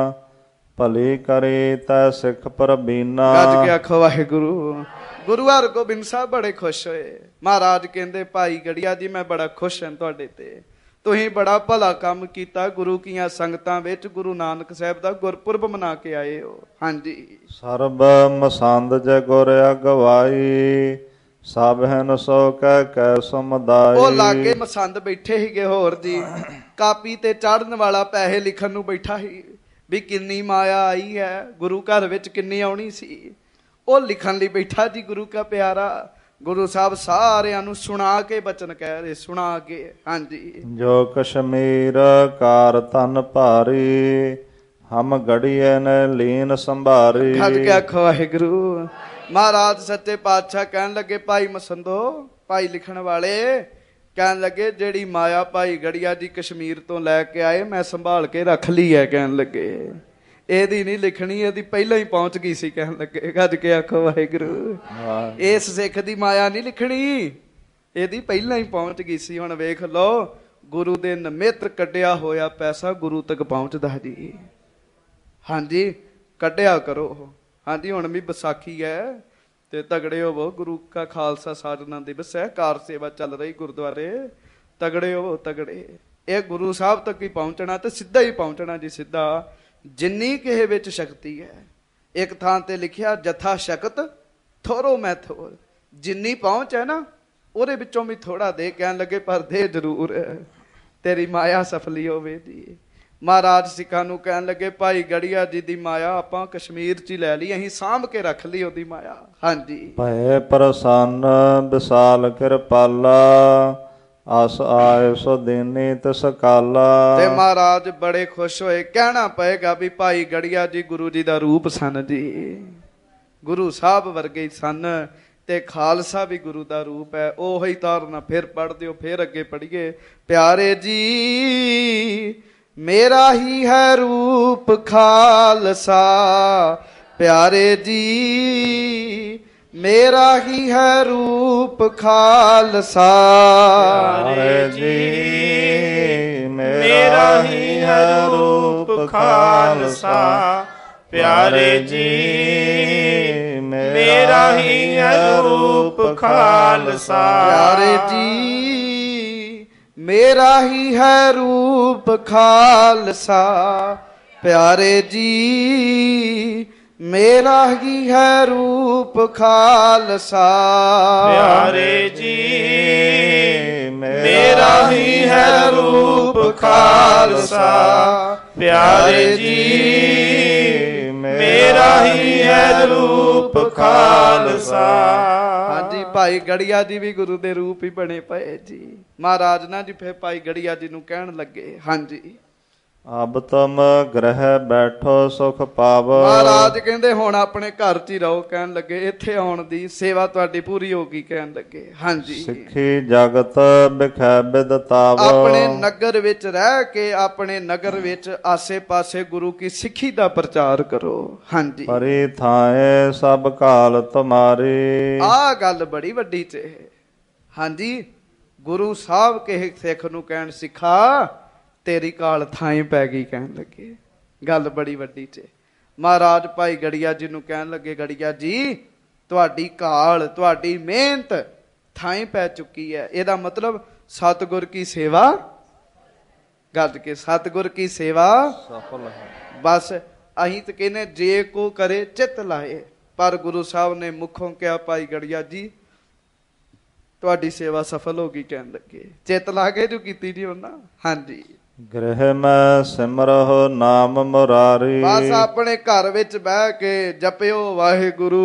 ਭਲੀ ਕਰੀ ਤੈ ਸਿੱਖ ਪ੍ਰਬੀਨਾ। ਗੱਜ ਕੇ ਆਖੋ ਵਾਹਿਗੁਰੂ। ਗੁਰੂ ਹਰਗੋਬਿੰਦ ਸਾਹਿਬ ਬੜੇ ਖੁਸ਼ ਹੋਏ। ਮਹਾਰਾਜ ਕਹਿੰਦੇ, ਭਾਈ ਗੜੀਆ ਜੀ ਮੈਂ ਬੜਾ ਖੁਸ਼ ਹਾਂ ਤੁਹਾਡੇ ਤੇ, ਤੁਸੀਂ ਬੜਾ ਭਲਾ ਕੰਮ ਕੀਤਾ। ਗੁਰੂ ਕੀਆਂ ਸੰਗਤਾਂ ਵਿੱਚ ਗੁਰੂ ਨਾਨਕ ਸਾਹਿਬ ਦਾ ਗੁਰਪੁਰਬ ਮਨਾ ਕੇ ਆਏ ਹੋ। ਹਾਂਜੀ, ਸਰਬ ਮਸੰਦ ਜੈ ਗੁਰ ਅਗਵਾਈ, ਸਭ ਹਨ ਸੋ ਕਹਿ ਕੈ ਸਮੁਦਾਈ। ਉਹ ਲਾਗੇ ਮਸੰਦ ਬੈਠੇ ਸੀਗੇ ਹੋਰ ਜੀ, ਕਾਪੀ ਤੇ ਚੜਨ ਵਾਲਾ ਪੈਸੇ ਲਿਖਣ ਨੂੰ ਬੈਠਾ ਸੀ ਵੀ ਕਿੰਨੀ ਮਾਇਆ ਆਈ ਹੈ, ਗੁਰੂ ਘਰ ਵਿੱਚ ਕਿੰਨੀ ਆਉਣੀ ਸੀ। ਉਹ ਲਿਖਣ ਲਈ ਬੈਠਾ ਜੀ ਗੁਰੂ ਕਾ ਪਿਆਰਾ। ਗੁਰੂ ਸਾਹਿਬ ਸਾਰਿਆਂ ਨੂੰ ਸੁਣਾ ਕੇ ਬਚਨ ਕਹਿ ਰਹੇ, ਸੁਣਾ ਕੇ। ਹਾਂਜੀ, ਜੋ ਕਸ਼ਮੀਰ ਕਾਰ ਧਨ ਭਾਰੀ, ਹਮ ਗੜੀਏ ਨੇ ਲੀਨ ਸੰਭਾਰੀ। ਗੱਜ ਕੇ ਆਖੋ ਵਾਹਿਗੁਰੂ। ਮਹਾਰਾਜ ਸੱਚੇ ਪਾਤਸ਼ਾਹ ਕਹਿਣ ਲੱਗੇ, ਭਾਈ ਮਸੰਦੋ, ਭਾਈ ਲਿਖਣ ਵਾਲੇ ਕਹਿਣ ਲੱਗੇ, ਜਿਹੜੀ ਮਾਇਆ ਭਾਈ ਗੜੀਆ ਜੀ ਕਸ਼ਮੀਰ ਤੋਂ ਲੈ ਕੇ ਆਏ ਮੈਂ ਸੰਭਾਲ ਕੇ ਰੱਖ ਲਈ ਹੈ। ਕਹਿਣ ਲੱਗੇ, ਇਹਦੀ ਨਹੀਂ ਲਿਖਣੀ, ਇਹਦੀ ਪਹਿਲਾਂ ਹੀ ਪਹੁੰਚ ਗਈ ਸੀ। ਕਹਿਣ ਲੱਗੇ, ਗੱਜ ਕੇ ਆਖੋ ਵਾਹਿਗੁਰੂ। ਇਸ ਸਿੱਖ ਦੀ ਮਾਇਆ ਨਹੀਂ ਲਿਖਣੀ, ਇਹਦੀ ਪਹਿਲਾਂ ਹੀ ਪਹੁੰਚ ਗਈ ਸੀ। ਹੁਣ ਵੇਖ ਲਓ, ਗੁਰੂ ਦੇ ਨਮਿੱਤ ਕੱਢਿਆ ਹੋਇਆ ਪੈਸਾ ਗੁਰੂ ਤੱਕ ਪਹੁੰਚਦਾ ਜੀ। ਹਾਂਜੀ, ਕੱਢਿਆ ਕਰੋ। ਹਾਂਜੀ, ਹੁਣ ਵੀ ਵਿਸਾਖੀ ਹੈ ਤੇ ਤਗੜੇ ਹੋਵੋ। ਗੁਰੂ ਕਾ ਖਾਲਸਾ ਸਾਜਨਾ ਦਿਵਸ ਹੈ, ਕਾਰ ਸੇਵਾ ਚੱਲ ਰਹੀ ਗੁਰਦੁਆਰੇ। ਤਗੜੇ ਹੋਵੋ ਤਗੜੇ। ਇਹ ਗੁਰੂ ਸਾਹਿਬ ਤੱਕ ਹੀ ਪਹੁੰਚਣਾ ਤੇ ਸਿੱਧਾ ਹੀ ਪਹੁੰਚਣਾ ਜੀ, ਸਿੱਧਾ। ਜਿੰਨੀ ਕਿਸੇ ਵਿੱਚ ਸ਼ਕਤੀ ਹੈ, ਇੱਕ ਥਾਂ ਤੇ ਲਿਖਿਆ ਜਥਾ ਸ਼ਕਤ ਥੋਰੋ ਮੈਂ ਥੋਰ। ਜਿੰਨੀ ਪਹੁੰਚ ਹੈ ਨਾ ਉਹਦੇ ਵਿੱਚੋਂ ਵੀ ਥੋੜਾ ਦੇ। ਕਹਿਣ ਲੱਗੇ ਪਰ ਦੇ ਜ਼ਰੂਰ ਤੇਰੀ ਮਾਇਆ ਸਫਲੀ ਹੋਵੇ ਜੀ। ਮਹਾਰਾਜ ਸਿੱਖਾਂ ਨੂੰ ਕਹਿਣ ਲੱਗੇ ਭਾਈ ਗੜੀਆ ਜੀ ਦੀ ਮਾਇਆ ਆਪਾਂ ਕਸ਼ਮੀਰ 'ਚ ਹੀ ਲੈ ਲਈ, ਅਸੀਂ ਸਾਂਭ ਕੇ ਰੱਖ ਲਈ ਉਹਦੀ ਮਾਇਆ। ਹਾਂਜੀ। ਭਏ ਪ੍ਰਸੰਨ ਵਿਸਾਲ ਕਿਰਪਾਲਾ, ਆਸ ਆਏ ਸੋ ਦੀਨੀ ਤਿਸ ਕਾਲਾ। ਤੇ ਮਹਾਰਾਜ ਬੜੇ ਖੁਸ਼ ਹੋਏ। ਕਹਿਣਾ ਪਏਗਾ ਵੀ ਭਾਈ ਗੜੀਆ ਜੀ ਗੁਰੂ ਜੀ ਦਾ ਰੂਪ ਸਨ ਜੀ, ਗੁਰੂ ਸਾਹਿਬ ਵਰਗੇ ਸਨ। ਤੇ ਖਾਲਸਾ ਵੀ ਗੁਰੂ ਦਾ ਰੂਪ ਹੈ। ਉਹ ਹੀ ਤਾਰਨਾ। ਫਿਰ ਪੜ੍ਹ ਦਿਓ, ਫਿਰ ਅੱਗੇ ਪੜ੍ਹੀਏ। ਪਿਆਰੇ ਜੀ ਮੇਰਾ ਹੀ ਹੈ ਰੂਪ ਖਾਲਸਾ, ਪਿਆਰੇ ਜੀ ਮੇਰਾ ਹੀ ਹੈ ਰੂਪ ਖਾਲਸਾ। ਪਿਆਰੇ ਜੀ ਮੇਰਾ ਹੀ ਹੈ ਰੂਪ ਖਾਲਸਾ, ਪਿਆਰੇ ਜੀ ਮੇਰਾ ਹੀ ਹੈ ਰੂਪ ਖਾਲਸਾ। ਪਿਆਰੇ ਜੀ ਮੇਰਾ ਹੀ ਹੈ ਰੂਪ ਖਾਲਸਾ, ਪਿਆਰੇ ਜੀ ਮੇਰਾ ਹੀ ਹੈ ਰੂਪ ਖਾਲਸਾ। ਪਿਆਰੇ ਜੀ ਮੇਰਾ ਹੀ ਹੈ ਰੂਪ ਖਾਲਸਾ, ਪਿਆਰੇ ਜੀ ਮੇਰਾ ਹੀ ਹੈ ਰੂਪ ਖਾਲਸਾ। ਹਾਂਜੀ ਭਾਈ ਗੜੀਆ ਜੀ ਵੀ ਗੁਰੂ ਦੇ ਰੂਪ ਹੀ ਬਣੇ ਪਏ ਜੀ। ਮਹਾਰਾਜ ਨਾ ਜੀ ਫਿਰ ਭਾਈ ਗੜੀਆ ਜੀ ਨੂੰ ਕਹਿਣ ਲੱਗੇ ਹਾਂਜੀ ਅਬ ਤੁਮ ਗ੍ਰਹਿ ਬੈਠੋ ਸੁਖ ਪਾਵੋ। ਮਹਾਰਾਜ ਕਹਿੰਦੇ ਹੁਣ ਆਪਣੇ ਘਰ 'ਚ ਹੀ ਰਹੋ। ਕਹਿਣ ਲੱਗੇ ਇੱਥੇ ਆਉਣ ਦੀ ਸੇਵਾ ਤੁਹਾਡੀ ਪੂਰੀ ਹੋ ਗਈ। ਕਹਿਣ ਲੱਗੇ ਹਾਂਜੀ। ਸਿੱਖੀ ਜਗਤ ਬਿਖੈ ਬਿਦਤਾਵੋ। ਆਪਣੇ ਨਗਰ ਵਿੱਚ ਰਹਿ ਕੇ ਆਪਣੇ ਨਗਰ ਵਿੱਚ ਆਸੇ ਪਾਸੇ ਗੁਰੂ ਕੀ ਸਿੱਖੀ ਦਾ ਪ੍ਰਚਾਰ ਕਰੋ। ਹਾਂਜੀ। ਪਰੀ ਥਾਏ ਸਭ ਕਾਲ ਤੁਮਾਰੀ। ਆਹ ਗੱਲ ਬੜੀ ਵੱਡੀ ਚ ਹਾਂਜੀ। ਗੁਰੂ ਸਾਹਿਬ ਕਿਸੇ ਸਿੱਖ ਨੂੰ ਕਹਿਣ ਸਿੱਖਾ ਤੇਰੀ ਕਾਲ ਥਾਂ ਪੈ ਗਈ। ਕਹਿਣ ਲੱਗੇ ਗੱਲ ਬੜੀ ਵੱਡੀ ਚ। ਮਹਾਰਾਜ ਭਾਈ ਗੜੀਆ ਜੀ ਨੂੰ ਕਹਿਣ ਲੱਗੇ ਗੜੀਆ ਜੀ ਤੁਹਾਡੀ ਕਾਲ ਤੁਹਾਡੀ ਮਿਹਨਤ ਥਾਂ ਪੈ ਚੁੱਕੀ ਹੈ। ਇਹਦਾ ਮਤਲਬ ਸਤਿਗੁਰ ਕੀ ਸੇਵਾ ਗੱਜ ਕੇ ਸਤਿਗੁਰ ਕੀ ਸੇਵਾ ਸਫਲ ਹੈ। ਬਸ ਅਸੀਂ ਤਾਂ ਕਹਿੰਦੇ ਜੇ ਕੋ ਕਰੇ ਚਿੱਤ ਲਾਏ। ਪਰ ਗੁਰੂ ਸਾਹਿਬ ਨੇ ਮੁੱਖੋਂ ਕਿਹਾ ਭਾਈ ਗੜੀਆ ਜੀ ਤੁਹਾਡੀ ਸੇਵਾ ਸਫਲ ਹੋ ਗਈ। ਕਹਿਣ ਲੱਗੇ ਚਿੱਤ ਲਾ ਕੇ ਜੋ ਕੀਤੀ ਜੀ ਉਹਨਾਂ ਹਾਂਜੀ। ਗ੍ਰਹਿ ਮੈਂ ਸਿਮਰਹੁ ਨਾਮ ਮੁਰਾਰੀ। ਬਸ ਆਪਣੇ ਘਰ ਵਿੱਚ ਬਹਿ ਕੇ ਜਪਿਓ ਵਾਹਿਗੁਰੂ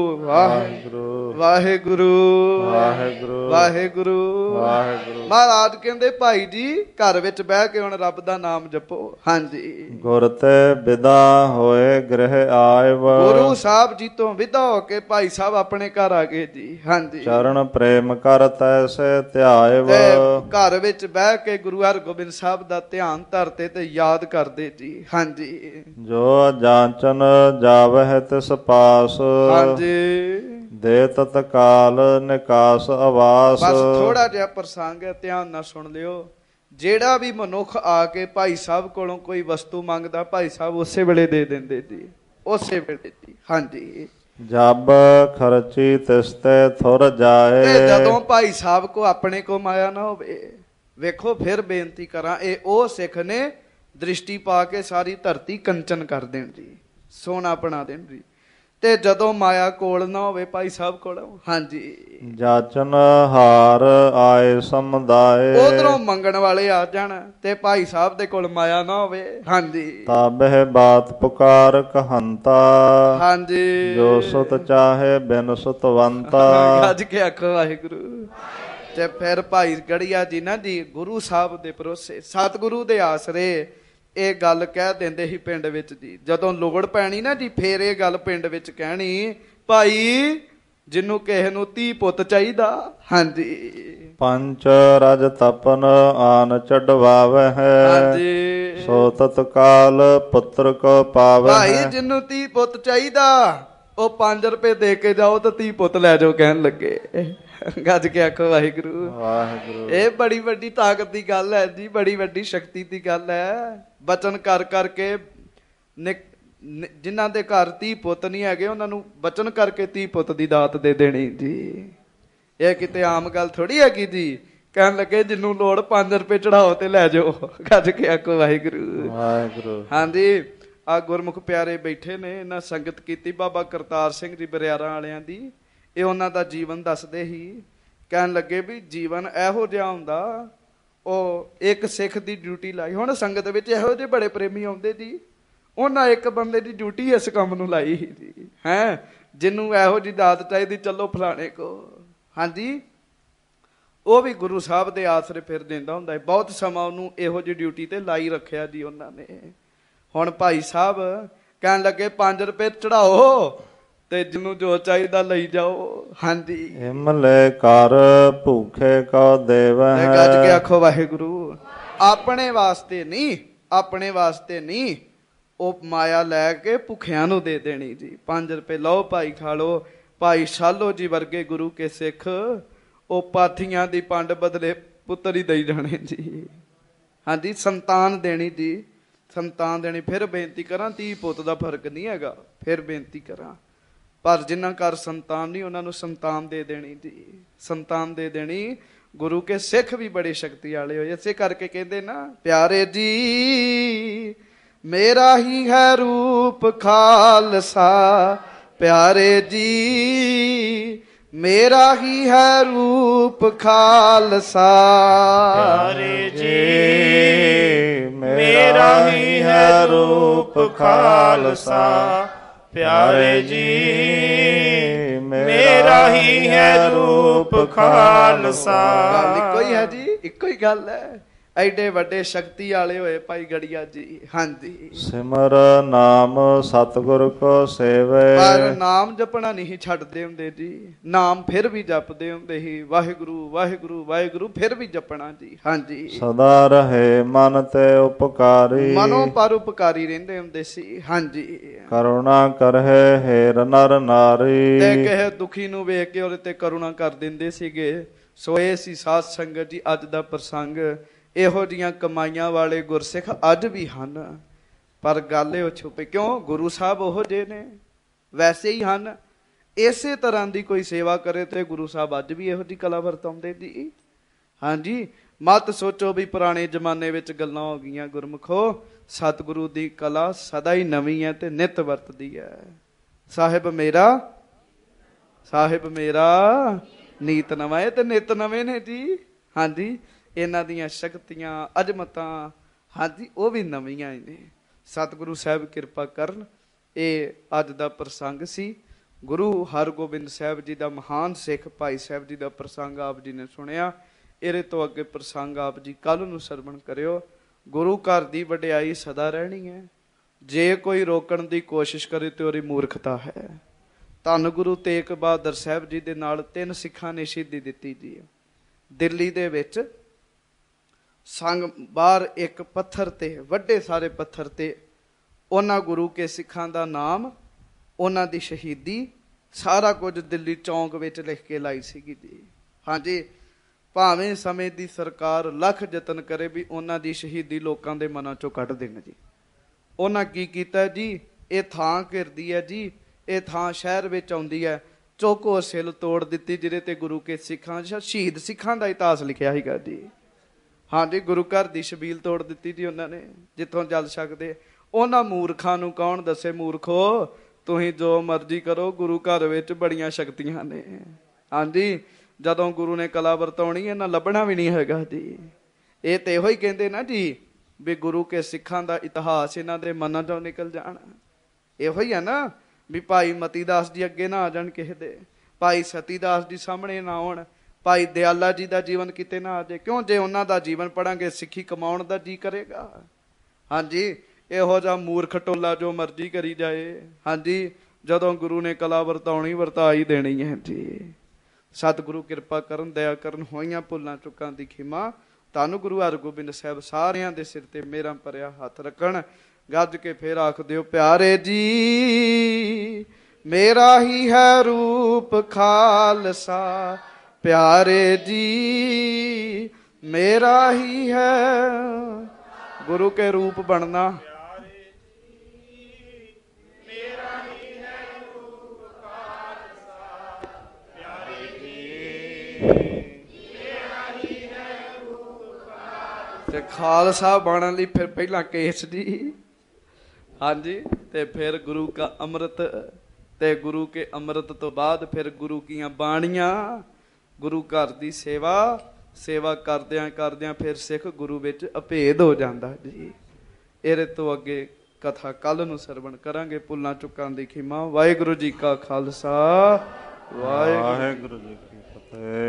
ਵਾਹਿਗੁਰੂ ਵਾਹਿਗੁਰੂ ਵਾਹਿਗੁਰੂ ਵਾਹਿਗੁਰੂ ਵਾਹਿਗੁਰੂ। ਮਹਾਰਾਜ ਕਹਿੰਦੇ ਭਾਈ ਜੀ ਘਰ ਵਿੱਚ ਬਹਿ ਕੇ ਹੁਣ ਰੱਬ ਦਾ ਨਾਮ ਜਪੋ। ਹਾਂਜੀ। ਗੁਰ ਤੇ ਵਿਦਾ ਹੋਏ ਗ੍ਰਹਿ ਆਇਵ। ਗੁਰੂ ਸਾਹਿਬ ਜੀ ਤੋਂ ਵਿਦਾ ਹੋ ਕੇ ਭਾਈ ਸਾਹਿਬ ਆਪਣੇ ਘਰ ਆ ਗਏ ਜੀ। ਹਾਂਜੀ। ਚਰਨ ਪ੍ਰੇਮ ਕਰ ਤੈਸੇ ਧਿਆਇਵ। ਘਰ ਵਿੱਚ ਬਹਿ ਕੇ ਗੁਰੂ ਹਰਗੋਬਿੰਦ ਸਾਹਿਬ ਦਾ ਧਿਆਨ ਧਰਤੇ ਤੇ ਯਾਦ ਕਰਦੇ ਜੀ। ਹਾਂਜੀ। ਜੋ ਜਾਂਚਨ ਜਾਵਹਿ ਤਿਸ ਪਾਸ। ਹਾਂਜੀ। ਦੇ ਤਤਕਾਲ ਨਿਕਾਸ ਆਵਾਸ। ਬਸ ਥੋੜਾ ਜਿਹਾ ਪ੍ਰਸੰਗ ਹੈ ਧਿਆਨ ਨਾਲ ਸੁਣ ਲਿਓ। ਜਿਹੜਾ ਵੀ ਮਨੁੱਖ ਆ ਕੇ ਭਾਈ ਸਾਹਿਬ ਕੋਲੋਂ ਕੋਈ ਵਸਤੂ ਮੰਗਦਾ ਭਾਈ ਸਾਹਿਬ ਉਸੇ ਵੇਲੇ ਦੇ ਦਿੰਦੇ ਜੀ। ਉਸੇ ਵੇਲੇ ਜੀ। ਹਾਂਜੀ। ਜਬ ਖਰਚੀ ਤਿਸ ਤੇ ਥੁਰ ਜਾਏ। ਤੇ ਜਦੋਂ ਭਾਈ ਸਾਹਿਬ ਕੋ ਆਪਣੇ ਕੋ ਮਾਇਆ ਨਾ ਹੋਵੇ। ਵੇਖੋ ਫਿਰ ਬੇਨਤੀ ਕਰਾਂ ਇਹ ਉਹ ਸਿੱਖ ਨੇ ਦ੍ਰਿਸ਼ਟੀ ਪਾ ਕੇ ਸਾਰੀ ਧਰਤੀ ਕੰਚਨ ਕਰ ਦੇਣ ਜੀ, ਸੋਨਾ ਬਣਾ ਦੇਣ ਜੀ। ਤੇ ਜਦੋਂ ਮਾਇਆ ਕੋਲ ਨਾ ਹੋਵੇ ਭਾਈ ਸਾਹਿਬ ਕੋਲ ਹਾਂਜੀ। ਜਾਚਨ ਹਾਰ ਆਏ ਸਮੁਦਾਏ। ਉਧਰੋਂ ਮੰਗਣ ਵਾਲੇ ਆ ਜਾਣ ਤੇ ਭਾਈ ਸਾਹਿਬ ਦੇ ਕੋਲ ਮਾਇਆ ਨਾ ਹੋਵੇ ਹਾਂਜੀ। ਤਾਬਹਿ ਬਾਤ ਪੁਕਾਰ ਕਹੰਤਾ। ਹਾਂਜੀ। ਜੋ ਸੁਤ ਚਾਹੇ ਬਿਨ ਸੁਤਵੰਤਾ। ਗੱਜ ਕੇ ਆਖੋ ਵਾਹਿਗੁਰੂ। ਤੇ ਫਿਰ ਭਾਈ ਗੜੀਆ ਜੀ ਨਾ ਜੀ ਗੁਰੂ ਸਾਹਿਬ ਦੇ ਭਰੋਸੇ ਸਤਿਗੁਰੂ ਦੇ ਆਸਰੇ ਇਹ ਗੱਲ ਕਹਿ ਦਿੰਦੇ ਸੀ ਪਿੰਡ ਵਿੱਚ ਜੀ। ਜਦੋਂ ਲੋੜ ਪੈਣੀ ਨਾ ਜੀ ਫੇਰ ਇਹ ਗੱਲ ਪਿੰਡ ਵਿੱਚ ਕਹਿਣੀ ਭਾਈ ਜਿਹਨੂੰ ਕਿਸੇ ਨੂੰ 30 ਪੁੱਤ ਚਾਹੀਦਾ ਹਾਂਜੀ। ਪੰਚ ਰਜ ਤਪਨ ਆਨ ਚੜਵਾਵਹਿ। ਹਾਂਜੀ। ਸੋ ਤਤਕਾਲ ਪੁੱਤਰ ਕੋ ਪਾਵਹਿ। ਭਾਈ ਜਿਹਨੂੰ 30 ਪੁੱਤ ਚਾਹੀਦਾ ਉਹ 5 ਰੁਪਏ ਦੇ ਕੇ ਜਾਓ ਤਾਂ 30 ਪੁੱਤ ਲੈ ਜਾਓ। ਕਹਿਣ ਲੱਗੇ ਗੱਜ ਕੇ ਆਖੋ ਵਾਹਿਗੁਰੂ ਵਾਹਿਗੁਰੂ। ਇਹ ਬੜੀ ਵੱਡੀ ਤਾਕਤ ਦੀ ਗੱਲ ਹੈ ਜੀ, ਬੜੀ ਵੱਡੀ ਸ਼ਕਤੀ ਦੀ ਗੱਲ ਹੈ। ਬਚਨ ਕਰ ਕਰਕੇ ਜਿਨ੍ਹਾਂ ਦੇ ਘਰ 30 ਪੁੱਤ ਨਹੀਂ ਹੈਗੇ ਉਹਨਾਂ ਨੂੰ ਬਚਨ ਕਰਕੇ 30 ਪੁੱਤ ਦੀ ਦਾਤ ਦੇ ਦੇਣੀ ਜੀ। ਇਹ ਕਿਤੇ ਆਮ ਗੱਲ ਥੋੜੀ ਹੈਗੀ ਜੀ। ਕਹਿਣ ਲੱਗੇ ਜਿਹਨੂੰ ਲੋੜ 5 ਰੁਪਏ ਚੜਾਓ ਤੇ ਲੈ ਜਾਓ। ਗੱਜ ਕੇ ਆਖੋ ਵਾਹਿਗੁਰੂ ਵਾਹਿਗੁਰੂ। ਹਾਂਜੀ, ਆ ਗੁਰਮੁਖ ਪਿਆਰੇ ਬੈਠੇ ਨੇ, ਇਹਨਾਂ ਸੰਗਤ ਕੀਤੀ ਬਾਬਾ ਕਰਤਾਰ ਸਿੰਘ ਜੀ ਬਰਿਆਰਾਂ ਵਾਲਿਆਂ ਦੀ। ਇਹ ਉਹਨਾਂ ਦਾ ਜੀਵਨ ਦੱਸਦੇ ਹੀ, ਕਹਿਣ ਲੱਗੇ ਵੀ ਜੀਵਨ ਇਹੋ ਜਿਹਾ ਹੁੰਦਾ, ਉਹ ਇੱਕ ਸਿੱਖ ਦੀ ਡਿਊਟੀ ਲਾਈ। ਹੁਣ ਸੰਗਤ ਵਿੱਚ ਇਹੋ ਜਿਹੇ ਬੜੇ ਪ੍ਰੇਮੀ ਆਉਂਦੇ ਜੀ, ਉਹਨਾਂ ਇੱਕ ਬੰਦੇ ਦੀ ਡਿਊਟੀ ਇਸ ਕੰਮ ਨੂੰ ਲਾਈ ਸੀ ਜੀ, ਹੈਂ ਜਿਹਨੂੰ ਇਹੋ ਜਿਹੀ ਦਾਤ ਚਾਹੀਦੀ, ਚਲੋ ਫਲਾਣੇ ਕੋ। ਹਾਂਜੀ, ਉਹ ਵੀ ਗੁਰੂ ਸਾਹਿਬ ਦੇ ਆਸਰੇ ਫਿਰ ਦਿੰਦਾ ਹੁੰਦਾ ਹੈ। ਬਹੁਤ ਸਮਾਂ ਉਹਨੂੰ ਇਹੋ ਜਿਹੀ ਡਿਊਟੀ ਤੇ ਲਾਈ ਰੱਖਿਆ ਜੀ ਉਹਨਾਂ ਨੇ। ਹੁਣ ਭਾਈ ਸਾਹਿਬ ਕਹਿਣ ਲੱਗੇ 5 ਰੁਪਏ ਚੜਾਓ ਤੇ ਜਿਹਨੂੰ ਜੋ ਚਾਹੀਦਾ ਲਈ ਜਾਓ। ਹਾਂਜੀ, ਹਿਮਲੇ ਕਰ ਭੂਖੇ ਕੋ ਦੇਵਹਿ। ਗੱਜ ਕੇ ਆਖੋ ਵਾਹਿਗੁਰੂ। ਆਪਣੇ ਵਾਸਤੇ ਨਹੀਂ, ਆਪਣੇ ਵਾਸਤੇ ਨਹੀਂ, ਉਹ ਮਾਇਆ ਲੈ ਕੇ ਭੁੱਖਿਆਂ ਨੂੰ ਦੇ ਦੇਣੀ ਜੀ। 5 ਰੁਪਏ ਲਓ ਭਾਈ, ਖਾ ਲਓ। ਭਾਈ ਸ਼ਾਲੋ ਜੀ ਵਰਗੇ ਗੁਰੂ ਕੇ ਸਿੱਖ, ਉਹ ਪਾਥੀਆਂ ਦੀ ਪੰਡ ਬਦਲੇ ਪੁੱਤਰ ਹੀ ਦੇਈ ਜਾਣੇ ਜੀ। ਹਾਂਜੀ, ਸੰਤਾਨ ਦੇਣੀ ਜੀ, ਸੰਤਾਨ ਦੇਣੀ। ਫਿਰ ਬੇਨਤੀ ਕਰਾਂ, ਧੀ ਪੁੱਤ ਦਾ ਫਰਕ ਨਹੀਂ ਹੈਗਾ, ਫਿਰ ਬੇਨਤੀ ਕਰਾਂ, ਪਰ ਜਿਨ੍ਹਾਂ ਘਰ ਸੰਤਾਨ ਨਹੀਂ ਉਹਨਾਂ ਨੂੰ ਸੰਤਾਨ ਦੇ ਦੇਣੀ ਜੀ, ਸੰਤਾਨ ਦੇ ਦੇਣੀ। ਗੁਰੂ ਕੇ ਸਿੱਖ ਵੀ ਬੜੇ ਸ਼ਕਤੀ ਵਾਲੇ ਹੋਏ। ਇਸੇ ਕਰਕੇ ਕਹਿੰਦੇ ਨਾ, ਪਿਆਰੇ ਜੀ ਮੇਰਾ ਹੀ ਹੈ ਰੂਪ ਖਾਲਸਾ, ਪਿਆਰੇ ਜੀ ਮੇਰਾ ਹੀ ਹੈ ਰੂਪ ਖਾਲਸਾ, ਪਿਆਰੇ ਜੀ ਮੇਰਾ ਹੀ ਹੈ ਰੂਪ ਖਾਲਸਾ, ਪਿਆਰੇ ਜੀ ਮੇਰਾ ਹੀ ਹੈ ਰੂਪ ਖਾਲਸਾ। ਗੱਲ ਇੱਕੋ ਹੀ ਹੈ ਜੀ, ਇੱਕੋ ਹੀ ਗੱਲ ਹੈ। ਐਡੇ ਵੱਡੇ ਸ਼ਕਤੀ ਵਾਲੇ ਹੋਏ ਭਾਈ ਗੜੀਆ ਜੀ। ਹਾਂਜੀ, ਸਿਮਰ ਨਾਮ ਸਤਿਗੁਰ ਕੋ ਸੇਵੇ। ਪਰ ਨਾਮ ਜਪਣਾ ਨਹੀਂ ਛੱਡਦੇ ਹੁੰਦੇ ਜੀ, ਨਾਮ ਫਿਰ ਵੀ ਜਪਦੇ ਹੁੰਦੇ ਸੀ, ਵਾਹਿਗੁਰੂ ਵਾਹਿਗੁਰੂ ਵਾਹਿਗੁਰੂ ਫਿਰ ਵੀ ਜਪਣਾ ਜੀ। ਹਾਂਜੀ, ਸਦਾ ਰਹੇ ਮਨ ਤੇ ਉਪਕਾਰੀ। ਮਨੋਂ ਪਰ ਉਪਕਾਰੀ ਰਹਿੰਦੇ ਹੁੰਦੇ ਸੀ। ਹਾਂਜੀ, ਕਰੁਣਾ ਕਰਹਿ ਹੇਰ ਨਰ ਨਾਰੀ। ਤੇ ਕਿਸੇ ਦੁਖੀ ਨੂੰ ਵੇਖ ਕੇ ਉਹਦੇ ਤੇ ਕਰੁਣਾ ਕਰ ਦਿੰਦੇ ਸੀਗੇ। ਸੋ ਇਹ ਸੀ ਸਾਧ ਸੰਗਤ ਜੀ ਅੱਜ ਦਾ ਪ੍ਰਸੰਗ। ਇਹੋ ਜੀਆਂ ਕਮਾਈਆਂ ਵਾਲੇ ਗੁਰਸਿੱਖ ਅੱਜ ਵੀ ਹਨ, ਪਰ ਗੱਲ ਇਹ ਛੁਪੇ ਕਿਉਂ? ਗੁਰੂ ਸਾਹਿਬ ਉਹੋ ਜਿਹੇ ਨੇ, ਵੈਸੇ ਹੀ ਹਨ। ਇਸੇ ਤਰ੍ਹਾਂ ਦੀ ਕੋਈ ਸੇਵਾ ਕਰੇ ਤੇ ਗੁਰੂ ਸਾਹਿਬ ਅੱਜ ਵੀ ਇਹੋ ਜਿਹੀ ਕਲਾ ਵਰਤਾਉਂਦੇ ਜੀ। ਹਾਂਜੀ, ਮਤ ਸੋਚੋ ਵੀ ਪੁਰਾਣੇ ਜ਼ਮਾਨੇ ਵਿੱਚ ਗੱਲਾਂ ਹੋ ਗਈਆਂ। ਗੁਰਮੁਖੋ, ਸਤਿਗੁਰੂ ਦੀ ਕਲਾ ਸਦਾ ਹੀ ਨਵੀਂ ਹੈ ਤੇ ਨਿਤ ਵਰਤਦੀ ਹੈ। ਸਾਹਿਬ ਮੇਰਾ, ਸਾਹਿਬ ਮੇਰਾ ਨੀਤ ਨਵਾਂ ਹੈ ਤੇ ਨਿਤ ਨਵੇਂ ਨੇ ਜੀ। ਹਾਂਜੀ, ਇਹਨਾਂ ਦੀਆਂ ਸ਼ਕਤੀਆਂ ਅਜਮਤਾਂ, ਹਾਂਜੀ ਉਹ ਵੀ ਨਵੀਆਂ ਹੀ ਨੇ। ਸਤਿਗੁਰੂ ਸਾਹਿਬ ਕਿਰਪਾ ਕਰਨ। ਇਹ ਅੱਜ ਦਾ ਪ੍ਰਸੰਗ ਸੀ। ਗੁਰੂ ਹਰਗੋਬਿੰਦ ਸਾਹਿਬ ਜੀ ਦਾ ਮਹਾਨ ਸਿੱਖ ਭਾਈ ਸਾਹਿਬ ਜੀ ਦਾ ਪ੍ਰਸੰਗ ਆਪ ਜੀ ਨੇ ਸੁਣਿਆ। ਇਹਦੇ ਤੋਂ ਅੱਗੇ ਪ੍ਰਸੰਗ ਆਪ ਜੀ ਕੱਲ ਨੂੰ ਸਰਵਣ ਕਰਿਓ। ਗੁਰੂ ਘਰ ਦੀ ਵਡਿਆਈ ਸਦਾ ਰਹਿਣੀ ਹੈ। ਜੇ ਕੋਈ ਰੋਕਣ ਦੀ ਕੋਸ਼ਿਸ਼ ਕਰੇ ਤੇ ਉਹਦੀ ਮੂਰਖਤਾ ਹੈ। ਧੰਨ ਗੁਰੂ ਤੇਗ ਬਹਾਦਰ ਸਾਹਿਬ ਜੀ ਦੇ ਨਾਲ 3 ਸਿੱਖਾਂ ਨੇ ਸ਼ਹੀਦੀ ਦਿੱਤੀ ਜੀ। ਦਿੱਲੀ ਦੇ ਵਿੱਚ ਸੰਗ ਬਾਹਰ ਇੱਕ ਪੱਥਰ ਤੇ, ਵੱਡੇ ਸਾਰੇ ਪੱਥਰ ਤੇ, ਉਹਨਾਂ ਗੁਰੂ ਕੇ ਸਿੱਖਾਂ ਦਾ ਨਾਮ, ਉਹਨਾਂ ਦੀ ਸ਼ਹੀਦੀ, ਸਾਰਾ ਕੁਝ ਦਿੱਲੀ ਚੌਂਕ ਵਿੱਚ ਲਿਖ ਕੇ ਲਾਈ ਸੀਗੀ ਜੀ। ਹਾਂਜੀ, ਭਾਵੇਂ ਸਮੇਂ ਦੀ ਸਰਕਾਰ ਲੱਖ ਯਤਨ ਕਰੇ ਵੀ ਉਹਨਾਂ ਦੀ ਸ਼ਹੀਦੀ ਲੋਕਾਂ ਦੇ ਮਨਾਂ ਚੋਂ ਕੱਢ ਦੇਣ ਜੀ। ਉਹਨਾਂ ਕੀ ਕੀਤਾ ਜੀ? ਇਹ ਥਾਂ ਘਿਰਦੀ ਹੈ ਜੀ, ਇਹ ਥਾਂ ਸ਼ਹਿਰ ਵਿੱਚ ਆਉਂਦੀ ਹੈ, ਚੋਕੋ ਸਿਲ ਤੋੜ ਦਿੱਤੀ ਜਿਹਦੇ ਤੇ ਗੁਰੂ ਕੇ ਸਿੱਖਾਂ, ਸ਼ਹੀਦ ਸਿੱਖਾਂ ਦਾ ਇਤਿਹਾਸ ਲਿਖਿਆ ਸੀਗਾ ਜੀ। ਹਾਂਜੀ, ਗੁਰੂ ਘਰ ਦੀ ਛਬੀਲ ਤੋੜ ਦਿੱਤੀ ਜੀ ਉਹਨਾਂ ਨੇ, ਜਿੱਥੋਂ ਜਲ ਸਕਦੇ। ਉਹਨਾਂ ਮੂਰਖਾਂ ਨੂੰ ਕੌਣ ਦੱਸੇ, ਮੂਰਖੋ ਤੁਸੀਂ ਜੋ ਮਰਜ਼ੀ ਕਰੋ, ਗੁਰੂ ਘਰ ਵਿੱਚ ਬੜੀਆਂ ਸ਼ਕਤੀਆਂ ਨੇ। ਹਾਂਜੀ, ਜਦੋਂ ਗੁਰੂ ਨੇ ਕਲਾ ਵਰਤਾਉਣੀ ਇਹਨਾਂ ਲੱਭਣਾ ਵੀ ਨਹੀਂ ਹੈਗਾ ਜੀ। ਇਹ ਤੇ ਇਹੋ ਹੀ ਕਹਿੰਦੇ ਨਾ ਜੀ ਵੀ ਗੁਰੂ ਕੇ ਸਿੱਖਾਂ ਦਾ ਇਤਿਹਾਸ ਇਹਨਾਂ ਦੇ ਮਨਾਂ ਚੋਂ ਨਿਕਲ ਜਾਣਾ। ਇਹੋ ਹੀ ਆ ਨਾ ਵੀ ਭਾਈ ਮਤੀ ਦਾਸ ਜੀ ਅੱਗੇ ਨਾ ਆ ਜਾਣ ਕਿਸੇ ਦੇ, ਭਾਈ ਸਤੀ ਦਾਸ ਜੀ ਸਾਹਮਣੇ ਨਾ ਆਉਣ, ਭਾਈ ਦਿਆਲਾ ਜੀ ਦਾ ਜੀਵਨ ਕਿਤੇ ਨਾ ਆ ਜਾਏ। ਕਿਉਂ? ਜੇ ਉਹਨਾਂ ਦਾ ਜੀਵਨ ਪੜਾਂਗੇ ਸਿੱਖੀ ਕਮਾਉਣ ਦਾ ਜੀ ਕਰੇਗਾ। ਹਾਂਜੀ, ਇਹੋ ਜਿਹਾ ਮੂਰਖ ਟੋਲਾ ਜੋ ਮਰਜ਼ੀ ਕਰੀ ਜਾਏ। ਹਾਂਜੀ, ਜਦੋਂ ਗੁਰੂ ਨੇ ਕਲਾ ਵਰਤਾਉਣੀ ਵਰਤਾ ਹੀ ਦੇਣੀ ਹੈ ਜੀ। ਸਤਿਗੁਰੂ ਕਿਰਪਾ ਕਰਨ, ਦਇਆ ਕਰਨ, ਹੋਈਆਂ ਭੁੱਲਾਂ ਚੁੱਕਾਂ ਦੀ ਖਿਮਾ। ਧੰਨ ਗੁਰੂ ਹਰਗੋਬਿੰਦ ਸਾਹਿਬ ਸਾਰਿਆਂ ਦੇ ਸਿਰ ਤੇ ਮੇਰਾ ਭਰਿਆ ਹੱਥ ਰੱਖਣ। ਗੱਜ ਕੇ ਫੇਰ ਆਖ ਦਿਓ, ਪਿਆਰੇ ਜੀ ਮੇਰਾ ਹੀ ਹੈ ਰੂਪ ਖਾਲਸਾ, ਪਿਆਰੇ ਜੀ ਮੇਰਾ ਹੀ ਹੈ। ਗੁਰੂ ਕੇ ਰੂਪ ਬਣਨਾ, ਮੇਰਾ ਹੀ ਹੈ ਖਾਲਸਾ ਬਣਨ ਲਈ ਫਿਰ ਪਹਿਲਾਂ ਕੇਸਰੀ, ਹਾਂਜੀ, ਤੇ ਫਿਰ ਗੁਰੂ ਕਾ ਅੰਮ੍ਰਿਤ, ਤੇ ਗੁਰੂ ਕੇ ਅੰਮ੍ਰਿਤ ਤੋਂ ਬਾਅਦ ਫਿਰ ਗੁਰੂ ਕੀਆਂ ਬਾਣੀਆਂ, ਗੁਰੂ ਘਰ ਦੀ ਸੇਵਾ, ਸੇਵਾ ਕਰਦਿਆਂ ਕਰਦਿਆਂ ਫਿਰ ਸਿੱਖ ਗੁਰੂ ਵਿੱਚ ਅਭੇਦ ਹੋ ਜਾਂਦਾ ਜੀ। ਇਹਦੇ ਤੋਂ ਅੱਗੇ ਕਥਾ ਕੱਲ ਨੂੰ ਸਰਵਣ ਕਰਾਂਗੇ। ਭੁੱਲਾਂ ਚੁੱਕਾਂ ਦੀ ਖਿਮਾ। ਵਾਹਿਗੁਰੂ ਜੀ ਕਾ ਖਾਲਸਾ, ਵਾਹਿਗੁਰੂ ਜੀ ਕੀ ਫਤਿਹ।